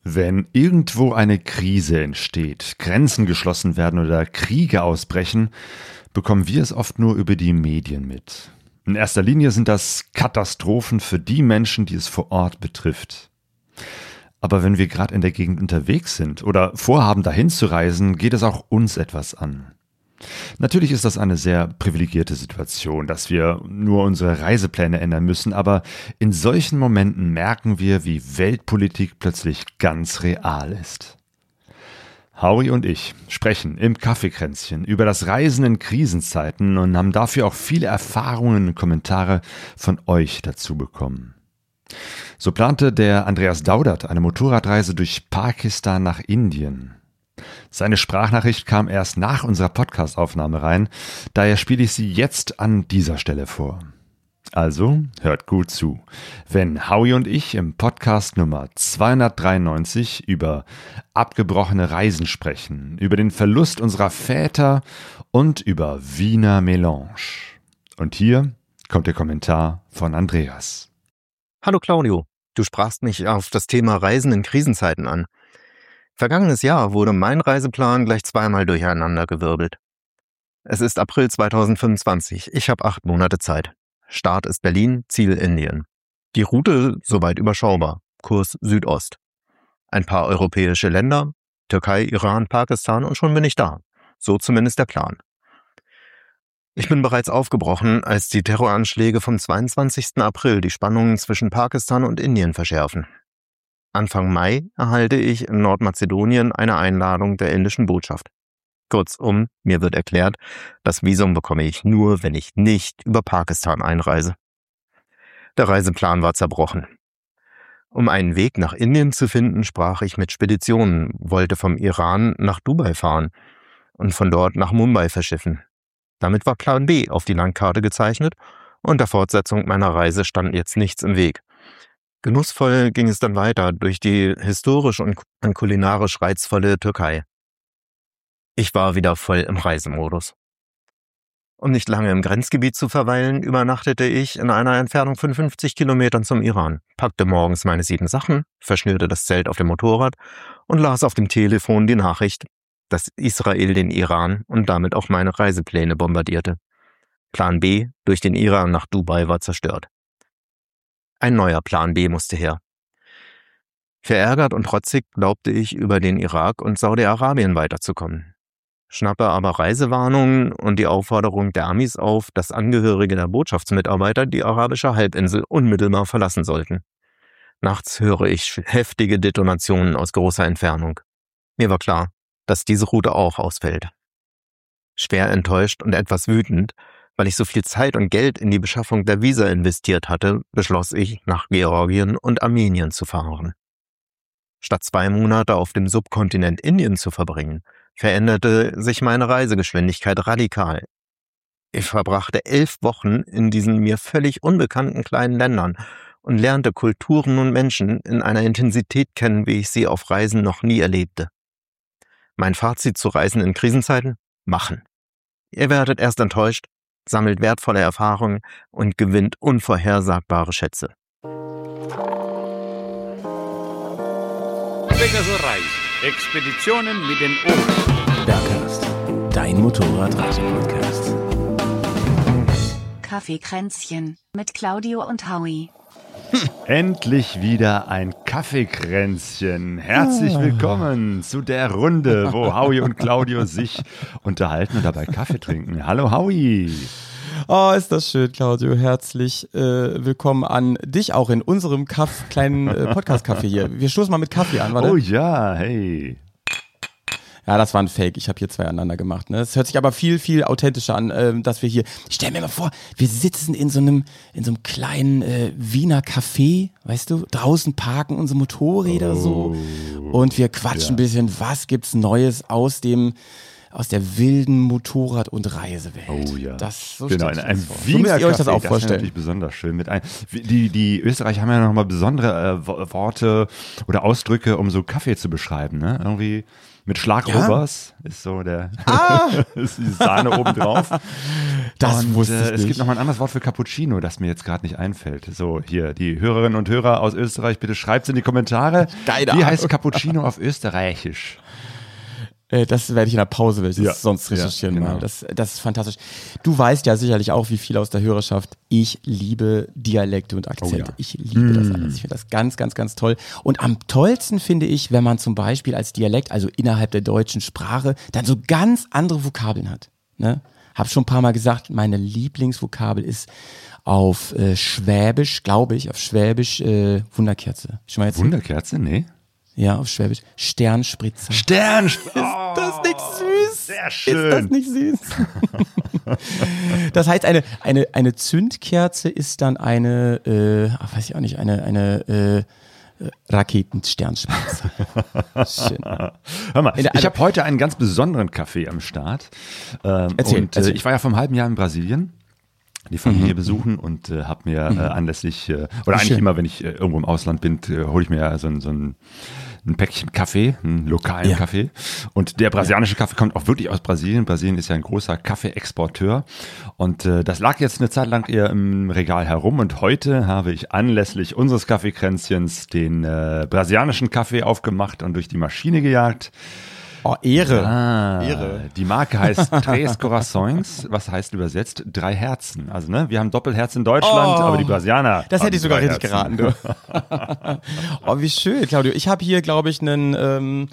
Wenn irgendwo eine Krise entsteht, Grenzen geschlossen werden oder Kriege ausbrechen, bekommen wir es oft nur über die Medien mit. In erster Linie sind das Katastrophen für die Menschen, die es vor Ort betrifft. Aber wenn wir gerade in der Gegend unterwegs sind oder vorhaben, dahin zu reisen, geht es auch uns etwas an. Natürlich ist das eine sehr privilegierte Situation, dass wir nur unsere Reisepläne ändern müssen, aber in solchen Momenten merken wir, wie Weltpolitik plötzlich ganz real ist. Howie und ich sprechen im Kaffeekränzchen über das Reisen in Krisenzeiten und haben dafür auch viele Erfahrungen und Kommentare von euch dazu bekommen. So plante der Andreas Daudert eine Motorradreise durch Pakistan nach Indien. Seine Sprachnachricht kam erst nach unserer Podcast-Aufnahme rein, daher spiele ich sie jetzt an dieser Stelle vor. Also hört gut zu, wenn Howie und ich im Podcast Nummer 293 über abgebrochene Reisen sprechen, über den Verlust unserer Väter und über Wiener Melange. Und hier kommt der Kommentar von Andreas. Hallo Claudio, du sprachst mich auf das Thema Reisen in Krisenzeiten an. Vergangenes Jahr wurde mein Reiseplan gleich zweimal durcheinandergewirbelt. Es ist April 2025, ich habe 8 Monate Zeit. Start ist Berlin, Ziel Indien. Die Route soweit überschaubar, Kurs Südost. Ein paar europäische Länder, Türkei, Iran, Pakistan und schon bin ich da. So zumindest der Plan. Ich bin bereits aufgebrochen, als die Terroranschläge vom 22. April die Spannungen zwischen Pakistan und Indien verschärfen. Anfang Mai erhalte ich in Nordmazedonien eine Einladung der indischen Botschaft. Kurzum, mir wird erklärt, das Visum bekomme ich nur, wenn ich nicht über Pakistan einreise. Der Reiseplan war zerbrochen. Um einen Weg nach Indien zu finden, sprach ich mit Speditionen, wollte vom Iran nach Dubai fahren und von dort nach Mumbai verschiffen. Damit war Plan B auf die Landkarte gezeichnet und der Fortsetzung meiner Reise stand jetzt nichts im Weg. Genussvoll ging es dann weiter durch die historisch und kulinarisch reizvolle Türkei. Ich war wieder voll im Reisemodus. Um nicht lange im Grenzgebiet zu verweilen, übernachtete ich in einer Entfernung von 50 Kilometern zum Iran, packte morgens meine 7 Sachen, verschnürte das Zelt auf dem Motorrad und las auf dem Telefon die Nachricht, dass Israel den Iran und damit auch meine Reisepläne bombardierte. Plan B durch den Iran nach Dubai war zerstört. Ein neuer Plan B musste her. Verärgert und trotzig glaubte ich, über den Irak und Saudi-Arabien weiterzukommen. Schnappe aber Reisewarnungen und die Aufforderung der Amis auf, dass Angehörige der Botschaftsmitarbeiter die arabische Halbinsel unmittelbar verlassen sollten. Nachts höre ich heftige Detonationen aus großer Entfernung. Mir war klar, dass diese Route auch ausfällt. Schwer enttäuscht und etwas wütend, weil ich so viel Zeit und Geld in die Beschaffung der Visa investiert hatte, beschloss ich, nach Georgien und Armenien zu fahren. Statt 2 Monate auf dem Subkontinent Indien zu verbringen, veränderte sich meine Reisegeschwindigkeit radikal. Ich verbrachte 11 Wochen in diesen mir völlig unbekannten kleinen Ländern und lernte Kulturen und Menschen in einer Intensität kennen, wie ich sie auf Reisen noch nie erlebte. Mein Fazit zu Reisen in Krisenzeiten? Machen. Ihr werdet erst enttäuscht, sammelt wertvolle Erfahrungen und gewinnt unvorhersagbare Schätze. Pegasus Reisen. Expeditionen mit den Ohren. Bergcast, dein Motorradreise-Podcast. Kaffeekränzchen mit Claudio und Howie. Endlich wieder ein Kaffeekränzchen. Herzlich willkommen zu der Runde, wo Howie und Claudio sich unterhalten und dabei Kaffee trinken. Hallo Howie. Oh, ist das schön, Claudio. Herzlich willkommen an dich auch in unserem kleinen Podcast-Café hier. Wir stoßen mal mit Kaffee an, warte. Oh ja, hey. Ja, das war ein Fake. Ich habe hier 2 aneinander gemacht. Ne? Es hört sich aber viel, viel authentischer an, dass wir hier. Stell mir mal vor, wir sitzen in so einem kleinen Wiener Café, weißt du, draußen parken unsere Motorräder so und wir quatschen ein bisschen. Was gibt's Neues aus der wilden Motorrad- und Reisewelt? Oh ja. Das so genau, in einem so müsst ihr euch das auch Das vorstellen. natürlich besonders schön. Die Österreicher haben ja nochmal besondere Worte oder Ausdrücke, um so Kaffee zu beschreiben. Ne? Irgendwie mit Schlagobers ist so ist die Sahne oben drauf. Das Und, wusste ich es nicht. gibt noch mal ein anderes Wort für Cappuccino, das mir jetzt gerade nicht einfällt. So, hier, die Hörerinnen und Hörer aus Österreich, bitte schreibt's in die Kommentare. Keine Wie Ahnung. heißt Cappuccino auf Österreichisch? Das werde ich in der Pause, will ich das sonst recherchieren genau. mal. Das ist fantastisch. Du weißt ja sicherlich auch, wie viele aus der Hörerschaft, ich liebe Dialekte und Akzente. Oh ja. Ich liebe das alles. Ich finde das ganz, ganz, ganz toll. Und am tollsten finde ich, wenn man zum Beispiel als Dialekt, also innerhalb der deutschen Sprache, dann so ganz andere Vokabeln hat. Ne? Hab schon ein paar Mal gesagt, meine Lieblingsvokabel ist auf Schwäbisch, glaube ich, auf Schwäbisch Wunderkerze. Schon mal jetzt Wunderkerze? Nee. Ja, auf Schwäbisch. Sternspritzer. Ist das nicht süß? Sehr schön. Ist das nicht süß? Das heißt, eine Zündkerze ist dann eine, weiß ich auch nicht, eine Raketensternspritzer. Schön. Hör mal, ich habe heute einen ganz besonderen Kaffee am Start. Erzähl. Ich war ja vor einem halben Jahr in Brasilien, die Familie besuchen und habe mir anlässlich, oder eigentlich schön. immer, wenn ich irgendwo im Ausland bin, hole ich mir ja so ein Päckchen Kaffee, einen lokalen Kaffee. Und der brasilianische Kaffee kommt auch wirklich aus Brasilien. Brasilien ist ja ein großer Kaffeeexporteur. Und das lag jetzt eine Zeit lang eher im Regal herum. Und heute habe ich anlässlich unseres Kaffeekränzchens den brasilianischen Kaffee aufgemacht und durch die Maschine gejagt. Oh, Ehre. Ehre. Die Marke heißt Tres Corações, was heißt übersetzt 3 Herzen. Also ne, wir haben Doppelherz in Deutschland, aber die Brasilianer. Das hätte ich sogar 3 richtig Herzen. geraten, du. Oh, wie schön, Claudio. Ich habe hier, glaube ich, den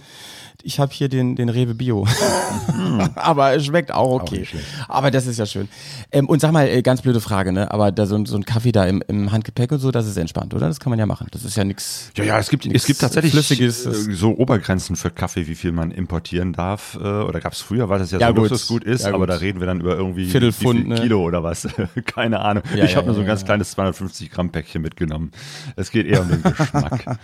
Rewe Bio. Aber es schmeckt auch okay. nicht schlecht. Aber das ist ja schön. Und sag mal, ganz blöde Frage, ne? Aber da so ein Kaffee da im Handgepäck und so, das ist entspannt, oder? Das kann man ja machen. Das ist ja nichts. Ja, es gibt tatsächlich Flüssiges. so Obergrenzen für Kaffee, wie viel man importieren darf. Oder gab es früher, weil das ja, Ja, so gut. Luxusgut ist, Ja, gut. aber da reden wir dann über irgendwie Viertelpfund, wie viel ne? Kilo oder was. Keine Ahnung. Ja, ich habe ja, nur so ein ja, ganz kleines 250 Gramm Päckchen mitgenommen. Es geht eher um den Geschmack.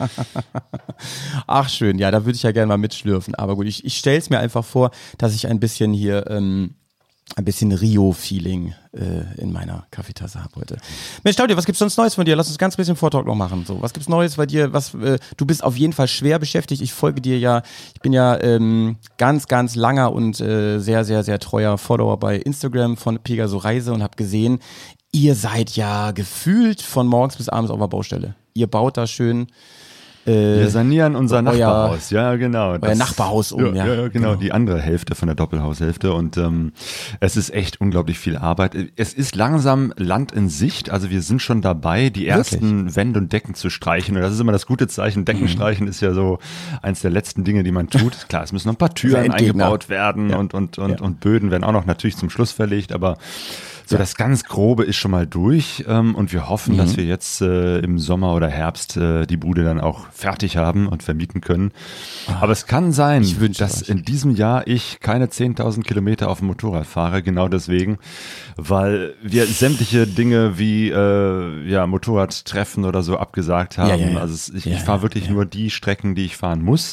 Ach schön, ja, da würde ich ja gerne mal mitschlürfen. Aber gut, ich stelle es mir einfach vor, dass ich ein bisschen hier ein bisschen Rio-Feeling in meiner Kaffeetasse habe heute. Mensch, Claudia, was gibt's sonst Neues von dir? Lass uns ganz bisschen Vortalk noch machen. So, was gibt's Neues bei dir? Du bist auf jeden Fall schwer beschäftigt. Ich folge dir ja. Ich bin ja ganz, ganz langer und sehr, sehr, sehr treuer Follower bei Instagram von Pegaso Reise und habe gesehen, ihr seid ja gefühlt von morgens bis abends auf der Baustelle. Ihr baut da schön. Wir sanieren unser Nachbarhaus, ja genau. Euer Nachbarhaus Ja, genau, die andere Hälfte von der Doppelhaushälfte und es ist echt unglaublich viel Arbeit. Es ist langsam Land in Sicht, also wir sind schon dabei, die ersten Wände und Decken zu streichen und das ist immer das gute Zeichen. Decken streichen ist ja so eins der letzten Dinge, die man tut. Klar, es müssen noch ein paar Türen eingebaut werden und Böden werden auch noch natürlich zum Schluss verlegt, aber so das ganz Grobe ist schon mal durch und wir hoffen, dass wir jetzt im Sommer oder Herbst die Bude dann auch fertig haben und vermieten können. Aber es kann sein, dass in diesem Jahr ich keine 10.000 Kilometer auf dem Motorrad fahre, genau deswegen, weil wir sämtliche Dinge wie Motorradtreffen oder so abgesagt haben. Also ich fahre wirklich nur die Strecken, die ich fahren muss.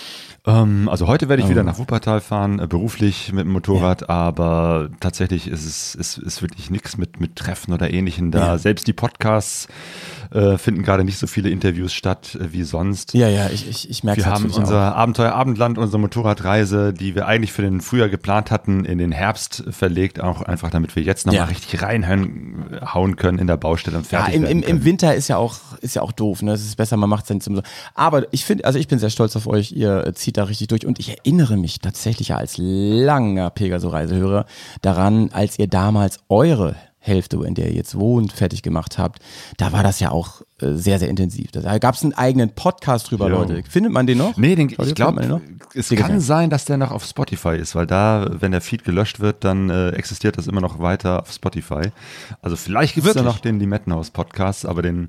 Also heute werde ich wieder nach Wuppertal fahren, beruflich mit dem Motorrad, aber tatsächlich ist es wirklich nichts mit Treffen oder Ähnlichem da. Selbst die Podcasts finden gerade nicht so viele Interviews statt wie sonst. Ja, ich merke es. Wir haben unser Abenteuer Abendland, unsere Motorradreise, die wir eigentlich für den Frühjahr geplant hatten, in den Herbst verlegt, auch einfach damit wir jetzt nochmal richtig reinhauen können in der Baustelle und fertig werden können. Im Winter ist ja auch doof, ne? Es ist besser, man macht es dann zum so. Aber ich bin sehr stolz auf euch, ihr zieht da richtig durch und ich erinnere mich tatsächlich als langer Pegaso-Reisehörer daran, als ihr damals eure Hälfte, in der ihr jetzt wohnt, fertig gemacht habt, da war das ja auch sehr, sehr intensiv. Da gab es einen eigenen Podcast drüber, Leute. Findet man den noch? Nee, ich glaube, es kann sein, dass der noch auf Spotify ist, weil da, wenn der Feed gelöscht wird, dann existiert das immer noch weiter auf Spotify. Also vielleicht gibt es da noch den Limettenhaus-Podcast, aber den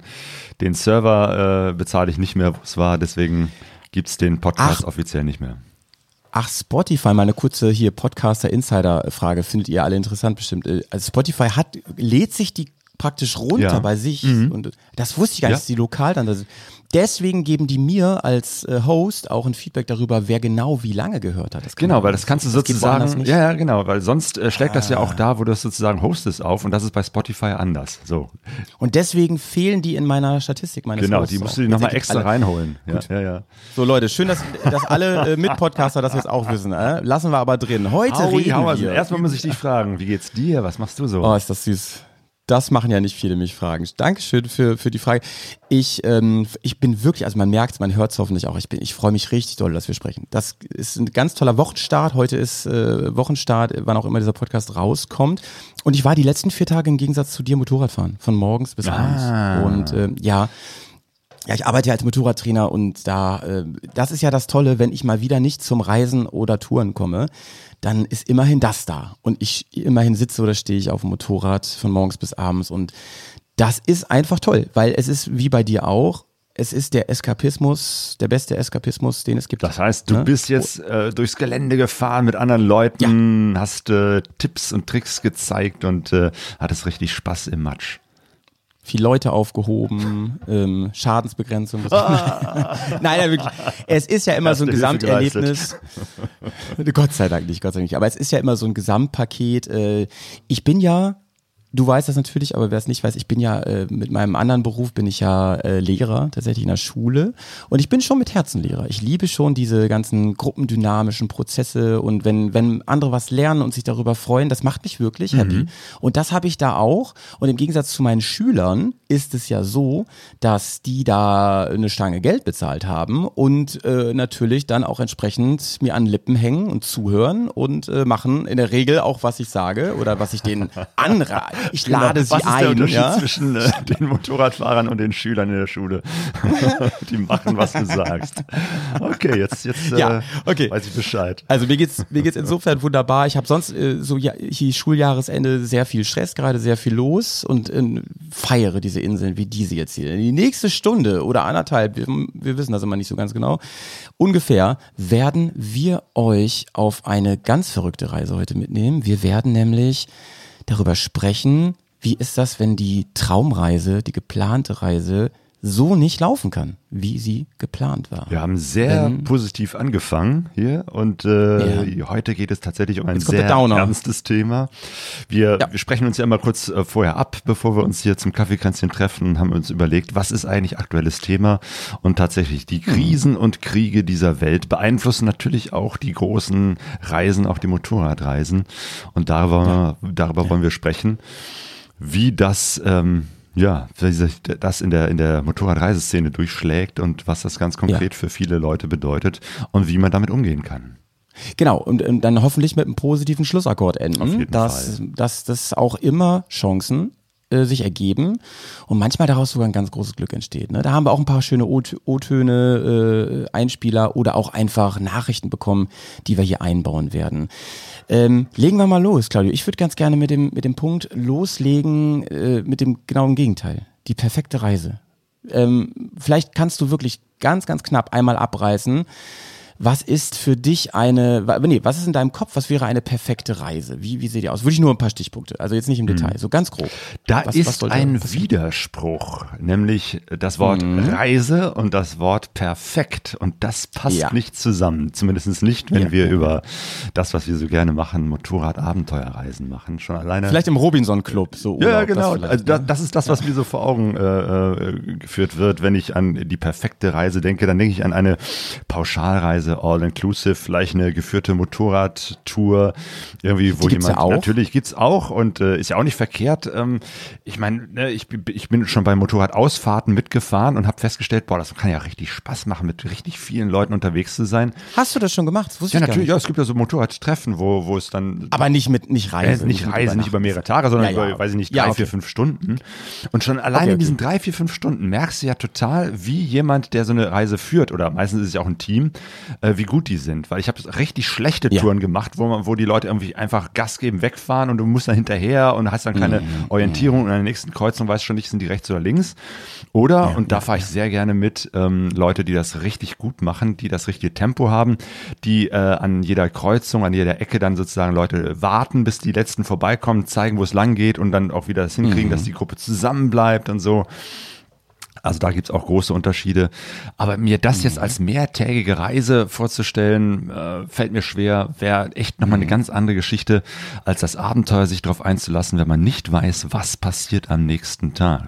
Server bezahle ich nicht mehr, wo es war, deswegen gibt es den Podcast offiziell nicht mehr. Ach, Spotify, mal eine kurze hier Podcaster-Insider-Frage, findet ihr alle interessant bestimmt. Also Spotify lädt sich die praktisch runter Ja. bei sich. Und das wusste ich gar nicht, dass die lokal dann. Deswegen geben die mir als Host auch ein Feedback darüber, wer genau wie lange gehört hat. Genau, weil das kannst du geht woanders sozusagen, nicht. ja, genau, weil sonst schlägt das ja auch da, wo du das sozusagen hostest auf und das ist bei Spotify anders. So, Und deswegen fehlen die in meiner Statistik meines genau, Hosts die musst auch. du dir Jetzt nochmal sind extra alle- reinholen. Ja. So Leute, schön, dass alle Mitpodcaster das jetzt auch wissen. Lassen wir aber drin. Heute reden wir. Erstmal muss ich dich fragen, wie geht's dir? Was machst du so? Oh, ist das süß. Das machen ja nicht viele mich fragen. Dankeschön für die Frage. Ich bin wirklich, also man merkt, man hört es hoffentlich auch. Ich freue mich richtig doll, dass wir sprechen. Das ist ein ganz toller Wochenstart. Heute ist Wochenstart, wann auch immer dieser Podcast rauskommt. Und ich war die letzten 4 Tage im Gegensatz zu dir Motorradfahren, von morgens bis abends. Und ja, ich arbeite ja als Motorradtrainer und das ist ja das Tolle, wenn ich mal wieder nicht zum Reisen oder Touren komme, dann ist immerhin das da. Und ich immerhin sitze oder stehe ich auf dem Motorrad von morgens bis abends. Und das ist einfach toll, weil es ist wie bei dir auch, es ist der Eskapismus, der beste Eskapismus, den es gibt. Das heißt, du bist jetzt durchs Gelände gefahren mit anderen Leuten, hast Tipps und Tricks gezeigt und hattest richtig Spaß im Matsch. Viele Leute aufgehoben, Schadensbegrenzung. Nein, wirklich. Es ist ja immer so ein Erste Hilfe Gesamterlebnis. Gott sei Dank nicht. Aber es ist ja immer so ein Gesamtpaket. Ich bin ja, du weißt das natürlich, aber wer es nicht weiß, ich bin ja mit meinem anderen Beruf bin ich ja Lehrer, tatsächlich in der Schule. Und ich bin schon mit Herzen Lehrer. Ich liebe schon diese ganzen gruppendynamischen Prozesse und wenn andere was lernen und sich darüber freuen, das macht mich wirklich happy. Und das habe ich da auch. Und im Gegensatz zu meinen Schülern ist es ja so, dass die da eine Stange Geld bezahlt haben und natürlich dann auch entsprechend mir an Lippen hängen und zuhören und machen in der Regel auch, was ich sage oder was ich denen anrate. Ich lade sie Was ist der ein. Unterschied Ja? zwischen den Motorradfahrern und den Schülern in der Schule? Die machen, was du sagst. Okay, jetzt Ja, okay. weiß ich Bescheid. Also mir geht's insofern wunderbar. Ich habe sonst hier Schuljahresende sehr viel Stress, gerade sehr viel los und feiere diese Inseln wie diese jetzt hier. Die nächste Stunde oder anderthalb, wir wissen das immer nicht so ganz genau, ungefähr werden wir euch auf eine ganz verrückte Reise heute mitnehmen. Wir werden nämlich darüber sprechen, wie ist das, wenn die Traumreise, die geplante Reise so nicht laufen kann, wie sie geplant war. Wir haben sehr positiv angefangen hier und heute geht es tatsächlich um ein Jetzt kommt der sehr Downer. ernstes Thema. Wir sprechen uns ja immer kurz vorher ab, bevor wir uns hier zum Kaffeekränzchen treffen und haben uns überlegt, was ist eigentlich aktuelles Thema und tatsächlich die Krisen und Kriege dieser Welt beeinflussen natürlich auch die großen Reisen, auch die Motorradreisen und darüber wollen wir sprechen, wie das wie sich das in der Motorradreiseszene durchschlägt und was das ganz konkret für viele Leute bedeutet und wie man damit umgehen kann. Genau, und dann hoffentlich mit einem positiven Schlussakkord enden, Auf jeden dass Fall. das auch immer Chancen sich ergeben und manchmal daraus sogar ein ganz großes Glück entsteht. Ne? Da haben wir auch ein paar schöne O-Töne, Einspieler oder auch einfach Nachrichten bekommen, die wir hier einbauen werden. Legen wir mal los, Claudio. Ich würde ganz gerne mit dem Punkt loslegen, mit dem genauen Gegenteil. Die perfekte Reise. Vielleicht kannst du wirklich ganz, ganz knapp einmal abreißen. Was ist für dich was ist in deinem Kopf, was wäre eine perfekte Reise? Wie sieht die aus? Wirklich nur ein paar Stichpunkte, also jetzt nicht im Detail, so ganz grob. Da Was ist sollte ein passieren? Widerspruch, nämlich das Wort Reise und das Wort perfekt und das passt nicht zusammen, zumindest nicht, wenn wir über das, was wir so gerne machen, Motorrad-Abenteuerreisen machen, schon alleine. Vielleicht im Robinson-Club, so Ja, Urlaub, genau. das Also vielleicht, das ist das, was mir so vor Augen geführt wird, wenn ich an die perfekte Reise denke. Dann denke ich an eine Pauschalreise, all-inclusive, vielleicht eine geführte Motorradtour, irgendwie, wo Die gibt's jemand, ja auch. natürlich gibt's auch und ist ja auch nicht verkehrt. Ich meine, ich bin schon bei Motorradausfahrten mitgefahren und habe festgestellt, das kann ja richtig Spaß machen, mit richtig vielen Leuten unterwegs zu sein. Hast du das schon gemacht? Das wusste Ja, ich gar natürlich, nicht. ja, es gibt ja so Motorradtreffen, wo es dann Aber nicht Reise. nicht Reise, nicht über mehrere Tage, sondern Ja, ja. über, weiß ich nicht, Ja, 3, okay. 4, 5 Stunden. Und schon alleine in diesen 3, 4, 5 Stunden merkst du ja total, wie jemand, der so eine Reise führt, oder meistens ist es ja auch ein Team, wie gut die sind. Weil ich habe richtig schlechte Touren gemacht, wo die Leute irgendwie einfach Gas geben, wegfahren und du musst dann hinterher und hast dann keine Orientierung und an der nächsten Kreuzung weißt schon nicht, sind die rechts oder links. Oder, und da fahre ich sehr gerne mit, Leute, die das richtig gut machen, die das richtige Tempo haben, die an jeder Kreuzung, an jeder Ecke dann sozusagen Leute warten, bis die Letzten vorbeikommen, zeigen, wo es lang geht und dann auch wieder das hinkriegen, dass die Gruppe zusammenbleibt und so. Also da gibt's auch große Unterschiede. Aber mir das jetzt als mehrtägige Reise vorzustellen, fällt mir schwer. Wäre echt nochmal eine ganz andere Geschichte, als das Abenteuer, sich darauf einzulassen, wenn man nicht weiß, was passiert am nächsten Tag.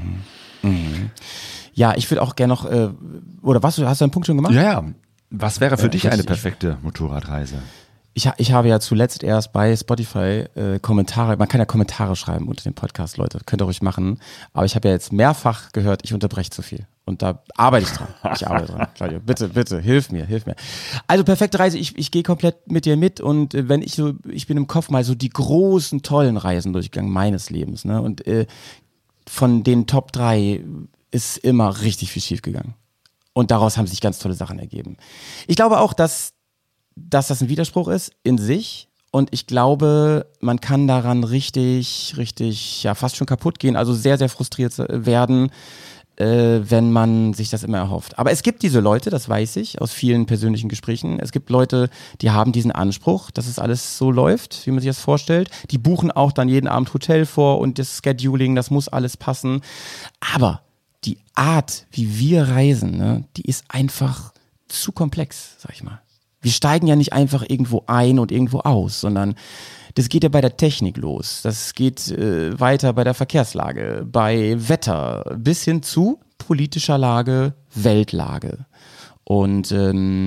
Ja, ich würde auch gerne noch, oder was, hast du einen Punkt schon gemacht? Ja. Was wäre für dich eine perfekte Motorradreise? Ich habe ja zuletzt erst bei Spotify Kommentare, man kann ja Kommentare schreiben unter dem Podcast, Leute, könnt ihr ruhig machen, aber ich habe ja jetzt mehrfach gehört, ich unterbreche zu viel und da arbeite ich dran. Ich arbeite dran, Claudio, bitte, hilf mir. Also perfekte Reise, ich gehe komplett mit dir mit und wenn ich bin im Kopf mal so die großen, tollen Reisen durchgegangen meines Lebens, ne, und von den Top 3 ist immer richtig viel schief gegangen und daraus haben sich ganz tolle Sachen ergeben. Ich glaube auch, dass das ein Widerspruch ist in sich und ich glaube, man kann daran richtig, ja fast schon kaputt gehen, also sehr, sehr frustriert werden, wenn man sich das immer erhofft. Aber es gibt diese Leute, das weiß ich aus vielen persönlichen Gesprächen, es gibt Leute, die haben diesen Anspruch, dass es alles so läuft, wie man sich das vorstellt. Die buchen auch dann jeden Abend Hotel vor und das Scheduling, das muss alles passen. Aber die Art, wie wir reisen, ne, die ist einfach zu komplex, sag ich mal. Wir steigen ja nicht einfach irgendwo ein und irgendwo aus, sondern das geht ja bei der Technik los. Das geht weiter bei der Verkehrslage, bei Wetter, bis hin zu politischer Lage, Weltlage. Und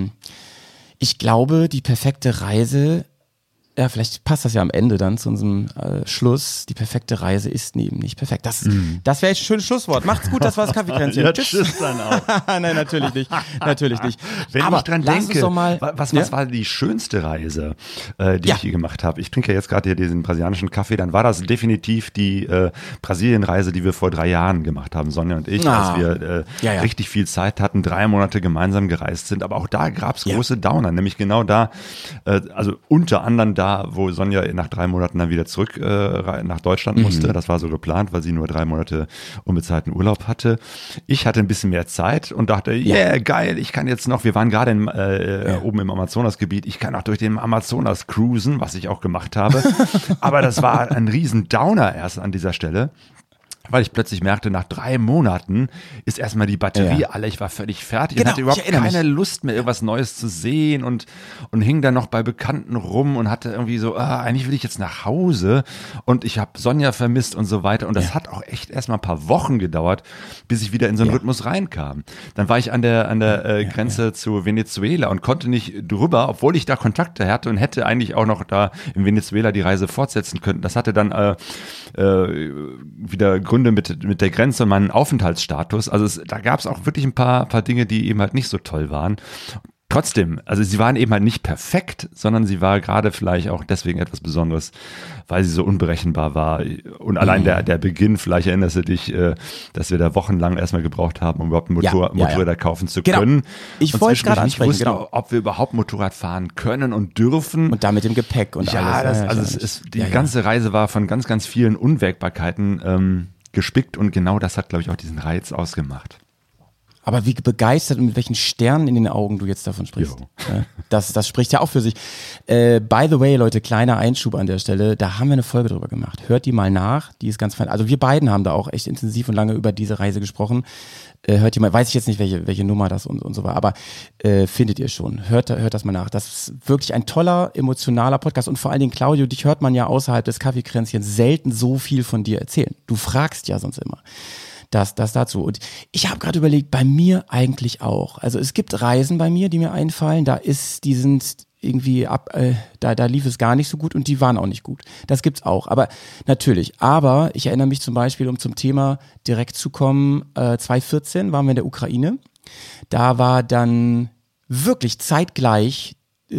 ich glaube, die perfekte Reise, ja, vielleicht passt das ja am Ende dann zu unserem Schluss. Die perfekte Reise ist eben nicht perfekt. Das wäre echt ein schönes Schlusswort. Macht's gut, das war das Kaffeekränzchen. Ja, tschüss dann auch. Nein, natürlich nicht. Wenn aber ich dran denke, was war die schönste Reise, die ich je gemacht habe? Ich trinke ja jetzt gerade hier diesen brasilianischen Kaffee. Dann war das definitiv die Brasilienreise, die wir vor 3 Jahren gemacht haben, Sonja und ich, als wir richtig viel Zeit hatten, 3 Monate gemeinsam gereist sind. Aber auch da gab's große Downer, nämlich genau da, also unter anderem da, wo Sonja nach 3 Monaten dann wieder zurück nach Deutschland musste. Das war so geplant, weil sie nur 3 Monate unbezahlten Urlaub hatte. Ich hatte ein bisschen mehr Zeit und dachte, geil, ich kann jetzt noch, wir waren gerade oben im Amazonasgebiet, ich kann auch durch den Amazonas cruisen, was ich auch gemacht habe. Aber das war ein riesen Downer erst an dieser Stelle. Weil ich plötzlich merkte, nach 3 Monaten ist erstmal die Batterie alle, ich war völlig fertig. Genau, ich hatte überhaupt keine Lust mehr, irgendwas Neues zu sehen und hing dann noch bei Bekannten rum und hatte irgendwie so, eigentlich will ich jetzt nach Hause und ich habe Sonja vermisst und so weiter. Und das hat auch echt erstmal ein paar Wochen gedauert, bis ich wieder in so einen Rhythmus reinkam. Dann war ich an der Grenze zu Venezuela und konnte nicht drüber, obwohl ich da Kontakte hatte und hätte eigentlich auch noch da in Venezuela die Reise fortsetzen können. Das hatte dann wieder Gründe mit der Grenze und meinem Aufenthaltsstatus. Also da gab es auch wirklich ein paar Dinge, die eben halt nicht so toll waren. Trotzdem, also sie waren eben halt nicht perfekt, sondern sie war gerade vielleicht auch deswegen etwas Besonderes, weil sie so unberechenbar war. Und allein der Beginn, vielleicht erinnerst du dich, dass wir da wochenlang erstmal gebraucht haben, um überhaupt Motorräder kaufen zu können. Ich wollte gerade ansprechen, wussten, ob wir überhaupt Motorrad fahren können und dürfen. Und da mit dem Gepäck und alles. Die ganze Reise war von ganz, ganz vielen Unwägbarkeiten gespickt und genau das hat, glaube ich, auch diesen Reiz ausgemacht. Aber wie begeistert und mit welchen Sternen in den Augen du jetzt davon sprichst. Das spricht ja auch für sich. By the way, Leute, kleiner Einschub an der Stelle, da haben wir eine Folge drüber gemacht. Hört die mal nach, die ist ganz fein. Also wir beiden haben da auch echt intensiv und lange über diese Reise gesprochen. Hört die mal, weiß ich jetzt nicht, welche Nummer das und so war, aber findet ihr schon. Hört das mal nach. Das ist wirklich ein toller, emotionaler Podcast und vor allen Dingen, Claudio, dich hört man ja außerhalb des Kaffeekränzchens selten so viel von dir erzählen. Du fragst ja sonst immer. Das dazu. Und ich habe gerade überlegt, bei mir eigentlich auch. Also es gibt Reisen bei mir, die mir einfallen, da sind irgendwie da lief es gar nicht so gut und die waren auch nicht gut. Das gibt's auch. Aber natürlich. Aber ich erinnere mich zum Beispiel, um zum Thema direkt zu kommen, 2014 waren wir in der Ukraine. Da war dann wirklich zeitgleich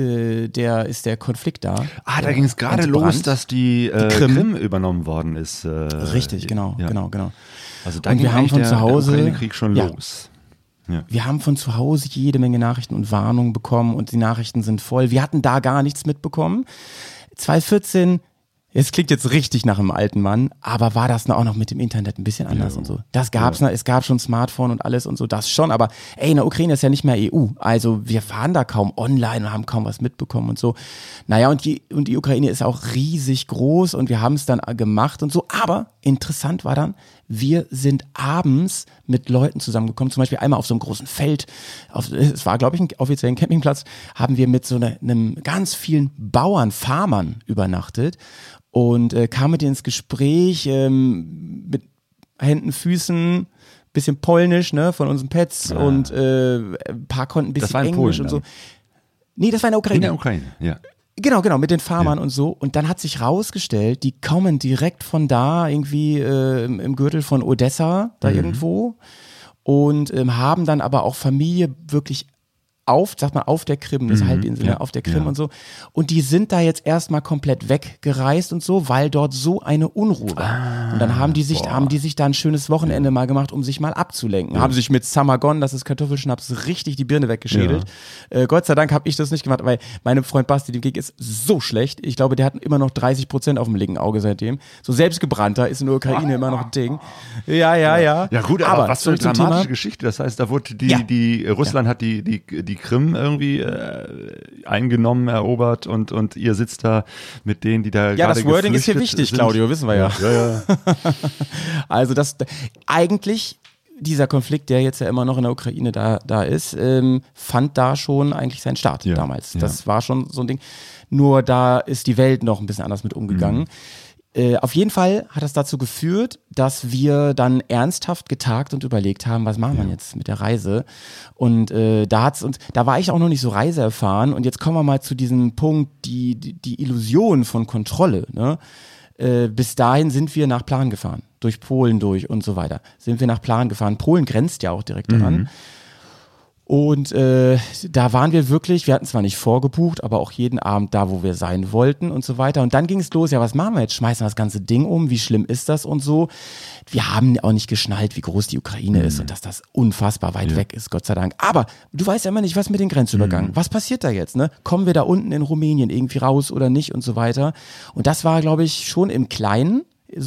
der Konflikt da. Da ging es gerade los, dass die Krim übernommen worden ist. Richtig, genau. Also da und ging wir haben von der zu Hause Ukraine-Krieg schon los. Ja. Wir haben von zu Hause jede Menge Nachrichten und Warnungen bekommen und die Nachrichten sind voll. Wir hatten da gar nichts mitbekommen. 2014, es klingt jetzt richtig nach einem alten Mann, aber war das auch noch mit dem Internet ein bisschen anders und so. Das gab's, es gab schon Smartphone und alles und so, das schon, aber in der Ukraine ist ja nicht mehr EU. Also wir fahren da kaum online und haben kaum was mitbekommen und so. Naja, und die Ukraine ist auch riesig groß und wir haben es dann gemacht und so. Aber interessant war dann, wir sind abends mit Leuten zusammengekommen, zum Beispiel einmal auf so einem großen Feld, es war, glaube ich, ein offizieller Campingplatz, haben wir mit so einem ganz vielen Bauern, Farmern übernachtet und kamen mit denen ins Gespräch, mit Händen, Füßen, bisschen Polnisch, ne, von unseren Pets und ein paar konnten ein bisschen Englisch Polen, und so. Nee, das war in der Ukraine. In der Ukraine, ja. Genau, mit den Farmern und so. Und dann hat sich rausgestellt, die kommen direkt von da, irgendwie im Gürtel von Odessa, da irgendwo. Und haben dann aber auch Familie wirklich auf der Krim, das Halbinsel, auf der Krim und so. Und die sind da jetzt erstmal komplett weggereist und so, weil dort so eine Unruhe war. Und dann haben die sich da ein schönes Wochenende mal gemacht, um sich mal abzulenken. Haben sich mit Samagon, das ist Kartoffelschnaps, richtig die Birne weggeschädelt. Gott sei Dank habe ich das nicht gemacht, weil meinem Freund Basti, dem ging es so schlecht. Ich glaube, der hat immer noch 30% auf dem linken Auge seitdem. So selbstgebrannter ist in der Ukraine immer noch ein Ding. Ja. Ja gut, aber was für eine dramatische Geschichte. Das heißt, da wurde Russland hat die Krim irgendwie eingenommen, erobert und ihr sitzt da mit denen, die da gerade das Wording ist hier wichtig, sind. Claudio, wissen wir ja. Also eigentlich dieser Konflikt, der jetzt ja immer noch in der Ukraine da ist, fand da schon eigentlich seinen Start damals. Das war schon so ein Ding. Nur da ist die Welt noch ein bisschen anders mit umgegangen. Auf jeden Fall hat das dazu geführt, dass wir dann ernsthaft getagt und überlegt haben, was machen wir jetzt mit der Reise? Und da war ich auch noch nicht so reiseerfahren. Und jetzt kommen wir mal zu diesem Punkt, die Illusion von Kontrolle. Ne? Bis dahin sind wir nach Plan gefahren, durch Polen durch und so weiter. Sind wir nach Plan gefahren. Polen grenzt ja auch direkt daran. Und da waren wir wirklich, wir hatten zwar nicht vorgebucht, aber auch jeden Abend da, wo wir sein wollten und so weiter. Und dann ging es los, was machen wir jetzt? Schmeißen wir das ganze Ding um? Wie schlimm ist das und so? Wir haben auch nicht geschnallt, wie groß die Ukraine ist und dass das unfassbar weit weg ist, Gott sei Dank. Aber du weißt ja immer nicht, was mit den Grenzübergängen. Was passiert da jetzt? Ne? Kommen wir da unten in Rumänien irgendwie raus oder nicht und so weiter? Und das war, glaube ich, schon im Kleinen,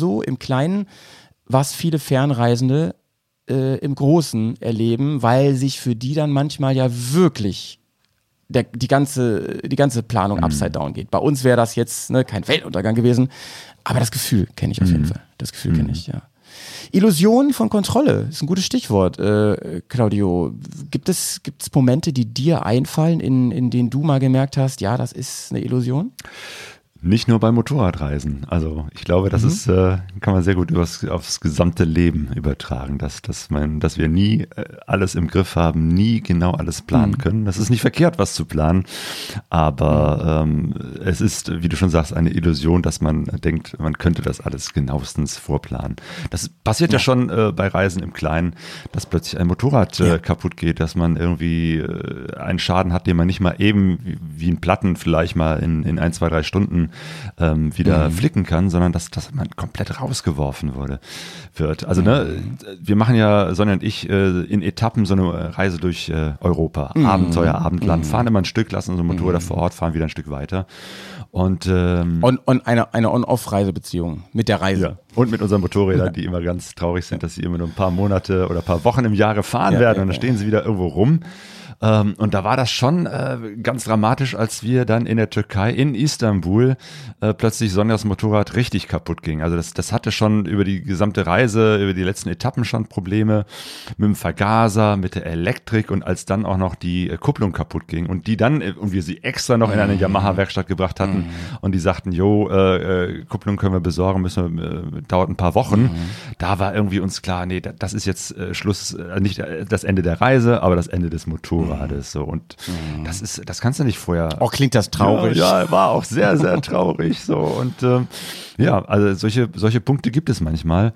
was viele Fernreisende im Großen erleben, weil sich für die dann manchmal ja wirklich die ganze Planung upside down geht. Bei uns wäre das jetzt kein Weltuntergang gewesen, aber das Gefühl kenne ich auf jeden Fall. Das Gefühl kenne ich, ja. Illusion von Kontrolle ist ein gutes Stichwort, Claudio. Gibt es Momente, die dir einfallen, in denen du mal gemerkt hast, ja, das ist eine Illusion? Nicht nur beim Motorradreisen. Also ich glaube, das ist, kann man sehr gut aufs gesamte Leben übertragen, dass wir nie alles im Griff haben, nie genau alles planen können. Das ist nicht verkehrt, was zu planen, aber es ist, wie du schon sagst, eine Illusion, dass man denkt, man könnte das alles genauestens vorplanen. Das passiert ja schon bei Reisen im Kleinen, dass plötzlich ein Motorrad kaputt geht, dass man irgendwie einen Schaden hat, den man nicht mal eben wie ein Platten vielleicht mal in 1, 2, 3 Stunden wieder flicken kann, sondern dass man komplett rausgeworfen wird. Also wir machen ja, Sonja und ich, in Etappen so eine Reise durch Europa. Abenteuer, Abendland, fahren immer ein Stück, lassen unsere Motorräder vor Ort, fahren wieder ein Stück weiter. Und eine On-Off-Reisebeziehung mit der Reise. Ja. Und mit unseren Motorrädern, die immer ganz traurig sind, dass sie immer nur ein paar Monate oder ein paar Wochen im Jahre fahren werden und dann stehen sie wieder irgendwo rum. Und da war das schon ganz dramatisch, als wir dann in der Türkei, in Istanbul, plötzlich Sonjas Motorrad richtig kaputt ging. Also das hatte schon über die gesamte Reise, über die letzten Etappen schon Probleme mit dem Vergaser, mit der Elektrik und als dann auch noch die Kupplung kaputt ging und wir sie extra noch in eine Yamaha-Werkstatt gebracht hatten und die sagten, Kupplung können wir besorgen, dauert ein paar Wochen. Da war irgendwie uns klar, nee, das ist jetzt Schluss, nicht das Ende der Reise, aber das Ende des Motorrades. So. Und das kannst du nicht vorher. Auch klingt das traurig. Ja, war auch sehr, sehr traurig. So. Und also solche Punkte gibt es manchmal.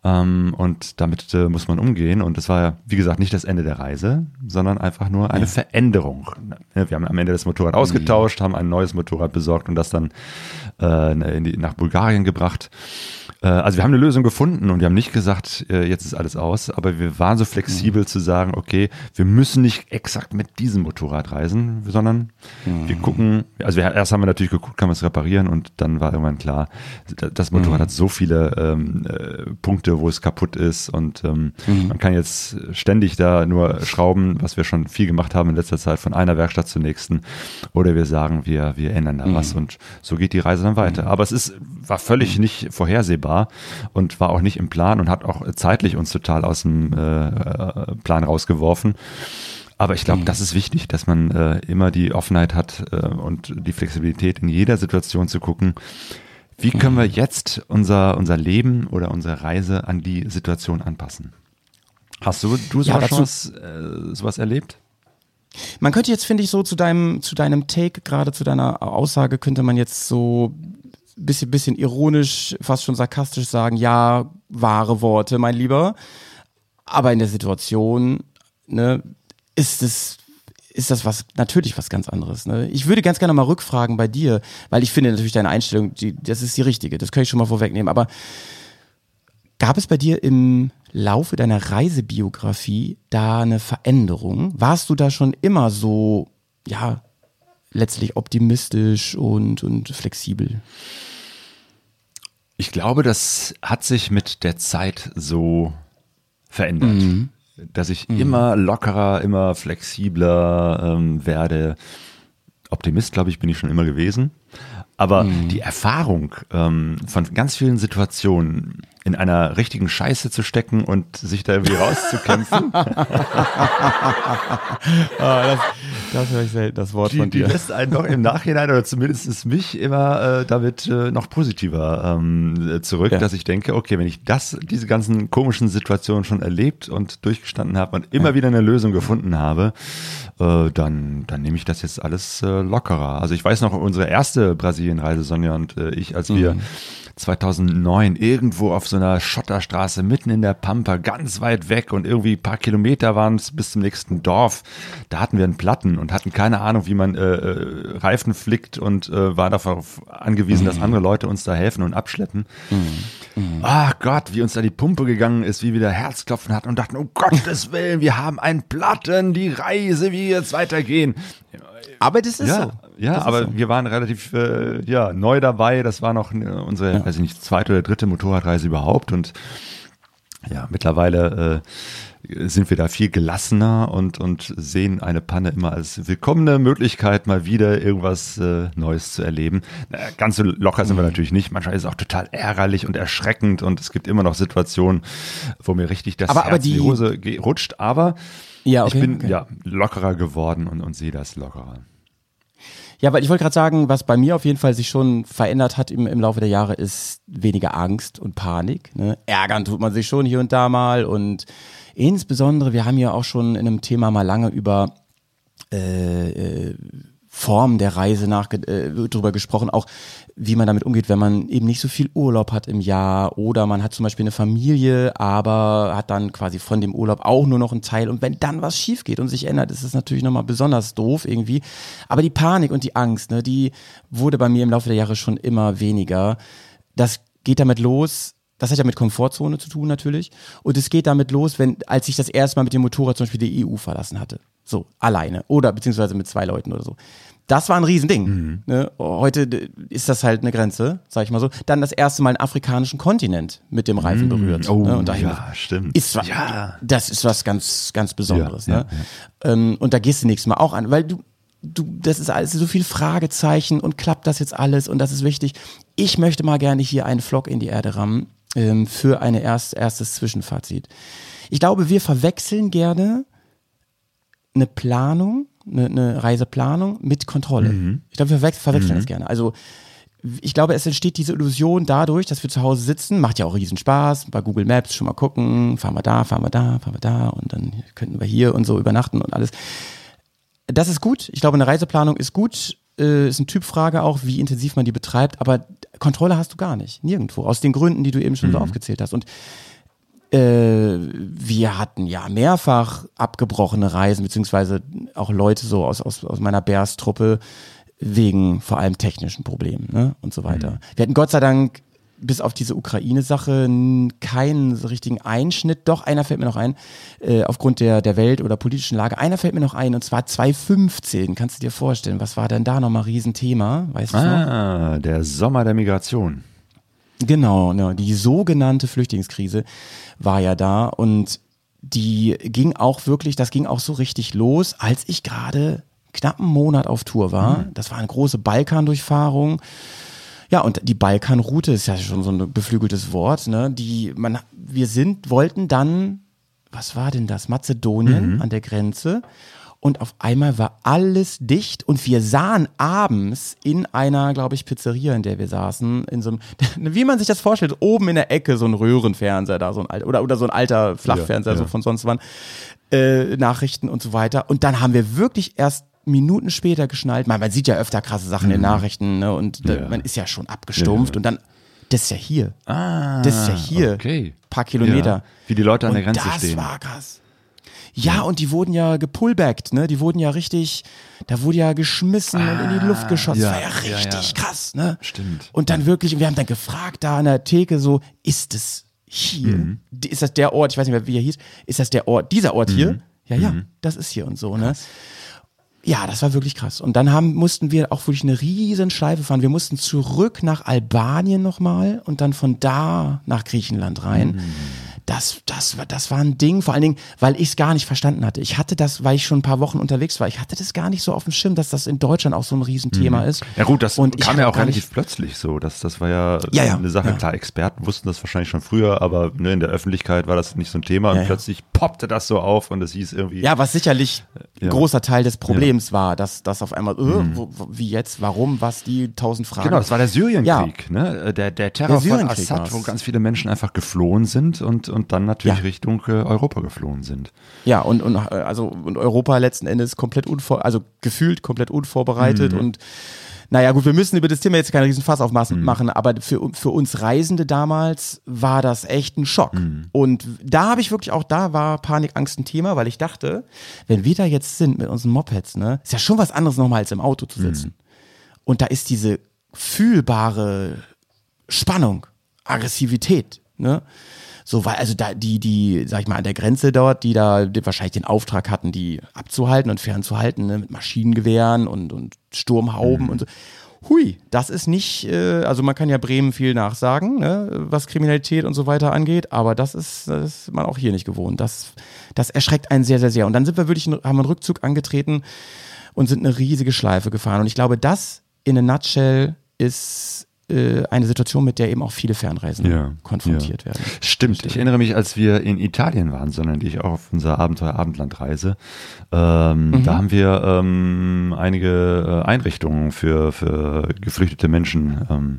Und damit muss man umgehen. Und das war ja, wie gesagt, nicht das Ende der Reise, sondern einfach nur eine Veränderung. Wir haben am Ende das Motorrad ausgetauscht, haben ein neues Motorrad besorgt und das dann nach Bulgarien gebracht. Also wir haben eine Lösung gefunden und wir haben nicht gesagt, jetzt ist alles aus, aber wir waren so flexibel zu sagen, okay, wir müssen nicht exakt mit diesem Motorrad reisen, sondern wir gucken, also erst haben wir natürlich geguckt, kann man es reparieren und dann war irgendwann klar, das Motorrad hat so viele Punkte, wo es kaputt ist und man kann jetzt ständig da nur schrauben, was wir schon viel gemacht haben in letzter Zeit, von einer Werkstatt zur nächsten, oder wir sagen, wir ändern da was und so geht die Reise dann weiter. Aber es war völlig nicht vorhersehbar und war auch nicht im Plan und hat auch zeitlich uns total aus dem Plan rausgeworfen. Aber ich glaube, das ist wichtig, dass man immer die Offenheit hat und die Flexibilität in jeder Situation zu gucken, wie können wir jetzt unser Leben oder unsere Reise an die Situation anpassen. Hast du sowas erlebt? Man könnte jetzt, finde ich, so zu deinem Take, gerade zu deiner Aussage, könnte man jetzt so bisschen ironisch, fast schon sarkastisch sagen, ja, wahre Worte, mein Lieber. Aber in der Situation, ne, ist das natürlich was ganz anderes. Ne? Ich würde ganz gerne mal rückfragen bei dir, weil ich finde natürlich deine Einstellung, das ist die richtige, das kann ich schon mal vorwegnehmen. Aber gab es bei dir im Laufe deiner Reisebiografie da eine Veränderung? Warst du da schon immer so, ja, letztlich optimistisch und flexibel? Ich glaube, das hat sich mit der Zeit so verändert, dass ich immer lockerer, immer flexibler werde. Optimist, glaube ich, bin ich schon immer gewesen. Aber die Erfahrung von ganz vielen Situationen in einer richtigen Scheiße zu stecken und sich da irgendwie rauszukämpfen. Das höre ich selten, das Wort von dir. Die lässt einen doch im Nachhinein oder zumindest mich immer damit noch positiver zurück, dass ich denke, okay, wenn ich diese ganzen komischen Situationen schon erlebt und durchgestanden habe und immer wieder eine Lösung gefunden habe, dann nehme ich das jetzt alles lockerer. Also ich weiß noch, unsere erste Brasilien-Reise, Sonja und ich, als wir 2009 irgendwo auf so einer Schotterstraße mitten in der Pampa, ganz weit weg und irgendwie ein paar Kilometer waren es bis zum nächsten Dorf. Da hatten wir einen Platten und hatten keine Ahnung, wie man Reifen flickt und waren darauf angewiesen, dass andere Leute uns da helfen und abschleppen. Ah Gott, wie uns da die Pumpe gegangen ist, wie wir da Herzklopfen hatten und dachten, um Gottes Willen, wir haben einen Platten, die Reise, wie jetzt weitergehen. Aber das ist so. Ja, das aber ist so. Wir waren relativ neu dabei. Das war noch unsere, weiß ich nicht, zweite oder dritte Motorradreise überhaupt. Und ja, mittlerweile sind wir da viel gelassener und sehen eine Panne immer als willkommene Möglichkeit, mal wieder irgendwas Neues zu erleben. Ganz so locker sind wir natürlich nicht. Manchmal ist es auch total ärgerlich und erschreckend und es gibt immer noch Situationen, wo mir richtig das Herz in die Hose rutscht. Aber ich bin lockerer geworden und sehe das lockerer. Ja, weil ich wollte gerade sagen, was bei mir auf jeden Fall sich schon verändert hat im Laufe der Jahre, ist weniger Angst und Panik. Ne? Ärgern tut man sich schon hier und da mal und insbesondere, wir haben ja auch schon in einem Thema mal lange über Form der Reise drüber gesprochen, auch wie man damit umgeht, wenn man eben nicht so viel Urlaub hat im Jahr oder man hat zum Beispiel eine Familie, aber hat dann quasi von dem Urlaub auch nur noch einen Teil und wenn dann was schief geht und sich ändert, ist es natürlich nochmal besonders doof irgendwie, aber die Panik und die Angst, ne, die wurde bei mir im Laufe der Jahre schon immer weniger. Das geht damit los, das hat ja mit Komfortzone zu tun natürlich und es geht damit los, als ich das erste Mal mit dem Motorrad zum Beispiel die EU verlassen hatte. So, alleine oder beziehungsweise mit 2 Leuten oder so. Das war ein Riesending. Ne? Heute ist das halt eine Grenze, sag ich mal so. Dann das erste Mal einen afrikanischen Kontinent mit dem Reifen berührt. Oh, ne? Und stimmt. Das ist was ganz, ganz Besonderes. Ja, ne? Und da gehst du nächstes Mal auch an, weil das ist alles so viel Fragezeichen und klappt das jetzt alles und das ist wichtig. Ich möchte mal gerne hier einen Flock in die Erde rammen für ein erstes Zwischenfazit. Ich glaube, wir verwechseln gerne eine Planung, eine Reiseplanung mit Kontrolle. Ich glaube, wir verwechseln das gerne. Also ich glaube, es entsteht diese Illusion dadurch, dass wir zu Hause sitzen, macht ja auch riesen Spaß, bei Google Maps schon mal gucken, fahren wir da und dann könnten wir hier und so übernachten und alles. Das ist gut. Ich glaube, eine Reiseplanung ist gut, ist eine Typfrage auch, wie intensiv man die betreibt, aber Kontrolle hast du gar nicht, nirgendwo, aus den Gründen, die du eben schon so aufgezählt hast. Und wir hatten ja mehrfach abgebrochene Reisen, beziehungsweise auch Leute so aus meiner Bears-Truppe wegen vor allem technischen Problemen, ne, und so weiter. Wir hatten Gott sei Dank bis auf diese Ukraine-Sache keinen so richtigen Einschnitt. Doch, einer fällt mir noch ein, aufgrund der Welt- oder politischen Lage. Einer fällt mir noch ein, und zwar 2015. Kannst du dir vorstellen, was war denn da nochmal Riesenthema? Weißt du noch? Der Sommer der Migration. Genau, ja, die sogenannte Flüchtlingskrise war ja da, und die ging auch wirklich, das ging auch so richtig los, als ich gerade knapp einen Monat auf Tour war. Das war eine große Balkandurchfahrung. Ja, und die Balkanroute ist ja schon so ein beflügeltes Wort, ne? Wollten dann, was war denn das? Mazedonien an der Grenze. Und auf einmal war alles dicht, und wir sahen abends in einer, glaube ich, Pizzeria, in der wir saßen, in so einem, wie man sich das vorstellt, oben in der Ecke so ein Röhrenfernseher da, so ein alter, oder so ein alter Flachfernseher, so von sonst wann, Nachrichten und so weiter. Und dann haben wir wirklich erst Minuten später geschnallt, man sieht ja öfter krasse Sachen in den Nachrichten, ne, und man ist ja schon abgestumpft, und dann, das ist ja hier. Das ist ja hier. Okay. Paar Kilometer. Ja. Wie die Leute an der Grenze stehen. Das war krass. Ja, und die wurden ja gepullbackt, ne? Die wurden ja richtig, da wurde ja geschmissen und in die Luft geschossen. Ja, Das war ja richtig krass, ne? Stimmt. Und dann wirklich, wir haben dann gefragt da an der Theke so, ist es hier? Ist das der Ort, ich weiß nicht mehr, wie er hieß, ist das der Ort, dieser Ort hier? Ja, das ist hier und so, ne? Ja, das war wirklich krass. Und dann mussten wir auch wirklich eine riesen Schleife fahren. Wir mussten zurück nach Albanien nochmal und dann von da nach Griechenland rein. Das war ein Ding, vor allen Dingen, weil ich es gar nicht verstanden hatte. Ich hatte das, weil ich schon ein paar Wochen unterwegs war, ich hatte das gar nicht so auf dem Schirm, dass das in Deutschland auch so ein Riesenthema ist. Ja gut, das und kam ja auch relativ plötzlich so. Das war ja eine Sache. Klar, Experten wussten das wahrscheinlich schon früher, aber ne, in der Öffentlichkeit war das nicht so ein Thema, und plötzlich poppte das so auf, und es hieß irgendwie... Ja, was sicherlich ein großer Teil des Problems war, dass das auf einmal, wie jetzt, warum, was, die 1000 Fragen. Genau, das war der Syrienkrieg, ne? Der Terror von Assad, wo ganz viele Menschen einfach geflohen sind und dann natürlich Richtung Europa geflohen sind. Ja, und Europa letzten Endes gefühlt komplett unvorbereitet, und naja gut, wir müssen über das Thema jetzt keinen riesen Fass aufmachen, aber für uns Reisende damals war das echt ein Schock. Und da war Panik, Angst ein Thema, weil ich dachte, wenn wir da jetzt sind mit unseren Mopeds, ne, ist ja schon was anderes nochmal als im Auto zu sitzen. Und da ist diese fühlbare Spannung, Aggressivität, ne? So, weil also da die, sag ich mal, an der Grenze dort, die wahrscheinlich den Auftrag hatten, die abzuhalten und fernzuhalten, ne, mit Maschinengewehren und Sturmhauben und so. Hui, das ist nicht, also man kann ja Bremen viel nachsagen, ne, was Kriminalität und so weiter angeht, aber das ist man auch hier nicht gewohnt. Das erschreckt einen sehr, sehr, sehr. Und dann haben wir einen Rückzug angetreten und sind eine riesige Schleife gefahren. Und ich glaube, das in a nutshell ist eine Situation, mit der eben auch viele Fernreisende konfrontiert werden. Stimmt, ich erinnere mich, als wir in Italien waren, sondern ich auch auf unserer Abendlandreise, da haben wir einige Einrichtungen für geflüchtete Menschen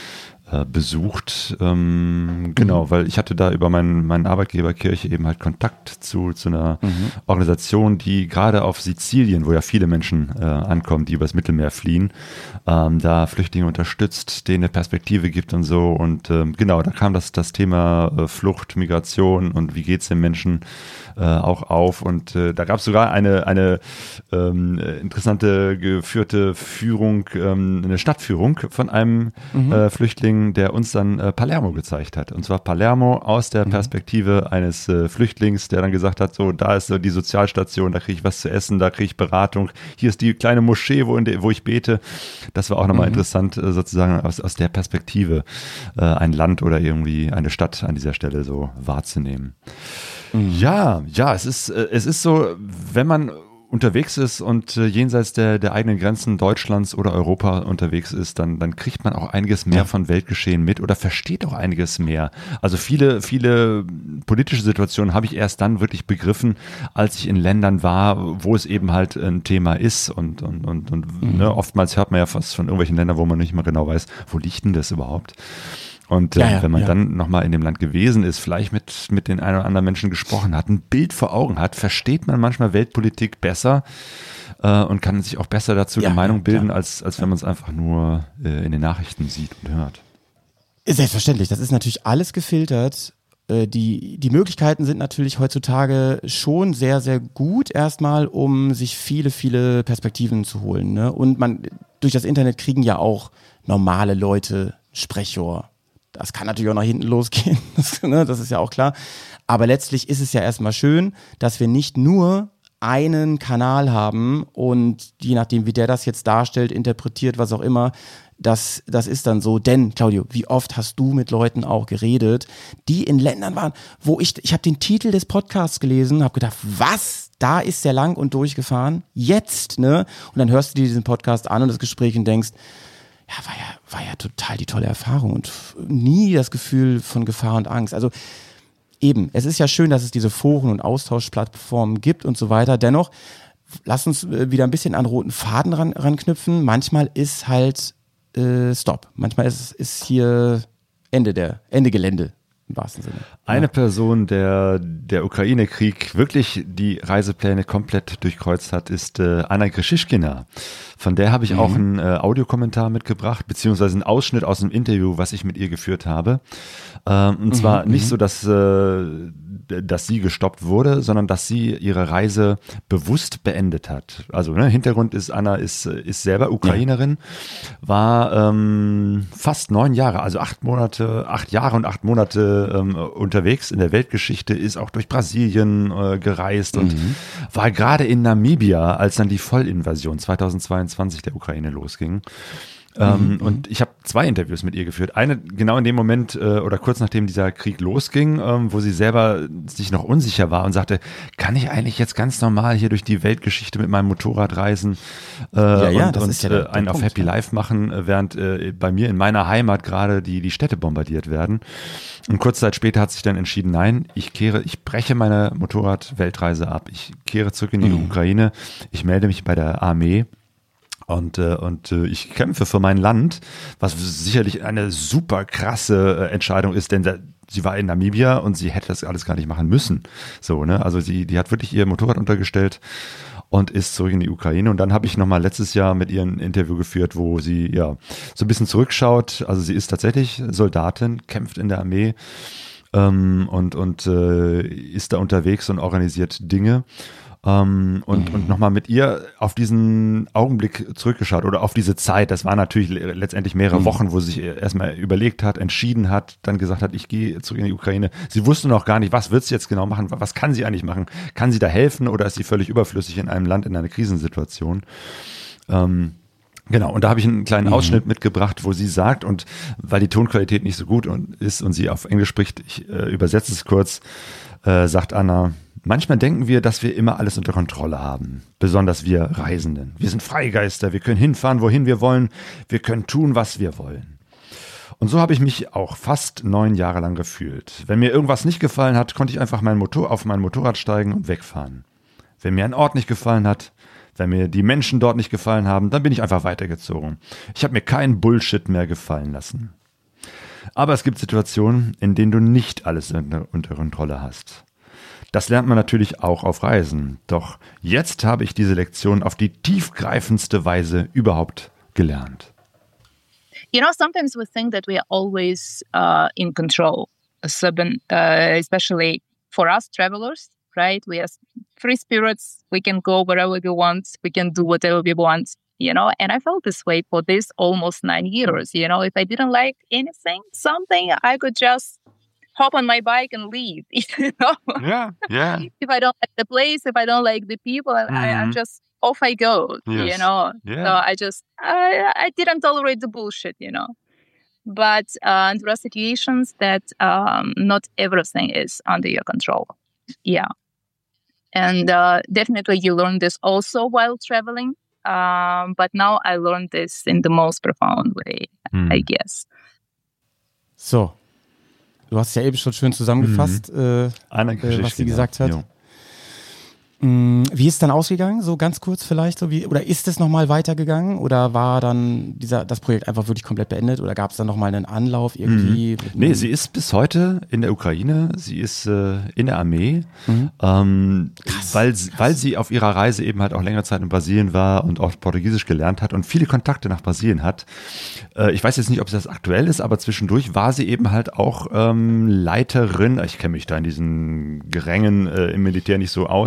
besucht, genau, weil ich hatte da über meinen Arbeitgeber Kirche eben halt Kontakt zu einer Organisation, die gerade auf Sizilien, wo ja viele Menschen ankommen, die übers Mittelmeer fliehen, da Flüchtlinge unterstützt, denen eine Perspektive gibt und so, und genau, da kam das Thema Flucht, Migration und wie geht's den Menschen auch auf, und da gab es sogar eine interessante geführte Führung, eine Stadtführung von einem Flüchtling, der uns dann Palermo gezeigt hat. Und zwar Palermo aus der Perspektive eines Flüchtlings, der dann gesagt hat, so, da ist so die Sozialstation, da kriege ich was zu essen, da kriege ich Beratung, hier ist die kleine Moschee, wo ich bete. Das war auch nochmal interessant, sozusagen aus der Perspektive ein Land oder irgendwie eine Stadt an dieser Stelle so wahrzunehmen. Ja, es ist so, wenn man unterwegs ist und jenseits der eigenen Grenzen Deutschlands oder Europa unterwegs ist, dann kriegt man auch einiges mehr von Weltgeschehen mit oder versteht auch einiges mehr. Also viele politische Situationen habe ich erst dann wirklich begriffen, als ich in Ländern war, wo es eben halt ein Thema ist, und ne, oftmals hört man ja fast von irgendwelchen Ländern, wo man nicht mal genau weiß, wo liegt denn das überhaupt? Und wenn man dann nochmal in dem Land gewesen ist, vielleicht mit den ein oder anderen Menschen gesprochen hat, ein Bild vor Augen hat, versteht man manchmal Weltpolitik besser und kann sich auch besser dazu eine Meinung bilden, als wenn man es einfach nur in den Nachrichten sieht und hört. Selbstverständlich, das ist natürlich alles gefiltert. Die Möglichkeiten sind natürlich heutzutage schon sehr, sehr gut erstmal, um sich viele, viele Perspektiven zu holen. Ne? Und durch das Internet kriegen ja auch normale Leute Sprechrohr Das kann natürlich auch nach hinten losgehen, das ist ja auch klar. Aber letztlich ist es ja erstmal schön, dass wir nicht nur einen Kanal haben und je nachdem, wie der das jetzt darstellt, interpretiert, was auch immer, das ist dann so. Denn, Claudio, wie oft hast du mit Leuten auch geredet, die in Ländern waren, wo ich habe den Titel des Podcasts gelesen, habe gedacht, was? Da ist der lang und durchgefahren? Jetzt, ne? Und dann hörst du dir diesen Podcast an und das Gespräch und denkst, ja, war ja total die tolle Erfahrung und nie das Gefühl von Gefahr und Angst. Also eben, es ist ja schön, dass es diese Foren und Austauschplattformen gibt und so weiter. Dennoch, lass uns wieder ein bisschen an roten Faden ranknüpfen. Manchmal ist halt Stopp. Manchmal ist hier Ende Gelände im wahrsten Sinne. Eine Person, der Ukraine-Krieg wirklich die Reisepläne komplett durchkreuzt hat, ist Anna Grishishkina. Von der habe ich auch einen Audiokommentar mitgebracht, beziehungsweise einen Ausschnitt aus einem Interview, was ich mit ihr geführt habe. Und zwar nicht so, dass sie gestoppt wurde, sondern dass sie ihre Reise bewusst beendet hat. Also Hintergrund ist, Anna ist selber Ukrainerin, war fast 9 Jahre, also 8 Jahre und 8 Monate unterwegs in der Weltgeschichte, ist auch durch Brasilien gereist und war gerade in Namibia, als dann die Vollinvasion 2022 der Ukraine losging. Und ich habe 2 Interviews mit ihr geführt. Eine genau in dem Moment oder kurz nachdem dieser Krieg losging, wo sie selber sich noch unsicher war und sagte, kann ich eigentlich jetzt ganz normal hier durch die Weltgeschichte mit meinem Motorrad reisen und einen auf Happy Life machen, während bei mir in meiner Heimat gerade die Städte bombardiert werden. Und kurze Zeit später hat sich dann entschieden, nein, ich breche meine Motorrad-Weltreise ab. Ich kehre zurück in die Ukraine. Ich melde mich bei der Armee. Und ich kämpfe für mein Land, was sicherlich eine super krasse Entscheidung ist, denn sie war in Namibia und sie hätte das alles gar nicht machen müssen. So, ne? Also die hat wirklich ihr Motorrad untergestellt und ist zurück in die Ukraine. Und dann habe ich nochmal letztes Jahr mit ihr ein Interview geführt, wo sie ja so ein bisschen zurückschaut. Also sie ist tatsächlich Soldatin, kämpft in der Armee und ist da unterwegs und organisiert Dinge. Und nochmal mit ihr auf diesen Augenblick zurückgeschaut oder auf diese Zeit. Das war natürlich letztendlich mehrere Wochen, wo sie sich erstmal überlegt hat, entschieden hat, dann gesagt hat, ich gehe zurück in die Ukraine. Sie wusste noch gar nicht, was wird sie jetzt genau machen, was kann sie eigentlich machen? Kann sie da helfen oder ist sie völlig überflüssig in einem Land, in einer Krisensituation? Genau, und da habe ich einen kleinen Ausschnitt mitgebracht, wo sie sagt, und weil die Tonqualität nicht so gut ist und sie auf Englisch spricht, ich übersetze es kurz, sagt Anna, manchmal denken wir, dass wir immer alles unter Kontrolle haben, besonders wir Reisenden. Wir sind Freigeister, wir können hinfahren, wohin wir wollen, wir können tun, was wir wollen. Und so habe ich mich auch fast 9 Jahre lang gefühlt. Wenn mir irgendwas nicht gefallen hat, konnte ich einfach auf mein Motorrad steigen und wegfahren. Wenn mir ein Ort nicht gefallen hat, wenn mir die Menschen dort nicht gefallen haben, dann bin ich einfach weitergezogen. Ich habe mir keinen Bullshit mehr gefallen lassen. Aber es gibt Situationen, in denen du nicht alles unter Kontrolle hast. Das lernt man natürlich auch auf Reisen. Doch jetzt habe ich diese Lektion auf die tiefgreifendste Weise überhaupt gelernt. You know, sometimes we think that we are always in control, especially for us travelers, right? We are free spirits. We can go wherever we want. We can do whatever we want, you know? And I felt this way for this almost 9 years. You know, if I didn't like something, I could just hop on my bike and leave, you know? Yeah. If I don't like the place, if I don't like the people, I'm just off I go, you know? Yeah. So I didn't tolerate the bullshit, you know? But there are situations that not everything is under your control. Yeah. And definitely you learn this also while traveling. But now I learned this in the most profound way, I guess. So. Du hast ja eben schon schön zusammengefasst, was sie gesagt hat. Jo. Wie ist es dann ausgegangen? So ganz kurz vielleicht? Oder ist es nochmal weitergegangen? Oder war dann das Projekt einfach wirklich komplett beendet? Oder gab es dann nochmal einen Anlauf irgendwie? Nee, sie ist bis heute in der Ukraine. Sie ist in der Armee, weil sie auf ihrer Reise eben halt auch längere Zeit in Brasilien war und auch Portugiesisch gelernt hat und viele Kontakte nach Brasilien hat. Ich weiß jetzt nicht, ob das aktuell ist, aber zwischendurch war sie eben halt auch Leiterin. Ich kenne mich da in diesen Gerängen im Militär nicht so aus.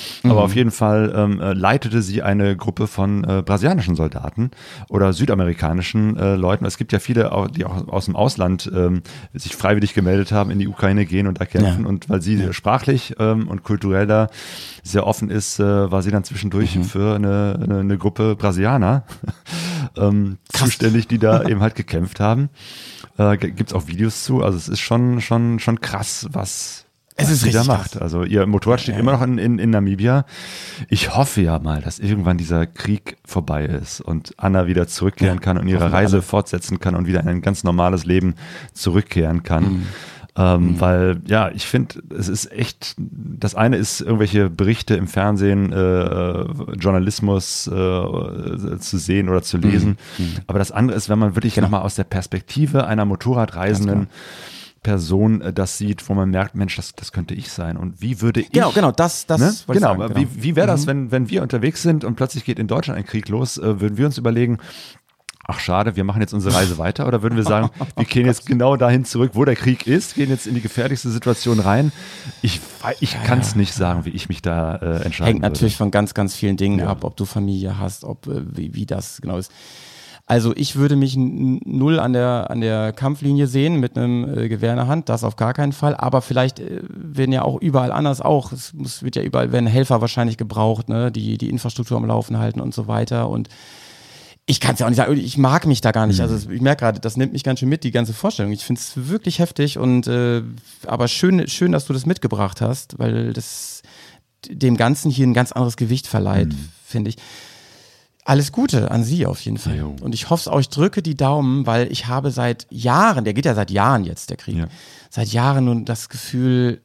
Aber auf jeden Fall leitete sie eine Gruppe von brasilianischen Soldaten oder südamerikanischen Leuten. Es gibt ja viele, die auch aus dem Ausland sich freiwillig gemeldet haben, in die Ukraine gehen und da kämpfen. Ja. Und weil sie sprachlich und kulturell da sehr offen ist, war sie dann zwischendurch für eine Gruppe Brasilianer zuständig, die da eben halt gekämpft haben. Gibt's auch Videos zu. Also es ist schon krass, was sie da macht. Krass. Also ihr Motorrad steht immer noch in Namibia. Ich hoffe ja mal, dass irgendwann dieser Krieg vorbei ist und Anna wieder zurückkehren kann und ihre Reise fortsetzen kann und wieder in ein ganz normales Leben zurückkehren kann. Weil, ja, ich finde, es ist echt, das eine ist irgendwelche Berichte im Fernsehen, Journalismus zu sehen oder zu lesen. Aber das andere ist, wenn man wirklich nochmal aus der Perspektive einer Motorradreisenden Person das sieht, wo man merkt, Mensch, das könnte ich sein. Und wie würde ich... Genau, das ne? wollte ich sagen. Genau. Wie wäre das, wenn wir unterwegs sind und plötzlich geht in Deutschland ein Krieg los, würden wir uns überlegen, ach schade, wir machen jetzt unsere Reise weiter, oder würden wir sagen, wir gehen jetzt genau dahin zurück, wo der Krieg ist, gehen jetzt in die gefährlichste Situation rein? Ich kann es nicht sagen, wie ich mich da entscheiden Hängt natürlich von ganz, ganz vielen Dingen ab, ob du Familie hast, wie das genau ist. Also ich würde mich null an der Kampflinie sehen mit einem Gewehr in der Hand, das auf gar keinen Fall, aber vielleicht werden ja auch überall anders auch, wird ja überall, werden Helfer wahrscheinlich gebraucht, ne, die Infrastruktur am Laufen halten und so weiter, und ich kann es ja auch nicht sagen, ich mag mich da gar nicht, also ich merke gerade, das nimmt mich ganz schön mit, die ganze Vorstellung. Ich finde es wirklich heftig und aber schön, dass du das mitgebracht hast, weil das dem Ganzen hier ein ganz anderes Gewicht verleiht, finde ich. Alles Gute an Sie auf jeden Fall. Ja, und ich hoffe es auch, ich drücke die Daumen, weil ich habe seit Jahren, der geht ja seit Jahren jetzt, der Krieg, seit Jahren nun das Gefühl,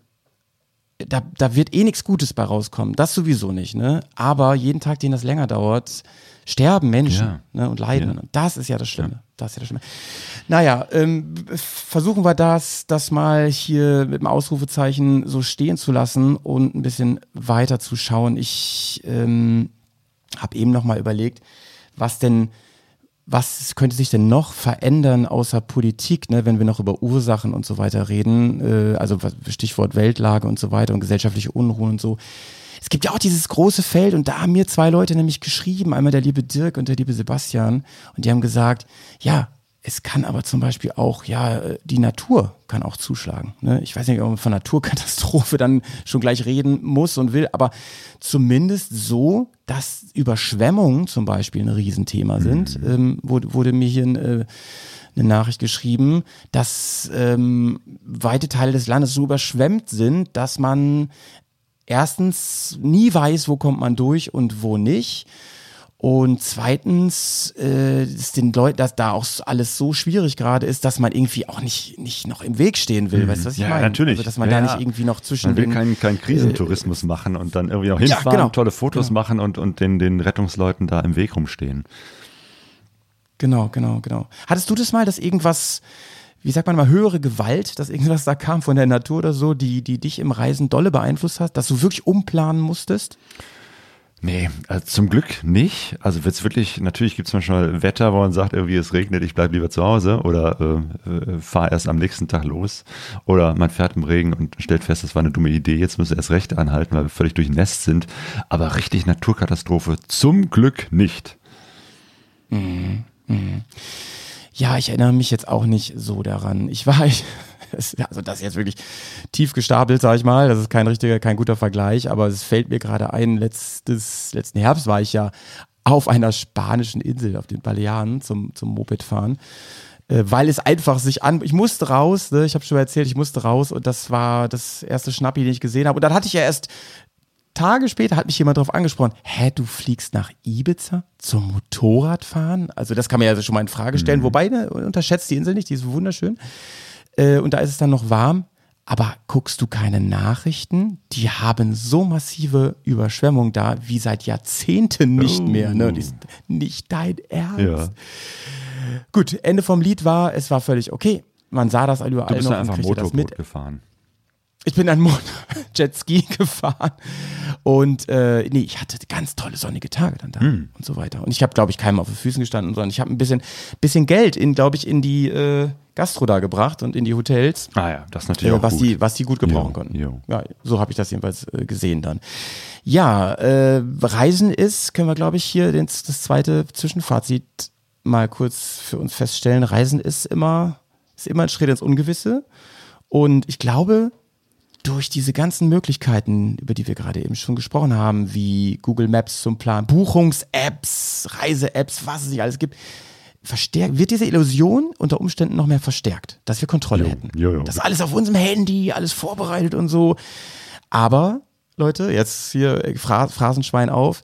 da wird eh nichts Gutes bei rauskommen, das sowieso nicht, ne? Aber jeden Tag, den das länger dauert, sterben Menschen ne, und leiden. Und das ist ja das Schlimme. Naja, versuchen wir das mal hier mit dem Ausrufezeichen so stehen zu lassen und ein bisschen weiter zu schauen. Ich habe eben noch mal überlegt, was könnte sich denn noch verändern außer Politik, ne, wenn wir noch über Ursachen und so weiter reden, also Stichwort Weltlage und so weiter und gesellschaftliche Unruhen und so. Es gibt ja auch dieses große Feld, und da haben mir 2 Leute nämlich geschrieben, einmal der liebe Dirk und der liebe Sebastian, und die haben gesagt, ja, es kann aber zum Beispiel auch, die Natur kann auch zuschlagen. Ne? Ich weiß nicht, ob man von Naturkatastrophe dann schon gleich reden muss und will, aber zumindest so, dass Überschwemmungen zum Beispiel ein Riesenthema sind, wurde mir hier eine Nachricht geschrieben, dass weite Teile des Landes so überschwemmt sind, dass man erstens nie weiß, wo kommt man durch und wo nicht. Und zweitens ist den Leuten, dass da auch alles so schwierig gerade ist, dass man irgendwie auch nicht noch im Weg stehen will. Weißt du, was ich meine? Ja, natürlich. Also, dass man da nicht irgendwie noch zwischen man will keinen Krisentourismus machen und dann irgendwie noch hinfahren, tolle Fotos machen und den Rettungsleuten da im Weg rumstehen. Genau. Hattest du das mal, dass irgendwas, wie sagt man mal, höhere Gewalt, dass irgendwas da kam von der Natur oder so, die dich im Reisen dolle beeinflusst hat, dass du wirklich umplanen musstest? Nee, also zum Glück nicht. Also wird's wirklich, natürlich gibt's manchmal Wetter, wo man sagt, irgendwie es regnet, ich bleib lieber zu Hause oder fahre erst am nächsten Tag los. Oder man fährt im Regen und stellt fest, das war eine dumme Idee, jetzt müssen wir erst recht anhalten, weil wir völlig durchnässt sind. Aber richtig Naturkatastrophe zum Glück nicht. Ja, ich erinnere mich jetzt auch nicht so daran. Also das ist jetzt wirklich tief gestapelt, sag ich mal. Das ist kein guter Vergleich, aber es fällt mir gerade ein, letzten Herbst war ich ja auf einer spanischen Insel, auf den Balearen zum Mopedfahren, weil es einfach ich musste raus, ne? Ich habe schon erzählt, ich musste raus, und das war das erste Schnappi, den ich gesehen habe. Und dann hatte ich ja erst Tage später, hat mich jemand drauf angesprochen, du fliegst nach Ibiza zum Motorradfahren? Also das kann man ja schon mal in Frage stellen, wobei, ne, unterschätzt die Insel nicht, die ist wunderschön. Und da ist es dann noch warm, aber guckst du keine Nachrichten? Die haben so massive Überschwemmungen da, wie seit Jahrzehnten nicht mehr. Ne? Das ist nicht dein Ernst. Ja. Gut, Ende vom Lied war, es war völlig okay. Man sah das überall noch und kriegte das mit. Gefahren. Ich bin dann Jetski gefahren und ich hatte ganz tolle sonnige Tage dann da und so weiter. Und ich habe, glaube ich, keinem auf den Füßen gestanden, sondern ich habe ein bisschen Geld in die Gastro da gebracht und in die Hotels. Ah ja, das ist natürlich auch gut. Was die gut gebrauchen konnten. Ja, so habe ich das jedenfalls gesehen dann. Ja, Reisen können wir, glaube ich, hier das zweite Zwischenfazit mal kurz für uns feststellen. Reisen ist immer ein Schritt ins Ungewisse. Und ich glaube, durch diese ganzen Möglichkeiten, über die wir gerade eben schon gesprochen haben, wie Google Maps zum Plan, Buchungs-Apps, Reise-Apps, was es nicht alles gibt, wird diese Illusion unter Umständen noch mehr verstärkt, dass wir Kontrolle hätten. Das ist alles auf unserem Handy, alles vorbereitet und so. Aber, Leute, jetzt hier Phrasenschwein auf,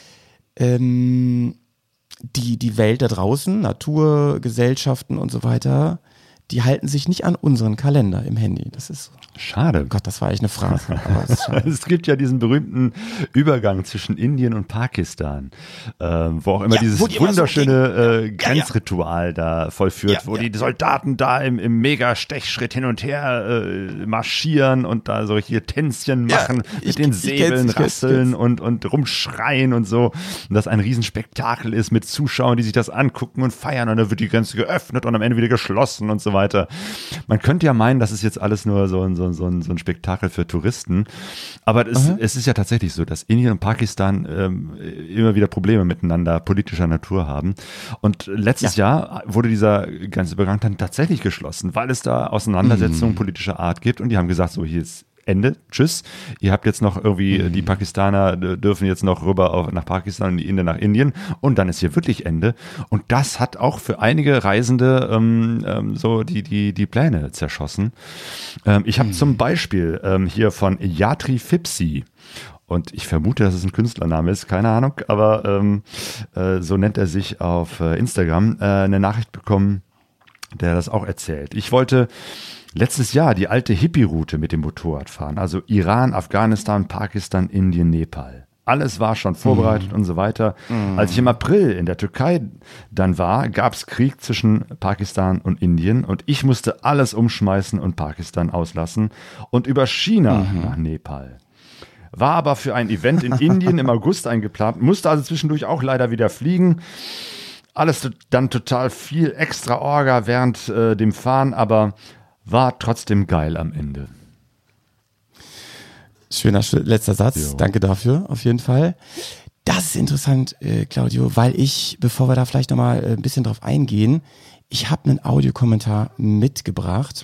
die Welt da draußen, Natur, Gesellschaften und so weiter, die halten sich nicht an unseren Kalender im Handy. Das ist so. Schade. Gott, das war echt eine Phrase. Es gibt ja diesen berühmten Übergang zwischen Indien und Pakistan, wo auch immer dieses wunderschöne Grenzritual da vollführt, wo die Soldaten da im Mega-Stechschritt hin und her marschieren und da solche Tänzchen machen, mit den Säbeln rasseln und rumschreien und so. Und das ein Riesenspektakel ist mit Zuschauern, die sich das angucken und feiern, und dann wird die Grenze geöffnet und am Ende wieder geschlossen und so weiter. Man könnte ja meinen, das ist jetzt alles nur so ein Spektakel für Touristen. Aber es ist ja tatsächlich so, dass Indien und Pakistan immer wieder Probleme miteinander politischer Natur haben. Und letztes Jahr wurde dieser ganze Übergang dann tatsächlich geschlossen, weil es da Auseinandersetzungen politischer Art gibt. Und die haben gesagt, so, hier ist Ende, tschüss. Ihr habt jetzt noch irgendwie, die Pakistaner dürfen jetzt noch rüber nach Pakistan und die Inder nach Indien, und dann ist hier wirklich Ende. Und das hat auch für einige Reisende so die Pläne zerschossen. Ich habe zum Beispiel hier von Yatri Fipsi, und ich vermute, dass es ein Künstlername ist, keine Ahnung, aber so nennt er sich auf Instagram, eine Nachricht bekommen, der das auch erzählt. Ich wollte letztes Jahr die alte Hippie-Route mit dem Motorrad fahren, also Iran, Afghanistan, Pakistan, Indien, Nepal. Alles war schon vorbereitet und so weiter. Als ich im April in der Türkei dann war, gab es Krieg zwischen Pakistan und Indien, und ich musste alles umschmeißen und Pakistan auslassen und über China nach Nepal. War aber für ein Event in Indien im August eingeplant, musste also zwischendurch auch leider wieder fliegen. Alles dann total viel extra Orga während dem Fahren, aber war trotzdem geil am Ende. Schöner letzter Satz, danke dafür, auf jeden Fall. Das ist interessant, Claudio, weil bevor wir da vielleicht nochmal ein bisschen drauf eingehen, ich habe einen Audiokommentar mitgebracht.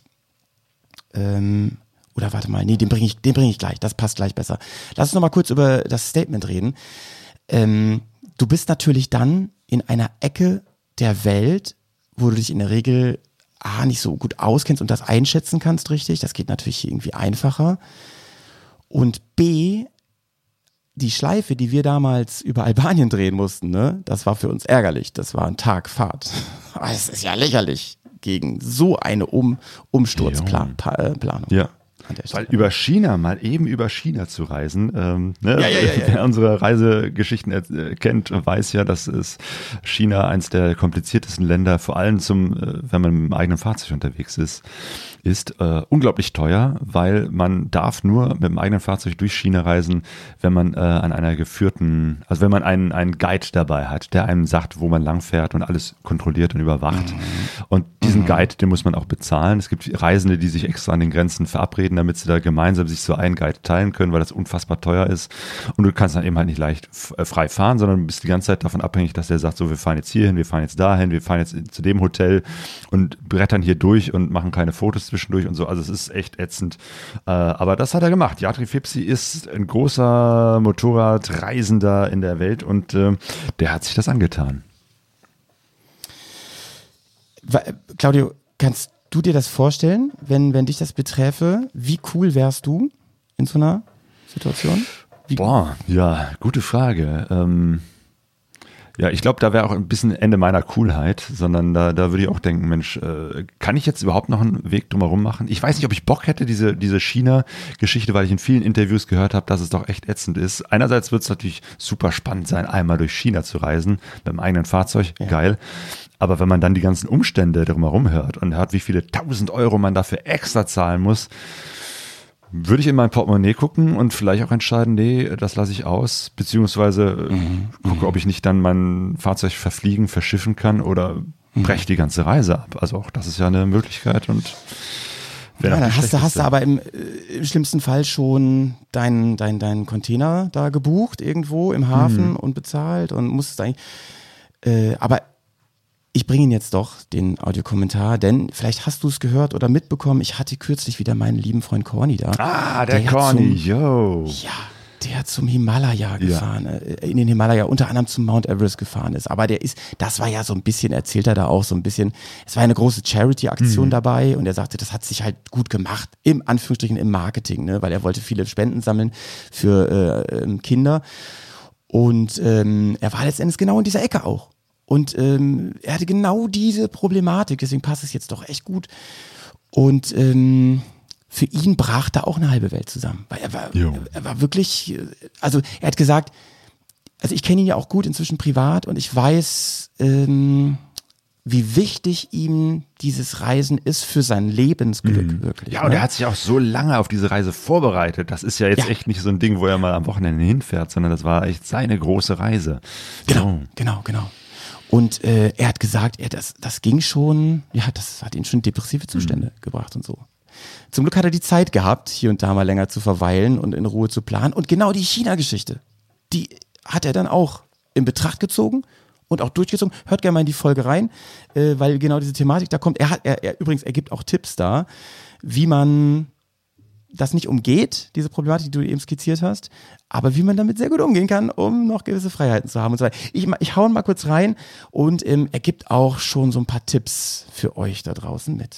Oder warte mal, nee, den bringe ich gleich, das passt gleich besser. Lass uns nochmal kurz über das Statement reden. Du bist natürlich dann in einer Ecke der Welt, wo du dich in der Regel nicht so gut auskennst und das einschätzen kannst richtig. Das geht natürlich irgendwie einfacher. Und B, die Schleife, die wir damals über Albanien drehen mussten, ne, das war für uns ärgerlich. Das war ein Tag Fahrt. Es ist ja lächerlich gegen so eine Umsturzplanung. Ja. Weil über China zu reisen, wer unsere Reisegeschichten kennt, weiß ja, dass China eins der kompliziertesten Länder, vor allem wenn man mit dem eigenen Fahrzeug unterwegs ist unglaublich teuer, weil man darf nur mit dem eigenen Fahrzeug durch China reisen, wenn man an einer geführten, also wenn man einen Guide dabei hat, der einem sagt, wo man langfährt und alles kontrolliert und überwacht. Und diesen Guide, den muss man auch bezahlen. Es gibt Reisende, die sich extra an den Grenzen verabreden, damit sie da gemeinsam sich so einen Guide teilen können, weil das unfassbar teuer ist. Und du kannst dann eben halt nicht leicht frei fahren, sondern du bist die ganze Zeit davon abhängig, dass der sagt, so, wir fahren jetzt hier hin, wir fahren jetzt dahin, wir fahren jetzt zu dem Hotel und brettern hier durch und machen keine Fotos zwischendurch und so. Also es ist echt ätzend. Aber das hat er gemacht. Yatri Fipsi ist ein großer Motorradreisender in der Welt, und der hat sich das angetan. Claudio, kannst du dir das vorstellen, wenn dich das beträfe? Wie cool wärst du in so einer Situation? Ja, gute Frage. Ja, ich glaube, da wäre auch ein bisschen Ende meiner Coolheit, sondern da würde ich auch denken, Mensch, kann ich jetzt überhaupt noch einen Weg drumherum machen? Ich weiß nicht, ob ich Bock hätte, diese China-Geschichte, weil ich in vielen Interviews gehört habe, dass es doch echt ätzend ist. Einerseits wird es natürlich super spannend sein, einmal durch China zu reisen, mit dem eigenen Fahrzeug, geil. Aber wenn man dann die ganzen Umstände drumherum hört und hört, wie viele 1.000 Euro man dafür extra zahlen muss, würde ich in mein Portemonnaie gucken und vielleicht auch entscheiden, nee, das lasse ich aus, beziehungsweise gucke, ob ich nicht dann mein Fahrzeug verfliegen, verschiffen kann oder breche die ganze Reise ab. Also auch das ist ja eine Möglichkeit und ja, dann hast du aber im schlimmsten Fall schon deinen Container da gebucht irgendwo im Hafen und bezahlt und musstest eigentlich, aber ich bringe ihn jetzt doch, den Audiokommentar, denn vielleicht hast du es gehört oder mitbekommen, ich hatte kürzlich wieder meinen lieben Freund Corny da. Ah, der Corny, yo. Ja, der zum Himalaya gefahren, in den Himalaya, unter anderem zum Mount Everest gefahren ist. Aber das war ja so ein bisschen, erzählt er da auch so ein bisschen, es war eine große Charity-Aktion dabei und er sagte, das hat sich halt gut gemacht, im Anführungsstrichen im Marketing, ne, weil er wollte viele Spenden sammeln für Kinder. Und er war letztendlich genau in dieser Ecke auch. Und er hatte genau diese Problematik, deswegen passt es jetzt doch echt gut. Und für ihn brach da auch eine halbe Welt zusammen. Weil er war wirklich, also er hat gesagt, also ich kenne ihn ja auch gut inzwischen privat und ich weiß, wie wichtig ihm dieses Reisen ist für sein Lebensglück wirklich. Ja, und er hat sich auch so lange auf diese Reise vorbereitet. Das ist ja jetzt echt nicht so ein Ding, wo er mal am Wochenende hinfährt, sondern das war echt seine große Reise. Genau. Und er hat gesagt, das ging schon, das hat ihn schon in depressive Zustände gebracht und so. Zum Glück hat er die Zeit gehabt, hier und da mal länger zu verweilen und in Ruhe zu planen. Und genau die China-Geschichte, die hat er dann auch in Betracht gezogen und auch durchgezogen. Hört gerne mal in die Folge rein, weil genau diese Thematik da kommt. Übrigens, er gibt auch Tipps da, wie man das nicht umgeht, diese Problematik, die du eben skizziert hast, aber wie man damit sehr gut umgehen kann, um noch gewisse Freiheiten zu haben und so weiter. Ich hau mal kurz rein und er gibt auch schon so ein paar Tipps für euch da draußen mit.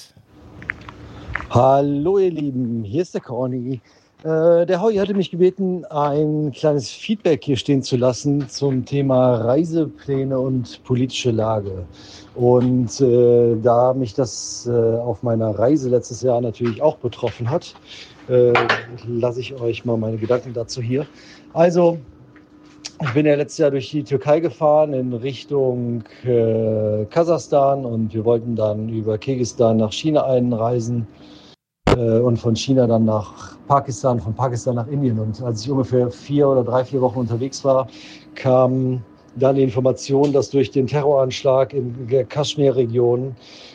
Hallo ihr Lieben, hier ist der Corny. Der Howie hatte mich gebeten, ein kleines Feedback hier stehen zu lassen zum Thema Reisepläne und politische Lage. Und da mich das auf meiner Reise letztes Jahr natürlich auch betroffen hat, lasse ich euch mal meine Gedanken dazu hier. Also, ich bin ja letztes Jahr durch die Türkei gefahren in Richtung Kasachstan und wir wollten dann über Kirgisistan nach China einreisen und von China dann nach Pakistan, von Pakistan nach Indien. Und als ich ungefähr 4 Wochen unterwegs war, kam dann die Information, dass durch den Terroranschlag in der Kaschmir-Region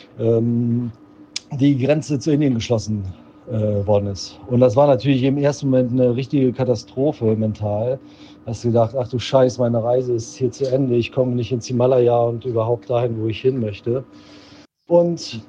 die Grenze zu Indien geschlossen worden ist. Und das war natürlich im ersten Moment eine richtige Katastrophe mental. Hast du gedacht, ach du Scheiß, meine Reise ist hier zu Ende, ich komme nicht ins Himalaya und überhaupt dahin, wo ich hin möchte. Und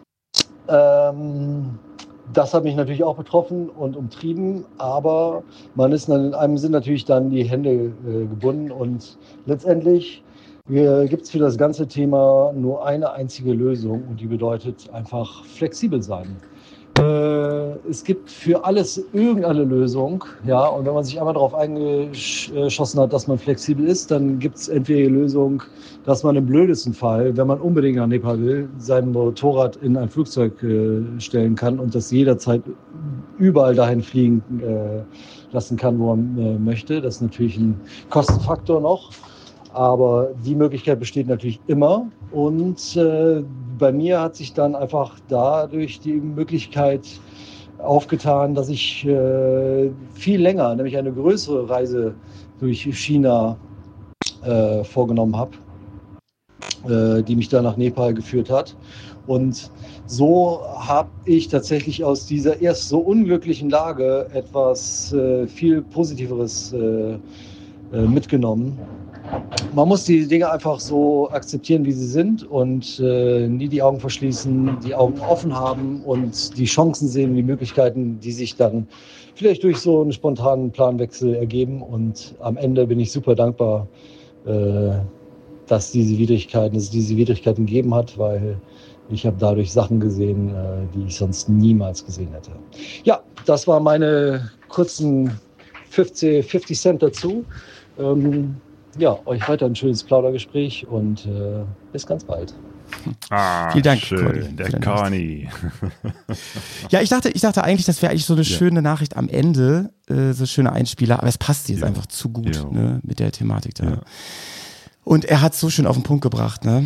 das hat mich natürlich auch betroffen und umtrieben, aber man ist in einem Sinn natürlich dann die Hände gebunden und letztendlich gibt es für das ganze Thema nur eine einzige Lösung und die bedeutet einfach flexibel sein. Es gibt für alles irgendeine Lösung, ja, und wenn man sich einmal darauf eingeschossen hat, dass man flexibel ist, dann gibt es entweder die Lösung, dass man im blödesten Fall, wenn man unbedingt nach Nepal will, sein Motorrad in ein Flugzeug stellen kann und das jederzeit überall dahin fliegen lassen kann, wo man möchte. Das ist natürlich ein Kostenfaktor noch. Aber die Möglichkeit besteht natürlich immer und bei mir hat sich dann einfach dadurch die Möglichkeit aufgetan, dass ich viel länger, nämlich eine größere Reise durch China vorgenommen habe, die mich dann nach Nepal geführt hat. Und so habe ich tatsächlich aus dieser erst so unglücklichen Lage etwas viel Positiveres mitgenommen. Man muss die Dinge einfach so akzeptieren, wie sie sind und nie die Augen verschließen, die Augen offen haben und die Chancen sehen, die Möglichkeiten, die sich dann vielleicht durch so einen spontanen Planwechsel ergeben. Und am Ende bin ich super dankbar, dass es diese Widrigkeiten gegeben hat, weil ich habe dadurch Sachen gesehen, die ich sonst niemals gesehen hätte. Ja, das waren meine kurzen 50 Cent dazu. Ja, euch weiter ein schönes Plaudergespräch und bis ganz bald. Vielen Dank, schön, der Corny. Ja, ich dachte eigentlich, das wäre eigentlich so eine schöne Nachricht am Ende, so schöne Einspieler, aber es passt jetzt einfach zu gut, ne, mit der Thematik da. Ja. Und er hat es so schön auf den Punkt gebracht, ne?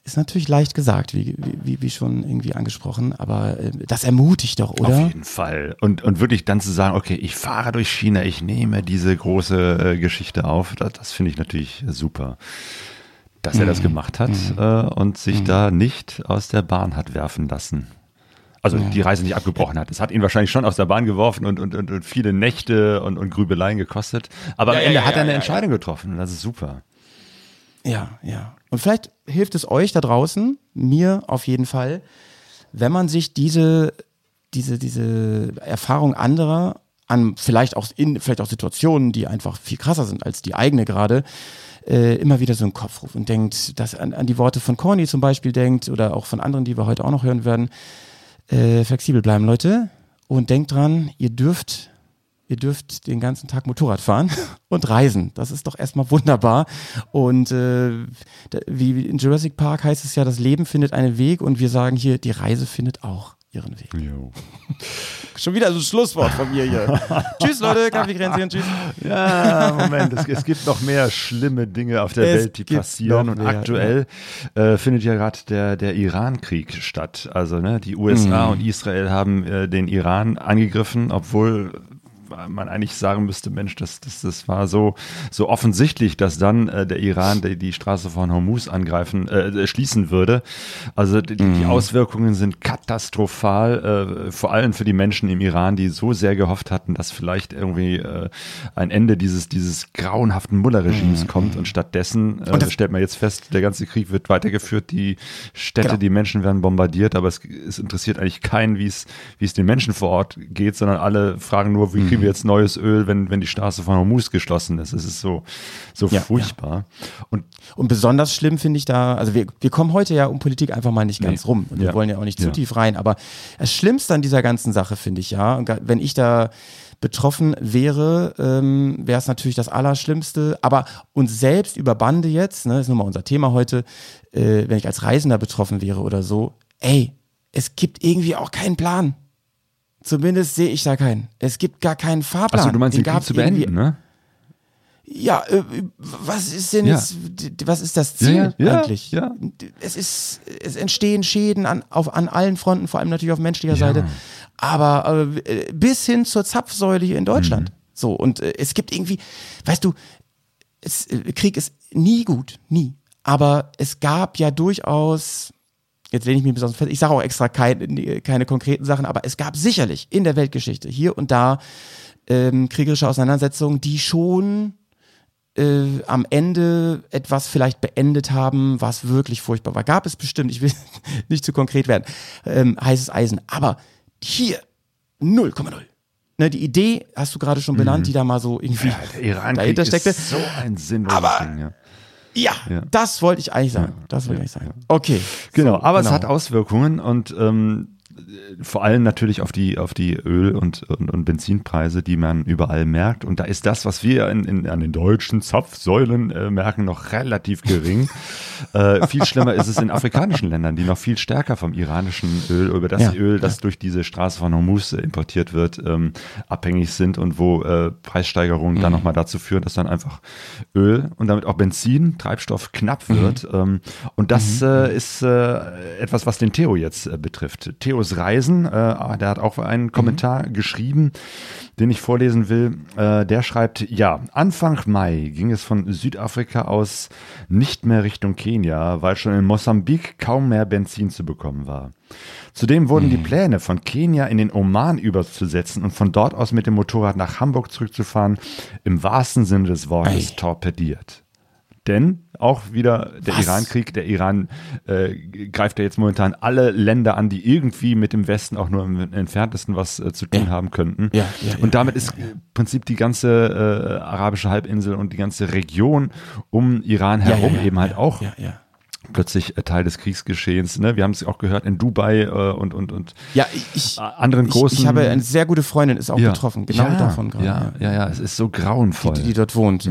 ist natürlich leicht gesagt, wie schon irgendwie angesprochen, aber das ermutigt doch, oder? Auf jeden Fall. Und wirklich dann zu sagen, okay, ich fahre durch China, ich nehme diese große Geschichte auf, das finde ich natürlich super, dass er das gemacht hat und sich da nicht aus der Bahn hat werfen lassen. Also die Reise nicht abgebrochen hat. Es hat ihn wahrscheinlich schon aus der Bahn geworfen und viele Nächte und Grübeleien gekostet. Aber am Ende hat er eine Entscheidung getroffen und das ist super. Ja. Und vielleicht hilft es euch da draußen, mir auf jeden Fall, wenn man sich diese Erfahrung anderer an vielleicht auch Situationen, die einfach viel krasser sind als die eigene gerade, immer wieder so in den Kopf ruft und denkt, dass an die Worte von Corny zum Beispiel denkt oder auch von anderen, die wir heute auch noch hören werden. Flexibel bleiben, Leute, und denkt dran, ihr dürft den ganzen Tag Motorrad fahren und reisen. Das ist doch erstmal wunderbar. Und wie in Jurassic Park heißt es ja, das Leben findet einen Weg und wir sagen hier, die Reise findet auch ihren Weg. Jo. Schon wieder so ein Schlusswort von mir hier. Tschüss, Leute, Kaffeekränzchen, tschüss. Ja, Moment, es gibt noch mehr schlimme Dinge auf der Welt, die passieren. Und aktuell findet ja gerade der Iran-Krieg statt. Also die USA und Israel haben den Iran angegriffen, obwohl man eigentlich sagen müsste, Mensch, das war so offensichtlich, dass dann der Iran die Straße von Hormuz schließen würde. Also die Auswirkungen sind katastrophal, vor allem für die Menschen im Iran, die so sehr gehofft hatten, dass vielleicht irgendwie ein Ende dieses grauenhaften Mullah-Regimes kommt und stattdessen stellt man jetzt fest, der ganze Krieg wird weitergeführt, die Städte, die Menschen werden bombardiert, aber es interessiert eigentlich keinen, wie es den Menschen vor Ort geht, sondern alle fragen nur, wie kriegen wir jetzt neues Öl, wenn die Straße von Hormuz geschlossen ist. Es ist so furchtbar. Ja. Und besonders schlimm finde ich da, also wir kommen heute ja um Politik einfach mal nicht ganz rum. Und wir wollen ja auch nicht zu tief rein, aber das Schlimmste an dieser ganzen Sache finde ich und wenn ich da betroffen wäre, wäre es natürlich das Allerschlimmste, aber uns selbst über Bande jetzt, ist nun mal unser Thema heute, wenn ich als Reisender betroffen wäre oder so, es gibt irgendwie auch keinen Plan. Zumindest sehe ich da keinen. Es gibt gar keinen Fahrplan. Achso, du meinst den Krieg zu beenden, ne? Ja, was ist denn jetzt, was ist das Ziel eigentlich? Ja. Es entstehen Schäden an allen Fronten, vor allem natürlich auf menschlicher Seite, aber bis hin zur Zapfsäule hier in Deutschland. So, und es gibt irgendwie, weißt du, Krieg ist nie gut, nie. Aber es gab ja durchaus, jetzt lehne ich mich besonders fest, ich sage auch extra keine konkreten Sachen, aber es gab sicherlich in der Weltgeschichte hier und da kriegerische Auseinandersetzungen, die schon am Ende etwas vielleicht beendet haben, was wirklich furchtbar war. Gab es bestimmt, ich will nicht zu konkret werden, heißes Eisen, aber hier 0,0. Ne, die Idee hast du gerade schon benannt, die da mal so irgendwie dahinter steckte. Ist so ein sinnloses Ding, Ja, das wollte ich eigentlich sagen. Okay. Genau, aber es hat Auswirkungen und vor allem natürlich auf die Öl- und Benzinpreise, die man überall merkt. Und da ist das, was wir an den deutschen Zapfsäulen merken, noch relativ gering. Viel schlimmer ist es in afrikanischen Ländern, die noch viel stärker vom iranischen Öl, über das Öl, das durch diese Straße von Hormuz importiert wird, abhängig sind und wo Preissteigerungen dann nochmal dazu führen, dass dann einfach Öl und damit auch Benzin, Treibstoff knapp wird. Und das ist etwas, was den Theo jetzt betrifft. Theos Reisen, der hat auch einen Kommentar geschrieben, den ich vorlesen will. Der schreibt, Anfang Mai ging es von Südafrika aus nicht mehr Richtung Kenia, weil schon in Mosambik kaum mehr Benzin zu bekommen war. Zudem wurden die Pläne, von Kenia in den Oman überzusetzen und von dort aus mit dem Motorrad nach Hamburg zurückzufahren, im wahrsten Sinne des Wortes torpediert. Denn auch wieder der Irankrieg, der Iran greift ja jetzt momentan alle Länder an, die irgendwie mit dem Westen auch nur im Entferntesten was zu tun haben könnten. Und damit ist im Prinzip die ganze arabische Halbinsel und die ganze Region um Iran herum auch plötzlich Teil des Kriegsgeschehens. Ne? Wir haben es auch gehört in Dubai und anderen großen... Ich habe eine sehr gute Freundin, ist auch betroffen, davon gerade. Ja, es ist so grauenvoll. Die dort wohnt,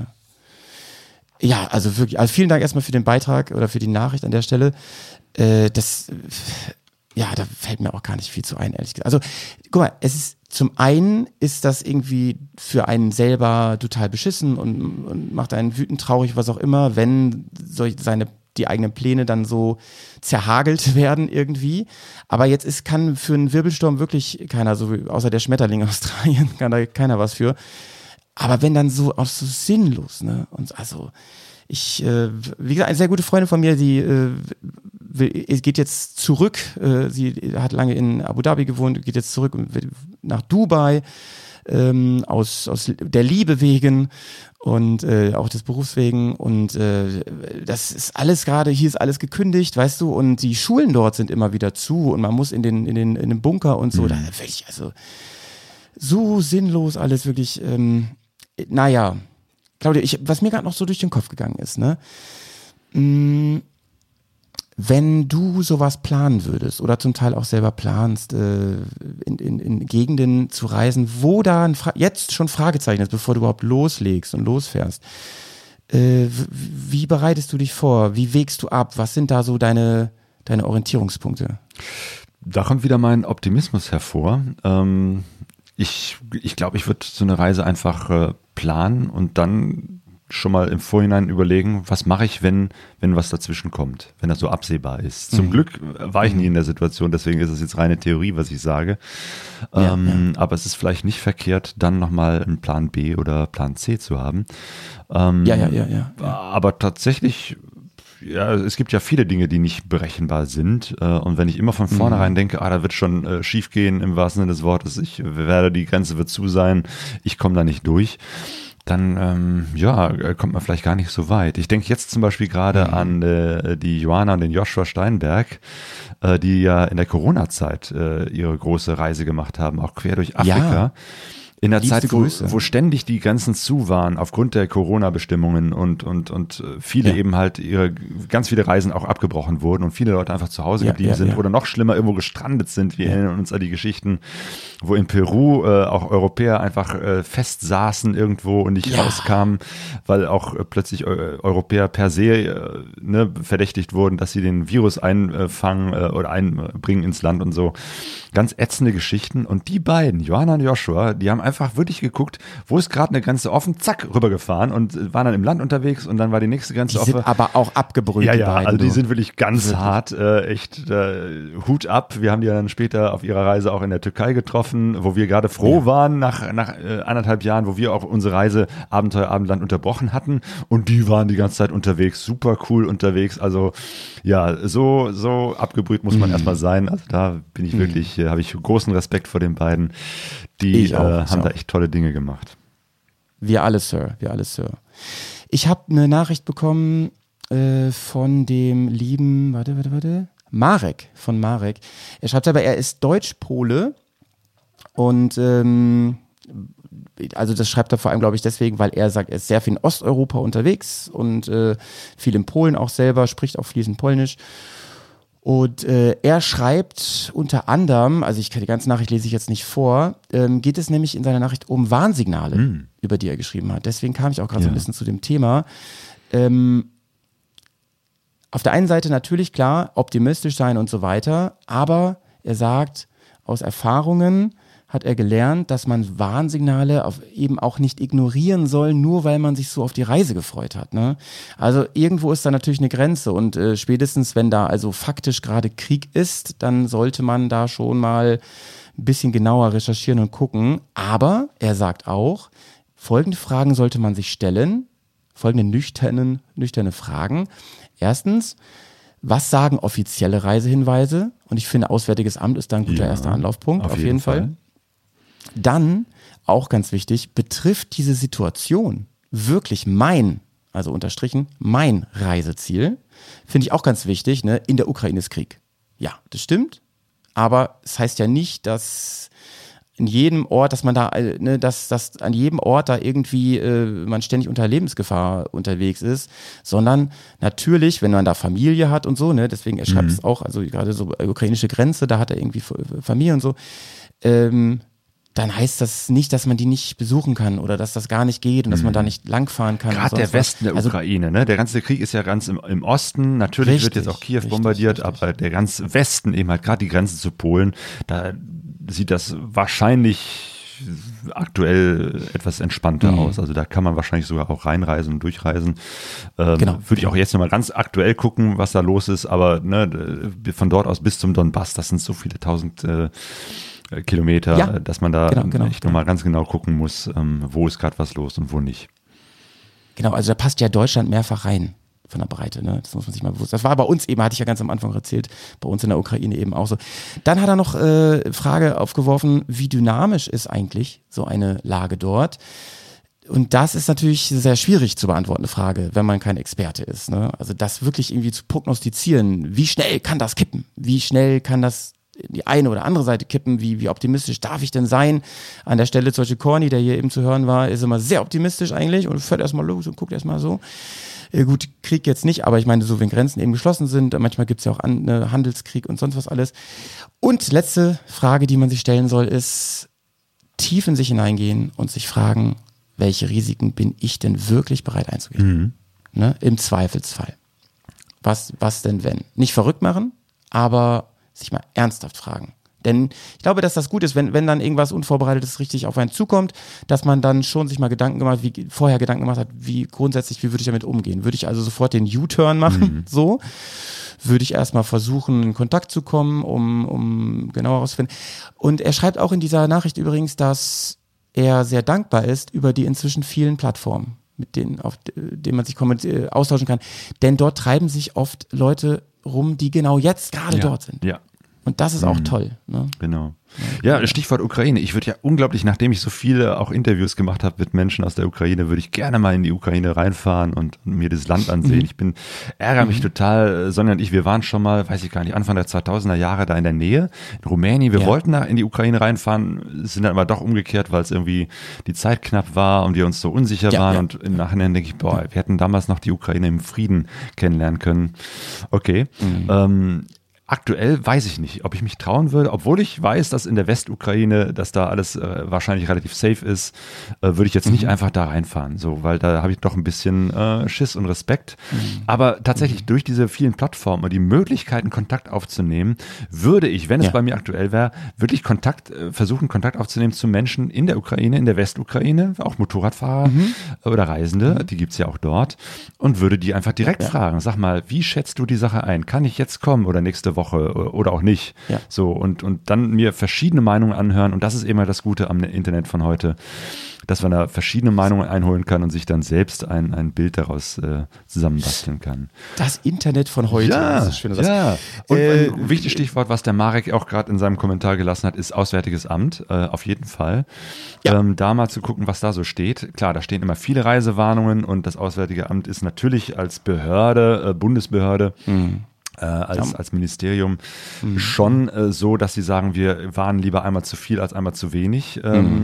Ja, also wirklich, also vielen Dank erstmal für den Beitrag oder für die Nachricht an der Stelle. Da fällt mir auch gar nicht viel zu ein, ehrlich gesagt. Also, guck mal, zum einen ist das irgendwie für einen selber total beschissen und macht einen wütend, traurig, was auch immer, wenn seine die eigenen Pläne dann so zerhagelt werden irgendwie. Aber jetzt kann für einen Wirbelsturm wirklich keiner, so außer der Schmetterling in Australien, kann da keiner was für. Aber wenn dann so, auch so sinnlos, ne? Und also, wie gesagt, eine sehr gute Freundin von mir, die geht jetzt zurück, sie hat lange in Abu Dhabi gewohnt, geht jetzt zurück nach Dubai, aus der Liebe wegen und auch des Berufs wegen und das ist alles gerade, hier ist alles gekündigt, weißt du, und die Schulen dort sind immer wieder zu und man muss in den Bunker und so, da wirklich, also so sinnlos alles wirklich, naja, Claudia, was mir gerade noch so durch den Kopf gegangen ist, ne, wenn du sowas planen würdest oder zum Teil auch selber planst, in Gegenden zu reisen, wo da jetzt schon Fragezeichen ist, bevor du überhaupt loslegst und losfährst, wie bereitest du dich vor? Wie wägst du ab? Was sind da so deine Orientierungspunkte? Da kommt wieder mein Optimismus hervor. Ich glaube, ich würde so eine Reise einfach planen und dann schon mal im Vorhinein überlegen, was mache ich, wenn was dazwischen kommt, wenn das so absehbar ist. Zum Glück war ich nie in der Situation, deswegen ist es jetzt reine Theorie, was ich sage. Aber es ist vielleicht nicht verkehrt, dann nochmal einen Plan B oder Plan C zu haben. Ja. Aber tatsächlich, ja, es gibt ja viele Dinge, die nicht berechenbar sind. Und wenn ich immer von vornherein denke, da wird schon schief gehen im wahrsten Sinne des Wortes, die Grenze wird zu sein, ich komme da nicht durch, dann kommt man vielleicht gar nicht so weit. Ich denke jetzt zum Beispiel gerade an die Joanna und den Joshua Steinberg, die ja in der Corona-Zeit ihre große Reise gemacht haben, auch quer durch Afrika. Ja. In der Zeit, wo ständig die Grenzen zu waren, aufgrund der Corona-Bestimmungen und viele eben halt ganz viele Reisen auch abgebrochen wurden und viele Leute einfach zu Hause geblieben sind oder noch schlimmer irgendwo gestrandet sind. Wir erinnern uns an die Geschichten, wo in Peru auch Europäer einfach fest saßen irgendwo und nicht rauskamen, weil auch plötzlich Europäer per se verdächtigt wurden, dass sie den Virus einfangen oder einbringen ins Land und so. Ganz ätzende Geschichten. Und die beiden, Joanna und Joshua, die haben einfach wirklich geguckt, wo ist gerade eine Grenze offen, zack, rübergefahren und waren dann im Land unterwegs und dann war die nächste Grenze offen. Die sind aber auch abgebrüht. Ja, also die sind wirklich ganz hart, echt Hut ab. Wir haben die dann später auf ihrer Reise auch in der Türkei getroffen, wo wir gerade froh waren nach 1,5 Jahren, wo wir auch unsere Reise Abenteuerabendland unterbrochen hatten und die waren die ganze Zeit unterwegs, super cool unterwegs. Also ja, so abgebrüht muss man erstmal sein. Also da bin ich wirklich, habe ich großen Respekt vor den beiden. Die haben da echt tolle Dinge gemacht. Wir alle, Sir. Ich habe eine Nachricht bekommen von dem lieben, Marek, von Marek. Er schreibt aber, er ist Deutsch-Pole und also das schreibt er vor allem, glaube ich, deswegen, weil er sagt, er ist sehr viel in Osteuropa unterwegs und viel in Polen auch selber, spricht auch fließend Polnisch. Und er schreibt unter anderem, also die ganze Nachricht lese ich jetzt nicht vor, geht es nämlich in seiner Nachricht um Warnsignale, über die er geschrieben hat. Deswegen kam ich auch gerade so ein bisschen zu dem Thema. Auf der einen Seite natürlich klar, optimistisch sein und so weiter, aber er sagt, aus Erfahrungen hat er gelernt, dass man Warnsignale eben auch nicht ignorieren soll, nur weil man sich so auf die Reise gefreut hat. Ne? Also irgendwo ist da natürlich eine Grenze und spätestens, wenn da also faktisch gerade Krieg ist, dann sollte man da schon mal ein bisschen genauer recherchieren und gucken. Aber er sagt auch, folgende Fragen sollte man sich stellen, folgende nüchterne Fragen. Erstens, was sagen offizielle Reisehinweise? Und ich finde, Auswärtiges Amt ist da ein guter erster Anlaufpunkt, auf jeden Fall. Dann, auch ganz wichtig, betrifft diese Situation wirklich mein Reiseziel? Finde ich auch ganz wichtig, ne? In der Ukraine ist Krieg. Ja, das stimmt. Aber es heißt ja nicht, dass in jedem Ort, dass man da, dass an jedem Ort da irgendwie man ständig unter Lebensgefahr unterwegs ist, sondern natürlich, wenn man da Familie hat und so, ne, deswegen er schreibt es auch, also gerade so ukrainische Grenze, da hat er irgendwie Familie und so, dann heißt das nicht, dass man die nicht besuchen kann oder dass das gar nicht geht und dass man da nicht langfahren kann. Gerade der Westen der Ukraine, ne? Der ganze Krieg ist ja ganz im Osten. Natürlich wird jetzt auch Kiew bombardiert, aber der ganze Westen eben halt, gerade die Grenze zu Polen, da sieht das wahrscheinlich aktuell etwas entspannter aus. Also da kann man wahrscheinlich sogar auch reinreisen und durchreisen. Genau. Würde ich auch jetzt nochmal ganz aktuell gucken, was da los ist, aber ne, von dort aus bis zum Donbass, das sind so viele 1000 Kilometer, dass man da echt nochmal ganz genau gucken muss, wo ist gerade was los und wo nicht. Genau, also da passt ja Deutschland mehrfach rein von der Breite, ne? Das muss man sich mal bewusst. Das war bei uns eben, hatte ich ja ganz am Anfang erzählt, bei uns in der Ukraine eben auch so. Dann hat er noch Frage aufgeworfen, wie dynamisch ist eigentlich so eine Lage dort? Und das ist natürlich sehr schwierig zu beantwortende Frage, wenn man kein Experte ist, ne? Also das wirklich irgendwie zu prognostizieren, wie schnell kann das kippen? Wie schnell kann das die eine oder andere Seite kippen, wie optimistisch darf ich denn sein? An der Stelle zum Beispiel Corny, der hier eben zu hören war, ist immer sehr optimistisch eigentlich und fährt erstmal los und guckt erstmal so. Gut, Krieg jetzt nicht, aber ich meine, so wenn Grenzen eben geschlossen sind, manchmal gibt es ja auch Handelskrieg und sonst was alles. Und letzte Frage, die man sich stellen soll, ist tief in sich hineingehen und sich fragen, welche Risiken bin ich denn wirklich bereit einzugehen? Ne? Im Zweifelsfall. Was denn wenn? Nicht verrückt machen, aber sich mal ernsthaft fragen. Denn ich glaube, dass das gut ist, wenn dann irgendwas Unvorbereitetes richtig auf einen zukommt, dass man dann schon sich mal Gedanken gemacht hat, wie grundsätzlich, wie würde ich damit umgehen? Würde ich also sofort den U-Turn machen? So? Würde ich erstmal versuchen, in Kontakt zu kommen, um genauer herauszufinden. Und er schreibt auch in dieser Nachricht übrigens, dass er sehr dankbar ist über die inzwischen vielen Plattformen, mit denen, auf denen man sich austauschen kann. Denn dort treiben sich oft Leute rum, die genau jetzt gerade dort sind. Ja. Und das ist auch toll. Ne? Genau. Ja, Stichwort Ukraine. Ich würde ja unglaublich, nachdem ich so viele auch Interviews gemacht habe mit Menschen aus der Ukraine, würde ich gerne mal in die Ukraine reinfahren und mir das Land ansehen. Ich ärgere mich total. Sonja und ich, wir waren schon mal, weiß ich gar nicht, Anfang der 2000er Jahre da in der Nähe, in Rumänien. Wir wollten da in die Ukraine reinfahren, sind dann aber doch umgekehrt, weil es irgendwie die Zeit knapp war und wir uns so unsicher waren. Und im Nachhinein denke ich, wir hätten damals noch die Ukraine im Frieden kennenlernen können. Okay. Aktuell weiß ich nicht, ob ich mich trauen würde, obwohl ich weiß, dass in der Westukraine, dass da alles wahrscheinlich relativ safe ist, würde ich jetzt nicht einfach da reinfahren, so, weil da habe ich doch ein bisschen Schiss und Respekt. Aber tatsächlich durch diese vielen Plattformen und die Möglichkeiten, Kontakt aufzunehmen, würde ich, wenn es bei mir aktuell wäre, wirklich versuchen, Kontakt aufzunehmen zu Menschen in der Ukraine, in der Westukraine, auch Motorradfahrer oder Reisende, die gibt's ja auch dort, und würde die einfach direkt fragen, sag mal, wie schätzt du die Sache ein? Kann ich jetzt kommen oder nächste Woche oder auch nicht. So, und dann mir verschiedene Meinungen anhören, und das ist immer das Gute am Internet von heute, dass man da verschiedene Meinungen einholen kann und sich dann selbst ein Bild daraus zusammenbasteln kann. Das Internet von heute, das ist schön. Und ein wichtiges Stichwort, was der Marek auch gerade in seinem Kommentar gelassen hat, ist Auswärtiges Amt, auf jeden Fall. Da mal zu gucken, was da so steht. Klar, da stehen immer viele Reisewarnungen, und das Auswärtige Amt ist natürlich als Behörde, Bundesbehörde, als Ministerium schon so, dass sie sagen, wir waren lieber einmal zu viel als einmal zu wenig.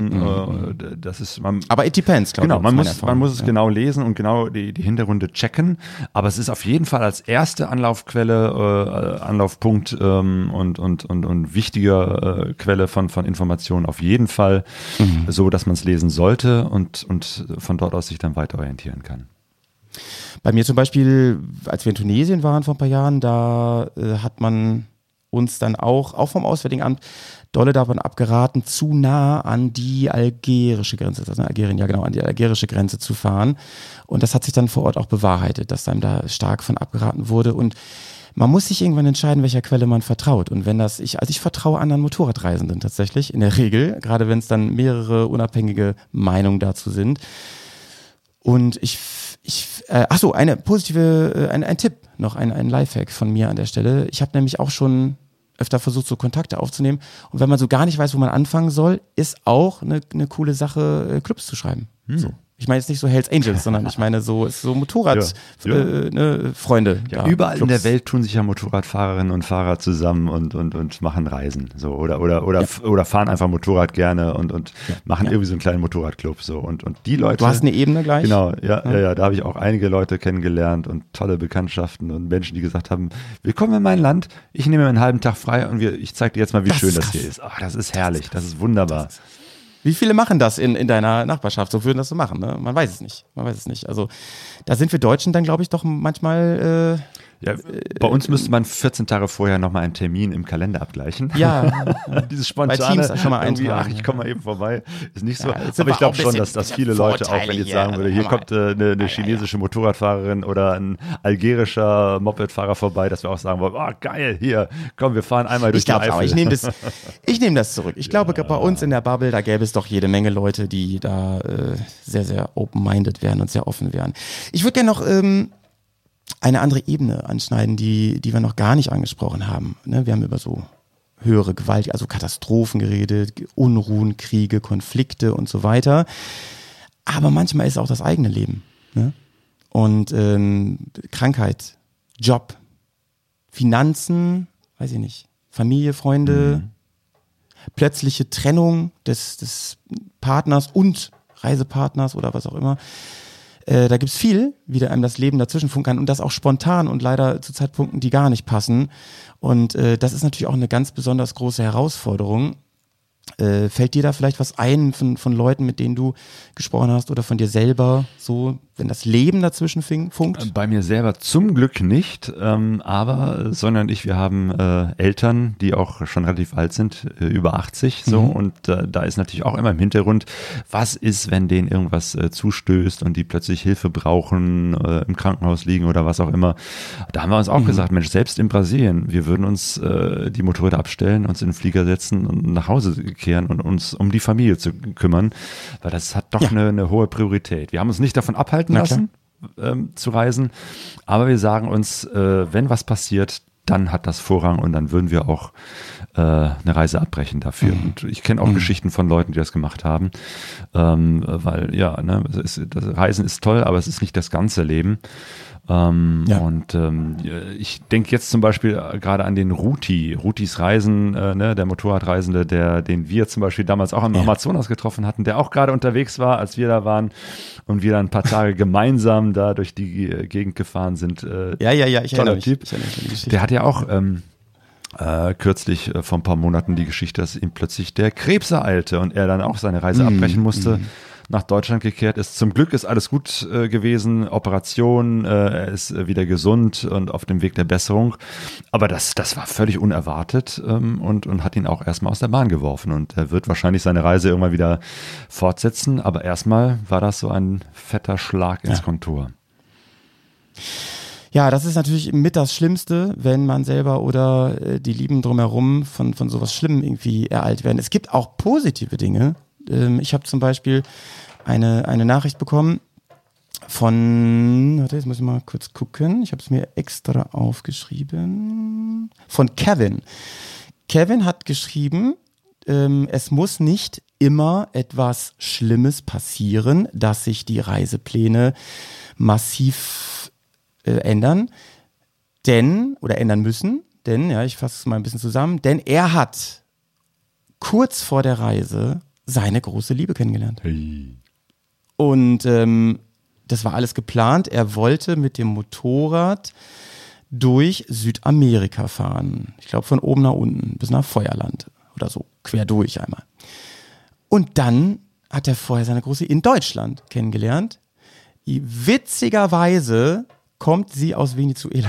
Das ist, aber it depends, glaube ich. Genau, man muss es genau lesen und genau die Hintergründe checken. Aber es ist auf jeden Fall als erste Anlaufquelle, Anlaufpunkt und wichtige Quelle von Informationen auf jeden Fall so, dass man es lesen sollte und von dort aus sich dann weiter orientieren kann. Bei mir zum Beispiel, als wir in Tunesien waren vor ein paar Jahren, da hat man uns dann auch vom Auswärtigen Amt dolle davon abgeraten, zu nah an die algerische Grenze, also Algerien, ja genau, an die algerische Grenze zu fahren. Und das hat sich dann vor Ort auch bewahrheitet, dass einem da stark von abgeraten wurde. Und man muss sich irgendwann entscheiden, welcher Quelle man vertraut. Und wenn ich vertraue anderen Motorradreisenden tatsächlich, in der Regel, gerade wenn es dann mehrere unabhängige Meinungen dazu sind. Und ein Tipp noch, ein Lifehack von mir an der Stelle. Ich habe nämlich auch schon öfter versucht, so Kontakte aufzunehmen. Und wenn man so gar nicht weiß, wo man anfangen soll, ist auch eine coole Sache, Clubs zu schreiben. So. Ich meine jetzt nicht so Hells Angels, sondern ich meine so Motorradfreunde. Ja, überall in der Welt tun sich ja Motorradfahrerinnen und Fahrer zusammen und machen Reisen. So, oder fahren einfach Motorrad gerne und machen irgendwie so einen kleinen Motorradclub. So. Und die Leute. Du hast eine Ebene gleich? Genau, ja, da habe ich auch einige Leute kennengelernt und tolle Bekanntschaften und Menschen, die gesagt haben, willkommen in mein Land, ich nehme mir einen halben Tag frei und ich zeige dir jetzt mal, wie schön das hier ist. Ach, das ist herrlich, das ist wunderbar. Wie viele machen das in deiner Nachbarschaft? So würden das so machen, ne? Man weiß es nicht. Also da sind wir Deutschen dann, glaube ich, doch manchmal Ja, bei uns müsste man 14 Tage vorher nochmal einen Termin im Kalender abgleichen. Ja. Dieses spontane, bei Teams schon mal eintragen. Ich komme mal eben vorbei, ist nicht so. Ja, aber ich glaube schon, dass viele Leute, auch wenn ich jetzt sagen würde, hier kommt eine chinesische Motorradfahrerin oder ein algerischer Mopedfahrer vorbei, dass wir auch sagen wollen, geil, hier, komm, wir fahren einmal durch die Eifel. Ich nehme das zurück. Ich glaube, bei uns in der Bubble, da gäbe es doch jede Menge Leute, die da sehr, sehr open-minded wären und sehr offen wären. Ich würde gerne noch eine andere Ebene anschneiden, die wir noch gar nicht angesprochen haben. Ne? Wir haben über so höhere Gewalt, also Katastrophen geredet, Unruhen, Kriege, Konflikte und so weiter. Aber manchmal ist auch das eigene Leben. Ne? Und Krankheit, Job, Finanzen, weiß ich nicht, Familie, Freunde, plötzliche Trennung des Partners und Reisepartners oder was auch immer. Da gibt's viel, wie da einem das Leben dazwischen funken kann und das auch spontan und leider zu Zeitpunkten, die gar nicht passen. Und das ist natürlich auch eine ganz besonders große Herausforderung. Fällt dir da vielleicht was ein von Leuten, mit denen du gesprochen hast oder von dir selber, so, wenn das Leben dazwischen funkt? Bei mir selber zum Glück nicht, aber Sonja und ich, wir haben Eltern, die auch schon relativ alt sind, über 80, so, und da ist natürlich auch immer im Hintergrund, was ist, wenn denen irgendwas zustößt und die plötzlich Hilfe brauchen, im Krankenhaus liegen oder was auch immer. Da haben wir uns auch gesagt, Mensch, selbst in Brasilien, wir würden uns die Motorräder abstellen, uns in den Flieger setzen und nach Hause kehren und uns um die Familie zu kümmern, weil das hat doch eine hohe Priorität. Wir haben uns nicht davon abhalten lassen, zu reisen, aber wir sagen uns, wenn was passiert, dann hat das Vorrang und dann würden wir auch eine Reise abbrechen dafür. Und ich kenne auch Geschichten von Leuten, die das gemacht haben, weil das Reisen ist toll, aber es ist nicht das ganze Leben. Und ich denke jetzt zum Beispiel gerade an den Rutis Reisen, der Motorradreisende, den wir zum Beispiel damals auch im Amazonas getroffen hatten, der auch gerade unterwegs war, als wir da waren und wir dann ein paar Tage gemeinsam da durch die Gegend gefahren sind. Ich erinnere mich. Der hat ja auch kürzlich vor ein paar Monaten die Geschichte, dass ihm plötzlich der Krebs ereilte und er dann auch seine Reise abbrechen musste. Nach Deutschland gekehrt ist. Zum Glück ist alles gut gewesen, Operation, er ist wieder gesund und auf dem Weg der Besserung. Aber das war völlig unerwartet und hat ihn auch erstmal aus der Bahn geworfen. Und er wird wahrscheinlich seine Reise irgendwann wieder fortsetzen. Aber erstmal war das so ein fetter Schlag ins Kontor. Ja, das ist natürlich mit das Schlimmste, wenn man selber oder die Lieben drumherum von sowas Schlimmem irgendwie ereilt werden. Es gibt auch positive Dinge. Ich habe zum Beispiel eine Nachricht bekommen jetzt muss ich mal kurz gucken, ich habe es mir extra aufgeschrieben, von Kevin. Kevin hat geschrieben, es muss nicht immer etwas Schlimmes passieren, dass sich die Reisepläne massiv ändern, ändern müssen, denn, ich fasse es mal ein bisschen zusammen, denn er hat kurz vor der Reise seine große Liebe kennengelernt. Hey. Und das war alles geplant. Er wollte mit dem Motorrad durch Südamerika fahren. Ich glaube von oben nach unten bis nach Feuerland oder so, quer durch einmal. Und dann hat er vorher seine große in Deutschland kennengelernt. Witzigerweise kommt sie aus Venezuela.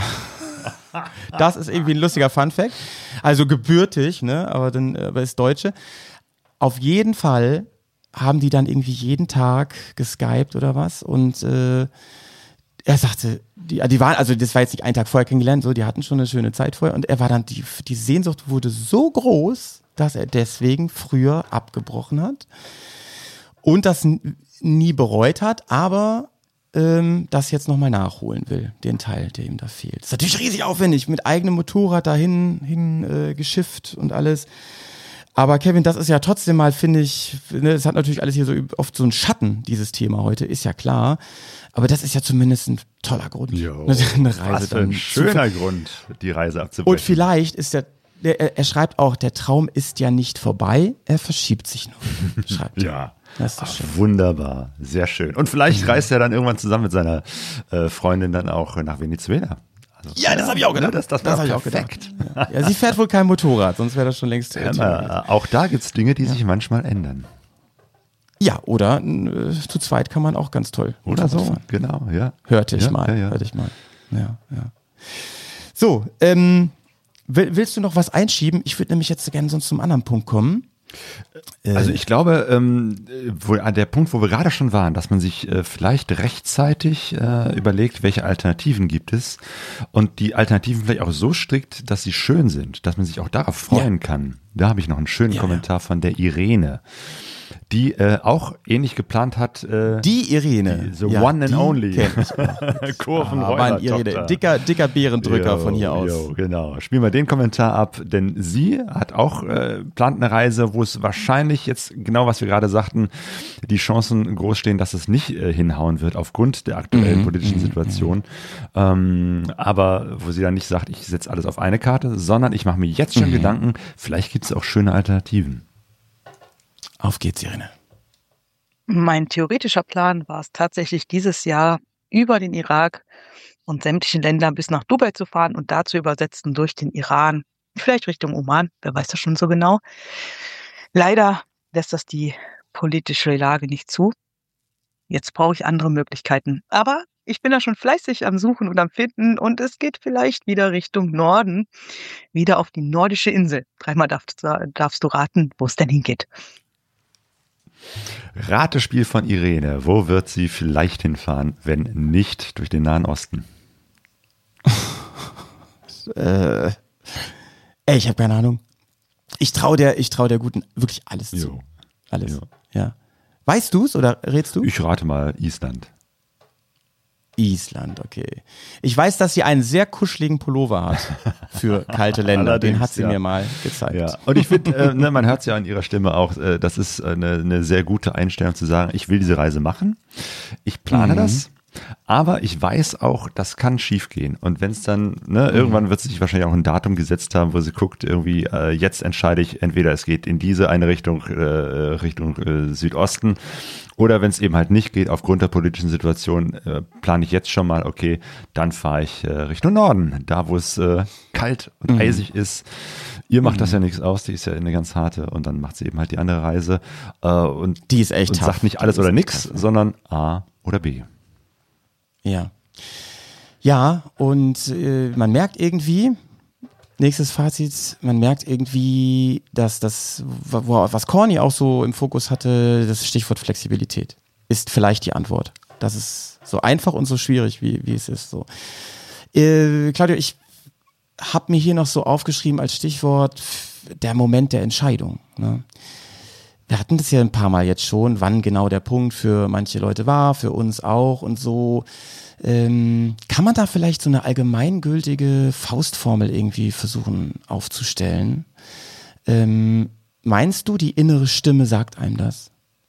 Das ist irgendwie ein lustiger Funfact. Also gebürtig, aber ist Deutsche. Auf jeden Fall haben die dann irgendwie jeden Tag geskypt oder was und er sagte, die waren, also das war jetzt nicht einen Tag vorher kennengelernt, so, die hatten schon eine schöne Zeit vorher und er war dann, die Sehnsucht wurde so groß, dass er deswegen früher abgebrochen hat und das nie bereut hat, aber das jetzt nochmal nachholen will, den Teil, der ihm da fehlt. Das ist natürlich riesig aufwendig, mit eigenem Motorrad dahin geschifft und alles. Aber Kevin, das ist ja trotzdem mal, finde ich, es hat natürlich alles hier so oft so einen Schatten, dieses Thema heute, ist ja klar. Aber das ist ja zumindest ein toller Grund. Eine Reise dann. Ein schöner Grund, die Reise abzubrechen. Und vielleicht ist er schreibt auch, der Traum ist ja nicht vorbei, er verschiebt sich nur. Schreibt ja. Das ist schön. Wunderbar, sehr schön. Und vielleicht reist er dann irgendwann zusammen mit seiner Freundin dann auch nach Venezuela. Ja, das habe ich auch gedacht. Das habe ich auch perfekt. Ja, sie fährt wohl kein Motorrad, sonst wäre das schon längst. Auch da gibt es Dinge, die sich manchmal ändern. Ja, oder zu zweit kann man auch ganz toll. Oder so, fahren. Genau, ja. Hörte ich mal. Ja. Ja. So, willst du noch was einschieben? Ich würde nämlich jetzt gerne sonst zum anderen Punkt kommen. Also ich glaube, der Punkt, wo wir gerade schon waren, dass man sich vielleicht rechtzeitig überlegt, welche Alternativen gibt es und die Alternativen vielleicht auch so strikt, dass sie schön sind, dass man sich auch darauf freuen kann. Da habe ich noch einen schönen Kommentar von der Irene, die auch ähnlich geplant hat. Die Irene. The one and only. Kurvenräuber. Irene. Dicker Bärendrücker von hier aus. Genau. Spielen wir den Kommentar ab, denn sie hat auch plant eine Reise, wo es wahrscheinlich jetzt, genau was wir gerade sagten, die Chancen groß stehen, dass es nicht hinhauen wird aufgrund der aktuellen politischen Situation. Aber wo sie dann nicht sagt, ich setze alles auf eine Karte, sondern ich mache mir jetzt schon Gedanken, vielleicht gibt es auch schöne Alternativen. Auf geht's, Irene. Mein theoretischer Plan war es tatsächlich, dieses Jahr über den Irak und sämtliche Länder bis nach Dubai zu fahren und da zu übersetzen durch den Iran, vielleicht Richtung Oman, wer weiß das schon so genau. Leider lässt das die politische Lage nicht zu. Jetzt brauche ich andere Möglichkeiten. Aber ich bin da schon fleißig am Suchen und am Finden und es geht vielleicht wieder Richtung Norden, wieder auf die nordische Insel. Dreimal darfst du raten, wo es denn hingeht. Ratespiel von Irene. Wo wird sie vielleicht hinfahren, wenn nicht durch den Nahen Osten? Ich habe keine Ahnung. Ich trau der Guten wirklich alles zu. Alles. Jo. Ja. Weißt du es oder rätst du? Ich rate mal Island. Island, okay. Ich weiß, dass sie einen sehr kuscheligen Pullover hat für kalte Länder. Den hat sie mir mal gezeigt. Ja. Und ich finde, man hört es ja an ihrer Stimme auch, das ist eine sehr gute Einstellung zu sagen, ich will diese Reise machen, ich plane das, aber ich weiß auch, das kann schief gehen. Und wenn es dann, irgendwann wird sie sich wahrscheinlich auch ein Datum gesetzt haben, wo sie guckt, irgendwie, jetzt entscheide ich, entweder es geht in diese eine Richtung, Richtung Südosten, oder wenn es eben halt nicht geht, aufgrund der politischen Situation, plane ich jetzt schon mal, okay, dann fahre ich Richtung Norden, da wo es kalt und eisig ist. Ihr macht das ja nichts aus, die ist ja eine ganz harte und dann macht sie eben halt die andere Reise und die ist echt und sagt nicht alles oder nichts, sondern A oder B. Ja. Ja, und man merkt irgendwie, nächstes Fazit, man merkt irgendwie, dass das, was Corny auch so im Fokus hatte, das Stichwort Flexibilität, ist vielleicht die Antwort. Das ist so einfach und so schwierig, wie es ist. So. Claudio, ich habe mir hier noch so aufgeschrieben als Stichwort der Moment der Entscheidung. Ne? Wir hatten das ja ein paar Mal jetzt schon, wann genau der Punkt für manche Leute war, für uns auch und so. Kann man da vielleicht so eine allgemeingültige Faustformel irgendwie versuchen aufzustellen? Meinst du, die innere Stimme sagt einem das?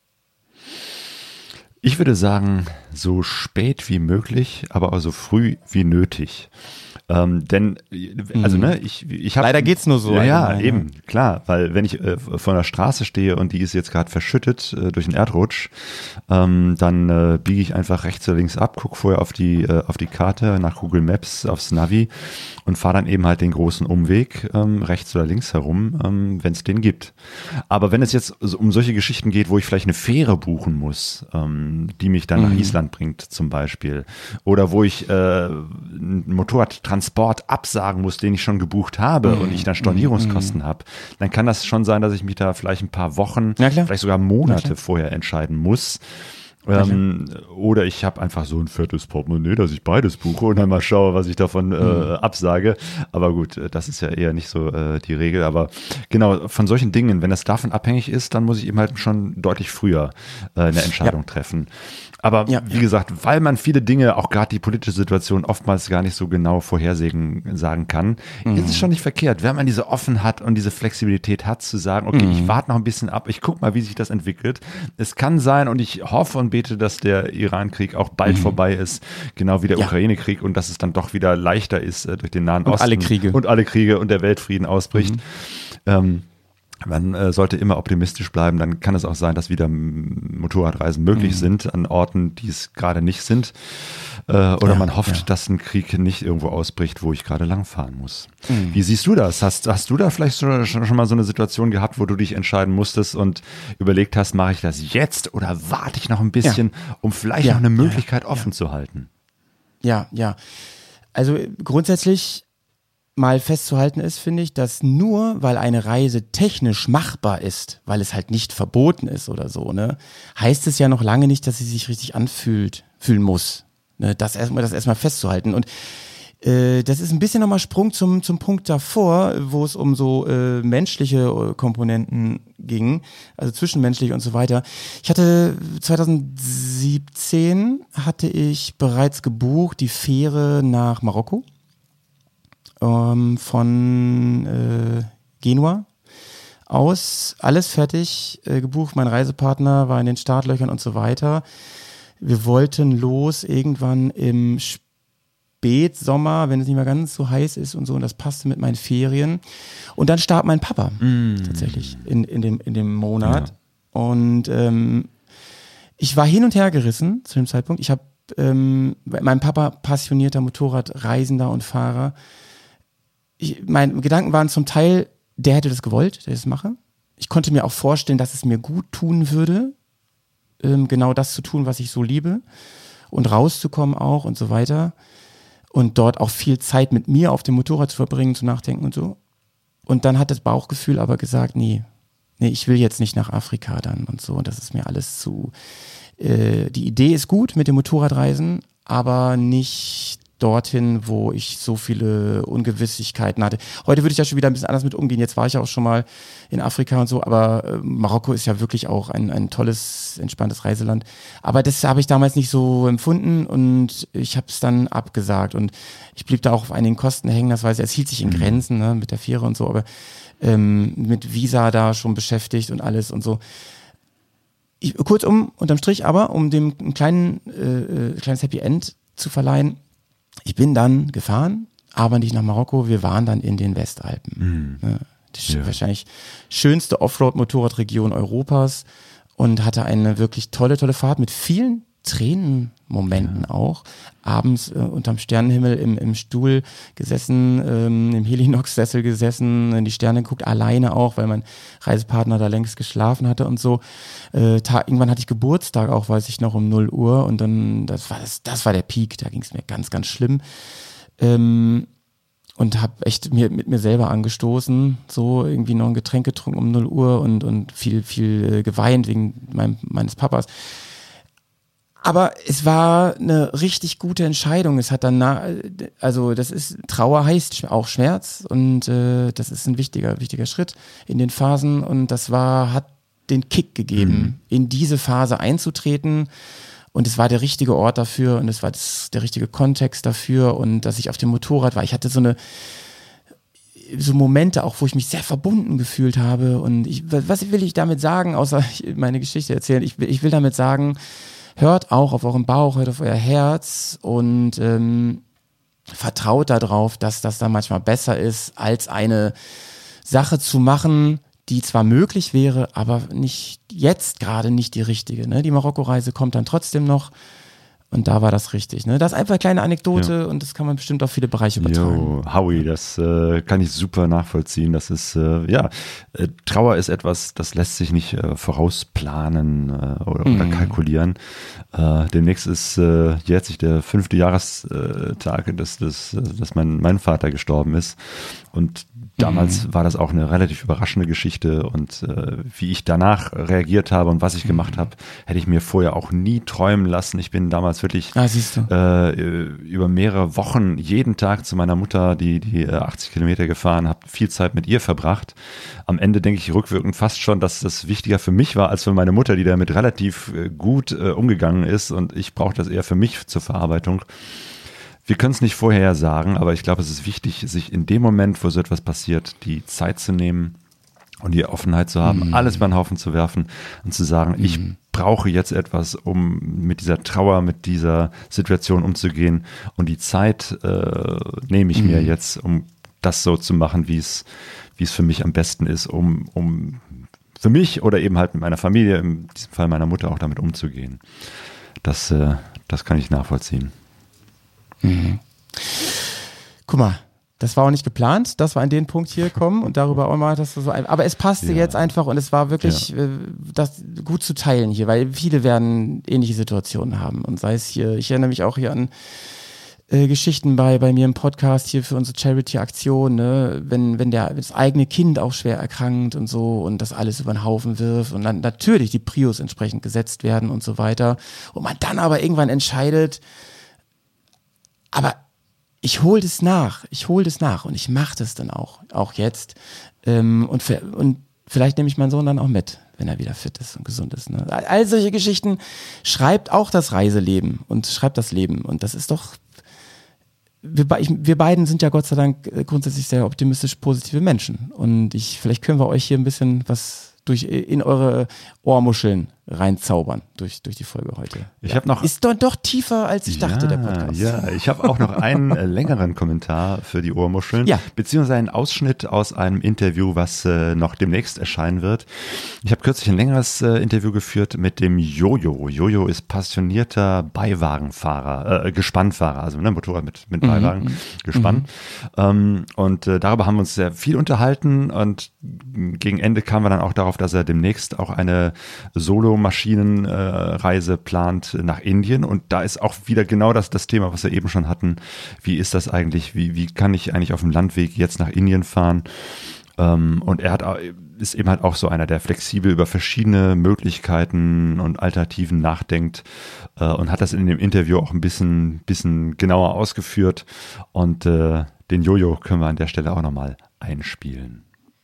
Ich würde sagen, so spät wie möglich, aber auch so früh wie nötig. Denn, also ich habe... Leider geht's nur so. Ja, eben, klar, weil wenn ich vor einer Straße stehe und die ist jetzt gerade verschüttet durch einen Erdrutsch, dann biege ich einfach rechts oder links ab, gucke vorher auf die Karte, nach Google Maps, aufs Navi und fahre dann eben halt den großen Umweg rechts oder links herum, wenn es den gibt. Aber wenn es jetzt um solche Geschichten geht, wo ich vielleicht eine Fähre buchen muss, die mich dann nach Island bringt zum Beispiel, oder wo ich einen Motorradtransport absagen muss, den ich schon gebucht habe und ich dann Stornierungskosten habe, dann kann das schon sein, dass ich mich da vielleicht ein paar Wochen, vielleicht sogar Monate vorher entscheiden muss. Oder ich habe einfach so ein fettes Portemonnaie, dass ich beides buche und dann mal schaue, was ich davon absage. Aber gut, das ist ja eher nicht so die Regel. Aber genau, von solchen Dingen, wenn das davon abhängig ist, dann muss ich eben halt schon deutlich früher eine Entscheidung treffen. Aber wie gesagt, weil man viele Dinge, auch gerade die politische Situation, oftmals gar nicht so genau sagen kann, ist es schon nicht verkehrt, wenn man diese Offenheit hat und diese Flexibilität hat, zu sagen, okay, ich warte noch ein bisschen ab, ich gucke mal, wie sich das entwickelt. Es kann sein und ich hoffe und bete, dass der Iran-Krieg auch bald vorbei ist, genau wie der Ukraine-Krieg und dass es dann doch wieder leichter ist durch den Nahen Osten. Und alle Kriege und der Weltfrieden ausbricht. Man sollte immer optimistisch bleiben, dann kann es auch sein, dass wieder Motorradreisen möglich sind an Orten, die es gerade nicht sind. Oder man hofft, dass ein Krieg nicht irgendwo ausbricht, wo ich gerade langfahren muss. Wie siehst du das? Hast du da vielleicht schon mal so eine Situation gehabt, wo du dich entscheiden musstest und überlegt hast, mache ich das jetzt oder warte ich noch ein bisschen, um vielleicht noch eine Möglichkeit offen zu halten? Ja. Also grundsätzlich mal festzuhalten ist, finde ich, dass nur, weil eine Reise technisch machbar ist, weil es halt nicht verboten ist oder so, ne, heißt es ja noch lange nicht, dass sie sich richtig fühlen muss. Ne, das erstmal festzuhalten. Und das ist ein bisschen nochmal Sprung zum Punkt davor, wo es um so menschliche Komponenten ging, also zwischenmenschlich und so weiter. Ich hatte 2017 bereits gebucht die Fähre nach Marokko. Von Genua aus, alles fertig, gebucht, mein Reisepartner war in den Startlöchern und so weiter. Wir wollten los irgendwann im Spätsommer, wenn es nicht mehr ganz so heiß ist und so, und das passte mit meinen Ferien. Und dann starb mein Papa tatsächlich in dem Monat. Ja. Und ich war hin und her gerissen zu dem Zeitpunkt. Ich habe mein Papa, passionierter Motorradreisender und Fahrer. Meine Gedanken waren zum Teil, der hätte das gewollt, der das mache. Ich konnte mir auch vorstellen, dass es mir gut tun würde, genau das zu tun, was ich so liebe und rauszukommen auch und so weiter und dort auch viel Zeit mit mir auf dem Motorrad zu verbringen, zu nachdenken und so. Und dann hat das Bauchgefühl aber gesagt, nee, ich will jetzt nicht nach Afrika dann und so, und das ist mir alles zu... Die Idee ist gut mit dem Motorradreisen, aber nicht dorthin, wo ich so viele Ungewisslichkeiten hatte. Heute würde ich ja schon wieder ein bisschen anders mit umgehen. Jetzt war ich ja auch schon mal in Afrika und so, aber Marokko ist ja wirklich auch ein tolles, entspanntes Reiseland. Aber das habe ich damals nicht so empfunden und ich habe es dann abgesagt und ich blieb da auch auf einigen Kosten hängen. Das weiß ich, es hielt sich in Grenzen, ne, mit der Fähre und so, aber mit Visa da schon beschäftigt und alles und so. Unterm Strich aber, um dem ein kleines Happy End zu verleihen, ich bin dann gefahren, aber nicht nach Marokko, wir waren dann in den Westalpen. Die wahrscheinlich schönste Offroad-Motorradregion Europas und hatte eine wirklich tolle Fahrt mit vielen Tränenmomenten auch. Abends unterm Sternenhimmel im Stuhl gesessen, im Helinox-Sessel gesessen, in die Sterne geguckt, alleine auch, weil mein Reisepartner da längst geschlafen hatte und so. Irgendwann hatte ich Geburtstag auch, weiß ich noch, um 0 Uhr und dann, das war der Peak, da ging es mir ganz, ganz schlimm. Und habe echt mit mir selber angestoßen, so irgendwie noch ein Getränk getrunken um 0 Uhr und viel geweint wegen meines Papas. Aber es war eine richtig gute Entscheidung. Es hat dann, Trauer heißt auch Schmerz und das ist ein wichtiger Schritt in den Phasen und hat den Kick gegeben, in diese Phase einzutreten und es war der richtige Ort dafür und es war der richtige Kontext dafür und dass ich auf dem Motorrad war. Ich hatte so Momente auch, wo ich mich sehr verbunden gefühlt habe und was will ich damit sagen, außer meine Geschichte erzählen? Ich will damit sagen, hört auch auf euren Bauch, hört auf euer Herz und vertraut darauf, dass das dann manchmal besser ist, als eine Sache zu machen, die zwar möglich wäre, aber nicht jetzt gerade nicht die richtige. Ne? Die Marokko-Reise kommt dann trotzdem noch und da war das richtig. Ne? Das ist einfach eine kleine Anekdote und das kann man bestimmt auf viele Bereiche übertragen. Howie, das kann ich super nachvollziehen. Das ist, Trauer ist etwas, das lässt sich nicht vorausplanen oder kalkulieren. Demnächst jährt sich der 5. Jahrestag, dass mein Vater gestorben ist und damals war das auch eine relativ überraschende Geschichte und wie ich danach reagiert habe und was ich gemacht habe, hätte ich mir vorher auch nie träumen lassen. Ich bin damals wirklich über mehrere Wochen jeden Tag zu meiner Mutter die 80 Kilometer gefahren, habe viel Zeit mit ihr verbracht. Am Ende denke ich rückwirkend fast schon, dass das wichtiger für mich war als für meine Mutter, die damit relativ gut umgegangen ist und ich brauche das eher für mich zur Verarbeitung. Wir können es nicht vorher sagen, aber ich glaube, es ist wichtig, sich in dem Moment, wo so etwas passiert, die Zeit zu nehmen und die Offenheit zu haben, alles über den Haufen zu werfen und zu sagen, ich brauche jetzt etwas, um mit dieser Trauer, mit dieser Situation umzugehen und die Zeit nehme ich mir jetzt, um das so zu machen, wie es für mich am besten ist, um für mich oder eben halt mit meiner Familie, in diesem Fall meiner Mutter, auch damit umzugehen. Das kann ich nachvollziehen. Guck mal, das war auch nicht geplant, dass wir an den Punkt hier kommen und darüber auch mal, aber es passte jetzt einfach und es war wirklich das gut zu teilen hier, weil viele werden ähnliche Situationen haben und sei es hier, ich erinnere mich auch hier an Geschichten bei mir im Podcast hier für unsere Charity-Aktion, ne? Wenn das eigene Kind auch schwer erkrankt und so und das alles über den Haufen wirft und dann natürlich die Prios entsprechend gesetzt werden und so weiter und man dann aber irgendwann entscheidet, aber ich hole das nach und ich mache das dann auch jetzt und vielleicht nehme ich meinen Sohn dann auch mit, wenn er wieder fit ist und gesund ist. Ne? All solche Geschichten schreibt auch das Reiseleben und schreibt das Leben und das ist doch wir beiden sind ja Gott sei Dank grundsätzlich sehr optimistisch positive Menschen und vielleicht können wir euch hier ein bisschen was in eure Ohrmuscheln reinzaubern durch die Folge heute. Ist doch tiefer, als ich dachte, der Podcast. Ja, ich habe auch noch einen längeren Kommentar für die Ohrmuscheln, beziehungsweise einen Ausschnitt aus einem Interview, was noch demnächst erscheinen wird. Ich habe kürzlich ein längeres Interview geführt mit dem Jojo. Jojo ist passionierter Beiwagenfahrer, Gespannfahrer, also Motorrad mit Beiwagen, Gespann. Und darüber haben wir uns sehr viel unterhalten und gegen Ende kamen wir dann auch darauf, dass er demnächst auch eine Solo-Maschinenreise plant nach Indien und da ist auch wieder genau das Thema, was wir eben schon hatten. Wie ist das eigentlich? Wie kann ich eigentlich auf dem Landweg jetzt nach Indien fahren? Und er ist eben halt auch so einer, der flexibel über verschiedene Möglichkeiten und Alternativen nachdenkt und hat das in dem Interview auch ein bisschen genauer ausgeführt und den Jojo können wir an der Stelle auch nochmal einspielen.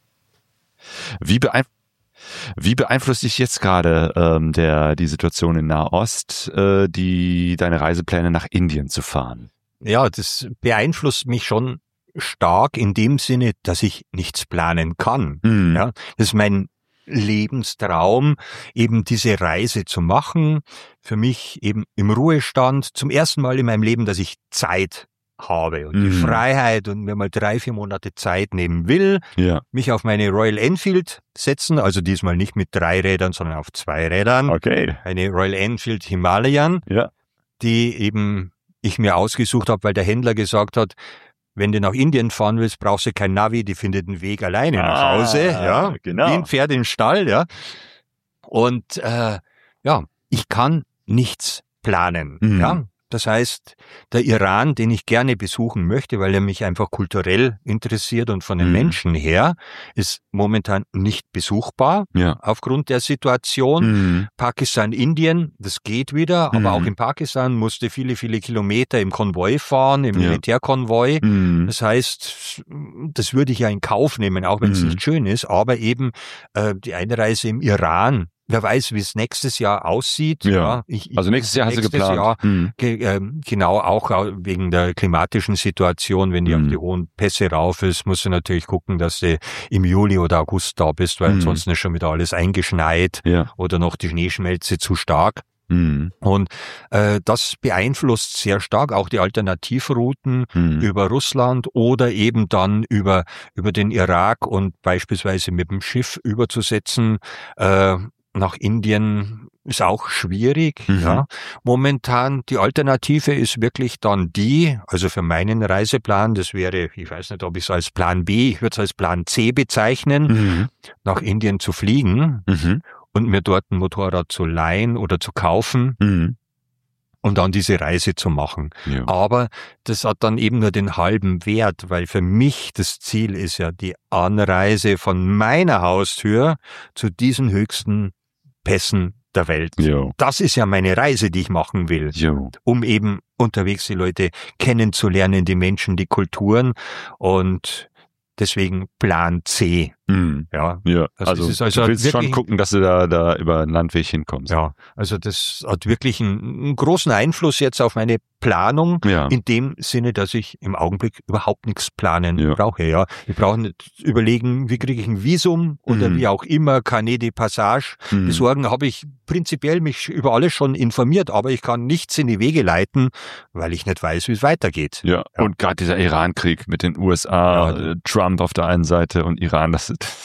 Wie beeinflusst dich jetzt gerade die Situation in Nahost, deine Reisepläne nach Indien zu fahren? Ja, das beeinflusst mich schon stark in dem Sinne, dass ich nichts planen kann. Ja, das ist mein Lebenstraum, eben diese Reise zu machen. Für mich eben im Ruhestand zum ersten Mal in meinem Leben, dass ich Zeit habe und die Freiheit und mir mal 3-4 Monate Zeit nehmen will, mich auf meine Royal Enfield setzen, also diesmal nicht mit 3 Rädern, sondern auf 2 Rädern. Okay. Eine Royal Enfield Himalayan, die eben ich mir ausgesucht habe, weil der Händler gesagt hat, wenn du nach Indien fahren willst, brauchst du kein Navi, die findet einen Weg alleine nach Hause, genau. Wie ein Pferd im Stall, Und ich kann nichts planen, Das heißt, der Iran, den ich gerne besuchen möchte, weil er mich einfach kulturell interessiert und von den Menschen her, ist momentan nicht besuchbar aufgrund der Situation. Pakistan, Indien, das geht wieder, aber auch in Pakistan musste viele, viele Kilometer im Konvoi fahren, im Militärkonvoi. Das heißt, das würde ich ja in Kauf nehmen, auch wenn es nicht schön ist, aber eben die Einreise im Iran, wer weiß, wie es nächstes Jahr aussieht. Also nächstes Jahr hast du geplant. Genau, auch wegen der klimatischen Situation, wenn die auf die hohen Pässe rauf ist, musst du natürlich gucken, dass du im Juli oder August da bist, weil ansonsten ist schon wieder alles eingeschneit oder noch die Schneeschmelze zu stark. Und das beeinflusst sehr stark auch die Alternativrouten über Russland oder eben dann über den Irak und beispielsweise mit dem Schiff überzusetzen nach Indien ist auch schwierig. Momentan die Alternative ist wirklich dann also für meinen Reiseplan, das wäre, ich weiß nicht, ob ich es als Plan B, ich würde es als Plan C bezeichnen, nach Indien zu fliegen und mir dort ein Motorrad zu leihen oder zu kaufen und dann diese Reise zu machen. Aber das hat dann eben nur den halben Wert, weil für mich das Ziel ist ja die Anreise von meiner Haustür zu diesen höchsten Pässen der Welt. Das ist ja meine Reise, die ich machen will, um eben unterwegs die Leute kennenzulernen, die Menschen, die Kulturen und deswegen Plan C. Also du willst schon gucken, dass du da über einen Landweg hinkommst. Ja, also das hat wirklich einen großen Einfluss jetzt auf meine Planung, in dem Sinne, dass ich im Augenblick überhaupt nichts planen brauche. Wir brauchen nicht überlegen, wie kriege ich ein Visum oder wie auch immer, Carnet de Passage besorgen, habe ich prinzipiell mich über alles schon informiert, aber ich kann nichts in die Wege leiten, weil ich nicht weiß, wie es weitergeht. Und gerade dieser Iran-Krieg mit den USA, Trump auf der einen Seite und Iran,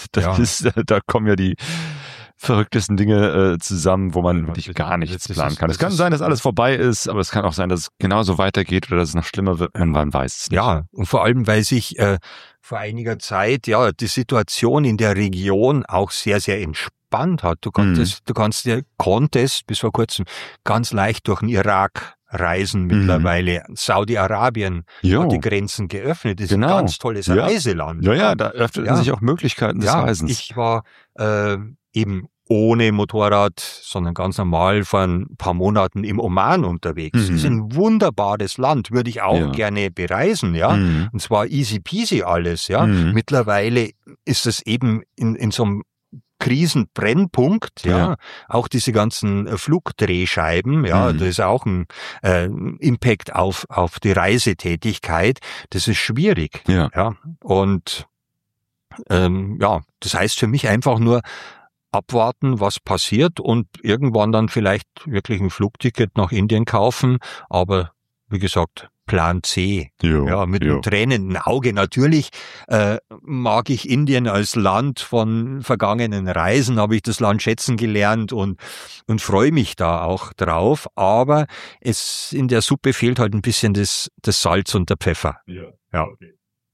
da kommen ja die verrücktesten Dinge zusammen, wo man wirklich gar nichts planen kann. Es kann sein, dass alles vorbei ist, aber es kann auch sein, dass es genauso weitergeht oder dass es noch schlimmer wird. Man weiß es nicht. Ja, und vor allem, weil sich vor einiger Zeit die Situation in der Region auch sehr, sehr entspannt hat. Du konntest bis vor kurzem ganz leicht durch den Irak Reisen mittlerweile. Saudi-Arabien hat die Grenzen geöffnet. Das ist ein ganz tolles Reiseland. Ja, da öffnen sich auch Möglichkeiten des Reisens. Ich war eben ohne Motorrad, sondern ganz normal vor ein paar Monaten im Oman unterwegs. Das ist ein wunderbares Land, würde ich auch gerne bereisen, Und zwar easy peasy alles, Mittlerweile ist es eben in so einem Krisenbrennpunkt, auch diese ganzen Flugdrehscheiben, das ist auch ein Impact auf die Reisetätigkeit. Das ist schwierig, Und das heißt für mich einfach nur abwarten, was passiert und irgendwann dann vielleicht wirklich ein Flugticket nach Indien kaufen, aber wie gesagt, Plan C. Mit einem tränenden Auge. Natürlich mag ich Indien als Land von vergangenen Reisen, habe ich das Land schätzen gelernt und freue mich da auch drauf, aber in der Suppe fehlt halt ein bisschen das Salz und der Pfeffer. Okay.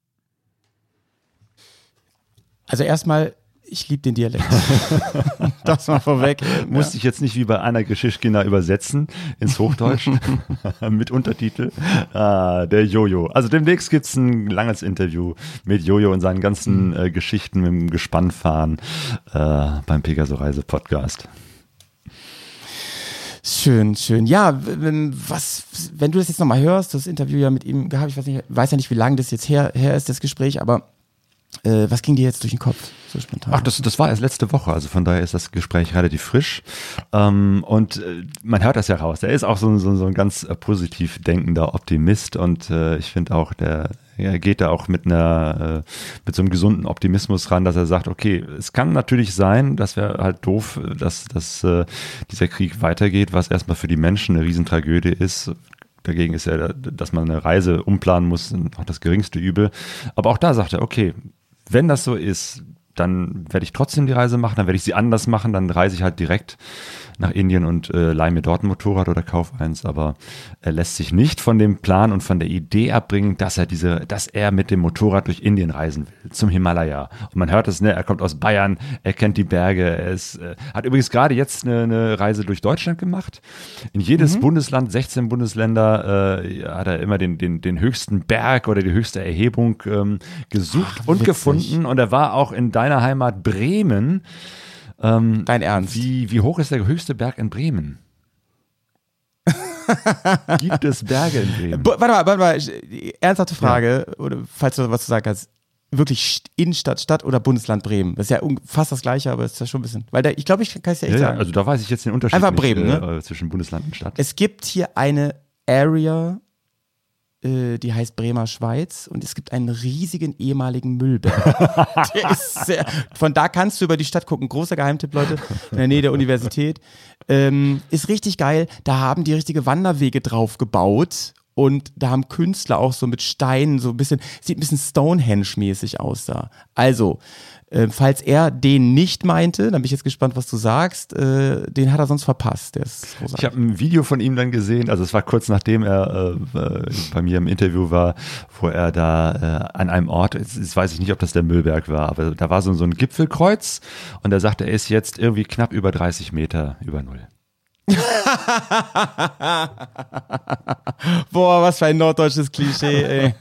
Also erstmal, ich liebe den Dialekt. Das mal vorweg. Musste ich jetzt nicht wie bei Anna Geschischkina übersetzen ins Hochdeutsch mit Untertitel. Der Jojo. Also demnächst gibt es ein langes Interview mit Jojo und seinen ganzen Geschichten mit dem Gespannfahren beim Pegaso-Reise-Podcast. Schön. Ja, wenn du das jetzt nochmal hörst, das Interview ja mit ihm gehabt, ich weiß ja nicht, wie lange das jetzt her ist, das Gespräch, aber was ging dir jetzt durch den Kopf, so spontan? Ach, das war erst letzte Woche, also von daher ist das Gespräch relativ frisch. Und man hört das ja raus. Er ist auch so ein ganz positiv denkender Optimist und ich finde auch, er geht da auch mit so einem gesunden Optimismus ran, dass er sagt, okay, es kann natürlich sein, das wäre halt doof, dass dieser Krieg weitergeht, was erstmal für die Menschen eine Riesentragödie ist. Dagegen ist ja, dass man eine Reise umplanen muss, auch das geringste Übel. Aber auch da sagt er, okay, wenn das so ist, dann werde ich trotzdem die Reise machen, dann werde ich sie anders machen, dann reise ich halt direkt nach Indien und leihe mir dort ein Motorrad oder kauf eins, aber er lässt sich nicht von dem Plan und von der Idee abbringen, dass er mit dem Motorrad durch Indien reisen will, zum Himalaya. Und man hört es, er kommt aus Bayern, er kennt die Berge, hat übrigens gerade jetzt eine Reise durch Deutschland gemacht. In jedes Bundesland, 16 Bundesländer, hat er immer den höchsten Berg oder die höchste Erhebung gesucht und gefunden, und er war auch in deiner Heimat Bremen. Dein Ernst? Wie hoch ist der höchste Berg in Bremen? Gibt es Berge in Bremen? Warte mal, ernsthafte Frage, oder falls du was zu sagen hast, wirklich Innenstadt, Stadt oder Bundesland Bremen? Das ist ja fast das Gleiche, aber es ist ja schon ein bisschen, weil ich glaube, ich kann es ja echt sagen. Also da weiß ich jetzt den Unterschied einfach Bremen, nicht, zwischen Bundesland und Stadt. Es gibt hier eine Area, die heißt Bremer Schweiz, und es gibt einen riesigen ehemaligen Müllberg. Der ist von da kannst du über die Stadt gucken. Großer Geheimtipp, Leute, in der Nähe der Universität. Ist richtig geil. Da haben die richtige Wanderwege drauf gebaut, und da haben Künstler auch so mit Steinen so ein bisschen, sieht ein bisschen Stonehenge-mäßig aus da. Also, falls er den nicht meinte, dann bin ich jetzt gespannt, was du sagst, den hat er sonst verpasst. Der ist großartig. Ich habe ein Video von ihm dann gesehen, also es war kurz nachdem er bei mir im Interview war, wo er da an einem Ort, jetzt weiß ich nicht, ob das der Müllberg war, aber da war so ein Gipfelkreuz, und er sagte, er ist jetzt irgendwie knapp über 30 Meter über Null. Boah, was für ein norddeutsches Klischee, ey.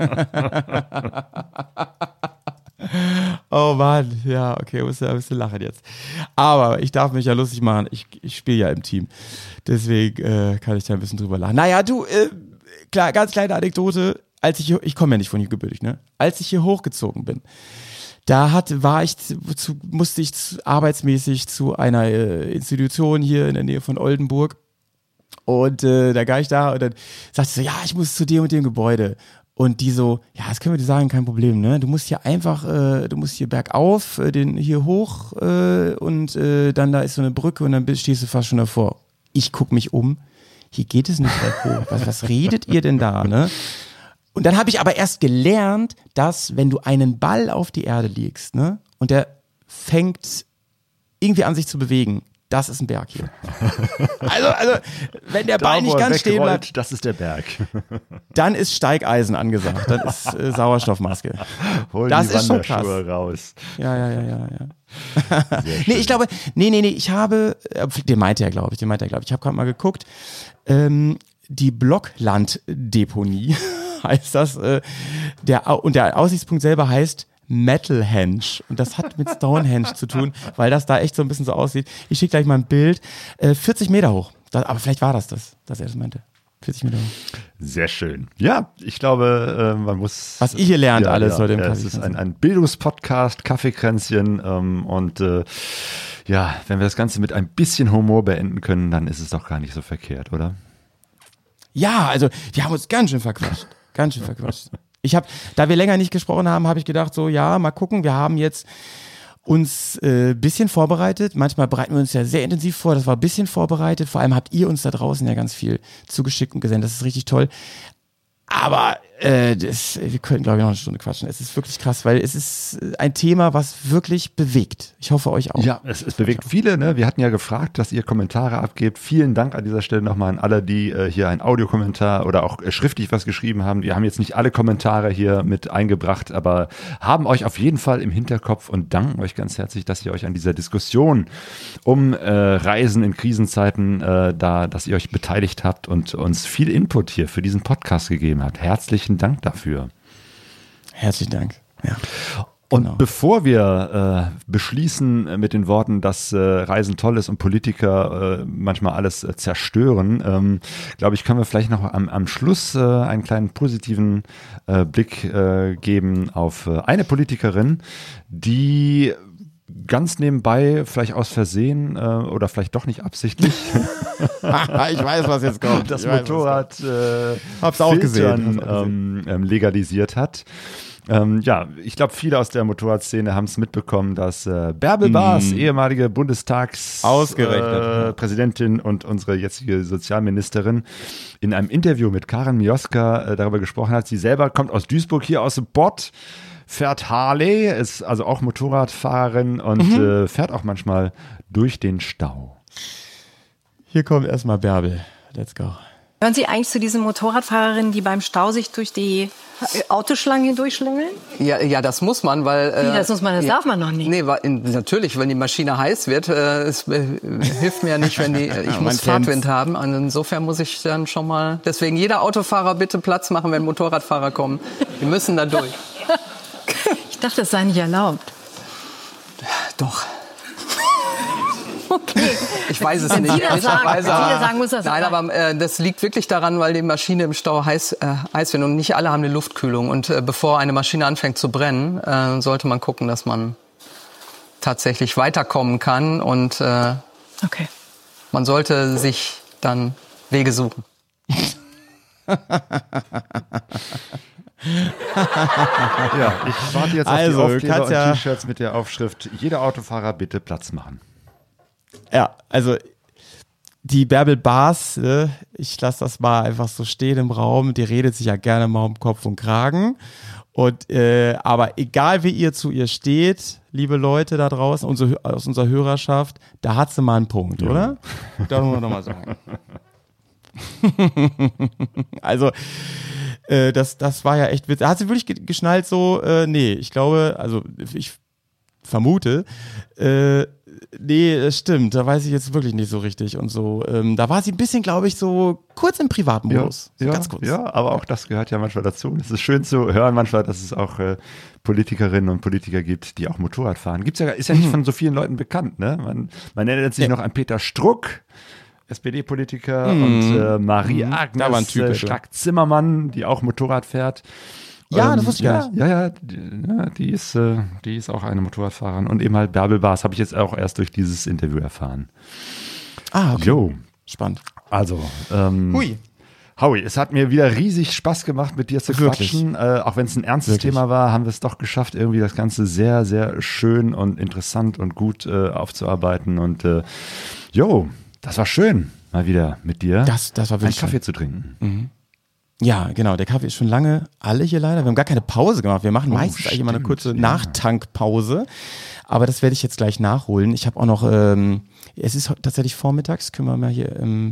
Oh Mann, ja, okay, musst du lachen jetzt. Aber ich darf mich ja lustig machen, ich spiele ja im Team. Deswegen kann ich da ein bisschen drüber lachen. Naja, du, klar, ganz kleine Anekdote, ich komme ja nicht von hier gebürtig, ne? Als ich hier hochgezogen bin, musste ich arbeitsmäßig zu einer Institution hier in der Nähe von Oldenburg, und da war ich da, und dann sagte ich so, ja, ich muss zu dem und dem Gebäude, und die so, ja, das können wir dir sagen, kein Problem, ne, du musst hier einfach, du musst hier bergauf, hier hoch, und dann da ist so eine Brücke, und dann stehst du fast schon davor. Ich guck mich um, hier geht es nicht berghoch, was redet ihr denn da, ne? Und dann habe ich aber erst gelernt, dass, wenn du einen Ball auf die Erde legst, ne, und der fängt irgendwie an sich zu bewegen, das ist ein Berg hier. Also wenn der Ball nicht ganz stehen bleibt, das ist der Berg. Dann ist Steigeisen angesagt, dann ist Sauerstoffmaske. Hol das die ist schon krass. Raus. Ja. Nee, ich glaube, ich habe, den meinte er, glaube ich. Ich habe gerade mal geguckt. die Blocklanddeponie, heißt das. Der Aussichtspunkt selber heißt Metalhenge. Und das hat mit Stonehenge zu tun, weil das da echt so ein bisschen so aussieht. Ich schicke gleich mal ein Bild. 40 Meter hoch. Aber vielleicht war das er das meinte. 40 Meter hoch. Sehr schön. Ja, ich glaube, man muss... Was ihr hier lernt alles heute im Kaffeekränzchen. Es ist ein Bildungspodcast, Kaffeekränzchen. Und wenn wir das Ganze mit ein bisschen Humor beenden können, dann ist es doch gar nicht so verkehrt, oder? Ja, also wir haben uns ganz schön verquatscht. Da wir länger nicht gesprochen haben, habe ich gedacht, so ja, mal gucken, wir haben jetzt uns bisschen vorbereitet. Manchmal bereiten wir uns ja sehr intensiv vor, das war ein bisschen vorbereitet. Vor allem habt ihr uns da draußen ja ganz viel zugeschickt und gesendet, das ist richtig toll. Aber wir könnten, glaube ich, noch eine Stunde quatschen. Es ist wirklich krass, weil es ist ein Thema, was wirklich bewegt. Ich hoffe, euch auch. Ja, es bewegt viele. Ne? Wir hatten ja gefragt, dass ihr Kommentare abgebt. Vielen Dank an dieser Stelle nochmal an alle, die hier einen Audiokommentar oder auch schriftlich was geschrieben haben. Wir haben jetzt nicht alle Kommentare hier mit eingebracht, aber haben euch auf jeden Fall im Hinterkopf und danken euch ganz herzlich, dass ihr euch an dieser Diskussion um Reisen in Krisenzeiten, dass ihr euch beteiligt habt und uns viel Input hier für diesen Podcast gegeben habt. Herzlichen Dank dafür. Herzlichen Dank. Ja. Und bevor wir beschließen mit den Worten, dass Reisen toll ist und Politiker manchmal alles zerstören, glaube ich, können wir vielleicht noch am Schluss einen kleinen positiven Blick geben auf eine Politikerin, die ganz nebenbei, vielleicht aus Versehen oder vielleicht doch nicht absichtlich. Ich weiß, was jetzt kommt. Das Motorrad hab's auch gesehen. Legalisiert hat. Ich glaube, viele aus der Motorradszene haben es mitbekommen, dass Bärbel Baas, ehemalige Bundestagspräsidentin und unsere jetzige Sozialministerin, in einem Interview mit Karin Mioska darüber gesprochen hat. Sie selber kommt aus Duisburg, hier aus dem Pott, fährt Harley, ist also auch Motorradfahrerin und fährt auch manchmal durch den Stau. Hier kommt erstmal Bärbel. Let's go. Hören Sie eigentlich zu diesen Motorradfahrerinnen, die beim Stau sich durch die Autoschlangen hindurchschlängeln? Ja, das muss man, weil... das muss man, das darf man noch nicht. Nee, natürlich, wenn die Maschine heiß wird, es hilft mir ja nicht, wenn ich muss Fahrtwind haben. Und insofern muss ich dann schon mal... Deswegen jeder Autofahrer bitte Platz machen, wenn Motorradfahrer kommen. Die müssen da durch. Ich dachte, das sei nicht erlaubt. Doch. Okay. Ich weiß es nicht. Sagen muss das nein, aber das liegt wirklich daran, weil die Maschine im Stau heiß wird und nicht alle haben eine Luftkühlung. Und bevor eine Maschine anfängt zu brennen, sollte man gucken, dass man tatsächlich weiterkommen kann. Und man sollte sich dann Wege suchen. Ja, ich warte jetzt auf die Aufkleber und T-Shirts mit der Aufschrift: Jeder Autofahrer bitte Platz machen. Ja, also die Bärbel Baas, ich lasse das mal einfach so stehen im Raum, die redet sich ja gerne mal um Kopf und Kragen. Und aber egal wie ihr zu ihr steht, liebe Leute da draußen, aus unserer Hörerschaft, da hat sie mal einen Punkt, oder? Da muss man doch mal sagen. Also das war ja echt witzig. Hat sie wirklich geschnallt so, nee, ich glaube, also ich vermute, nee, das stimmt, da weiß ich jetzt wirklich nicht so richtig und so. Da war sie ein bisschen, glaube ich, so kurz im Privatmodus. Ja, ganz kurz. Ja, aber auch das gehört ja manchmal dazu. Es ist schön zu hören manchmal, dass es auch Politikerinnen und Politiker gibt, die auch Motorrad fahren. Ist ja nicht von so vielen Leuten bekannt, ne? Man erinnert sich noch an Peter Struck, SPD-Politiker, und Marie-Agnes Strack-Zimmermann, die auch Motorrad fährt. Ja, das wusste ich gar nicht. Ja, die ist auch eine Motorradfahrerin. Und eben halt Bärbel Baas, habe ich jetzt auch erst durch dieses Interview erfahren. Ah, okay. Jo. Spannend. Also, Howie, es hat mir wieder riesig Spaß gemacht, mit dir zu quatschen. Auch wenn es ein ernstes Thema war, haben wir es doch geschafft, irgendwie das Ganze sehr, sehr schön und interessant und gut aufzuarbeiten. Und das war schön, mal wieder mit dir das war wirklich einen Kaffee zu trinken. Mhm. Ja, genau. Der Kaffee ist schon lange alle hier leider. Wir haben gar keine Pause gemacht. Wir machen meistens eigentlich immer eine kurze Nachtankpause. Aber das werde ich jetzt gleich nachholen. Ich habe auch noch, es ist tatsächlich vormittags, können wir mal hier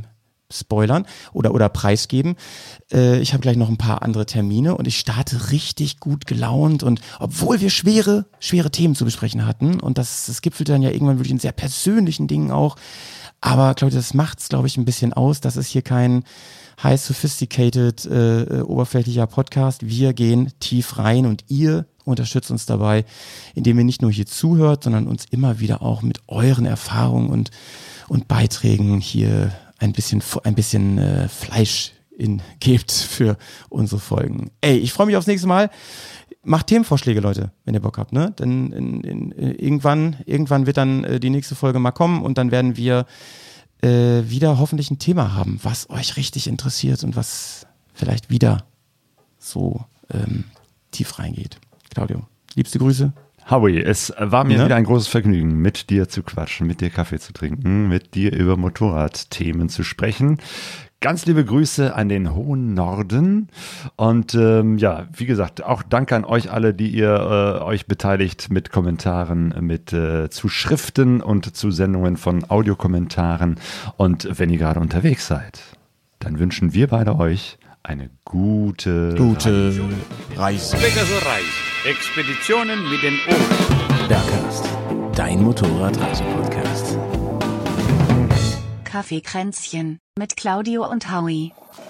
spoilern oder preisgeben. Ich habe gleich noch ein paar andere Termine und ich starte richtig gut gelaunt und obwohl wir schwere Themen zu besprechen hatten und das gipfelte dann ja irgendwann wirklich in sehr persönlichen Dingen auch, aber Claudia, das macht's, glaube ich, ein bisschen aus. Das ist hier kein high sophisticated, oberflächlicher Podcast. Wir gehen tief rein und ihr unterstützt uns dabei, indem ihr nicht nur hier zuhört, sondern uns immer wieder auch mit euren Erfahrungen und Beiträgen hier ein bisschen Fleisch gebt für unsere Folgen. Ey, ich freue mich aufs nächste Mal. Macht Themenvorschläge, Leute, wenn ihr Bock habt, ne? Denn irgendwann wird dann die nächste Folge mal kommen und dann werden wir wieder hoffentlich ein Thema haben, was euch richtig interessiert und was vielleicht wieder so tief reingeht. Claudio, liebste Grüße. Howie, es war mir wieder ein großes Vergnügen, mit dir zu quatschen, mit dir Kaffee zu trinken, mit dir über Motorradthemen zu sprechen. Ganz liebe Grüße an den hohen Norden und wie gesagt, auch danke an euch alle, die ihr euch beteiligt mit Kommentaren, mit Zuschriften und Zusendungen von Audiokommentaren. Und wenn ihr gerade unterwegs seid, dann wünschen wir beide euch eine gute Reise. Pegasus Reise. Expeditionen mit den Ohren. Bergcast, dein Motorradreise-Podcast. Kaffeekränzchen mit Claudio und Howie.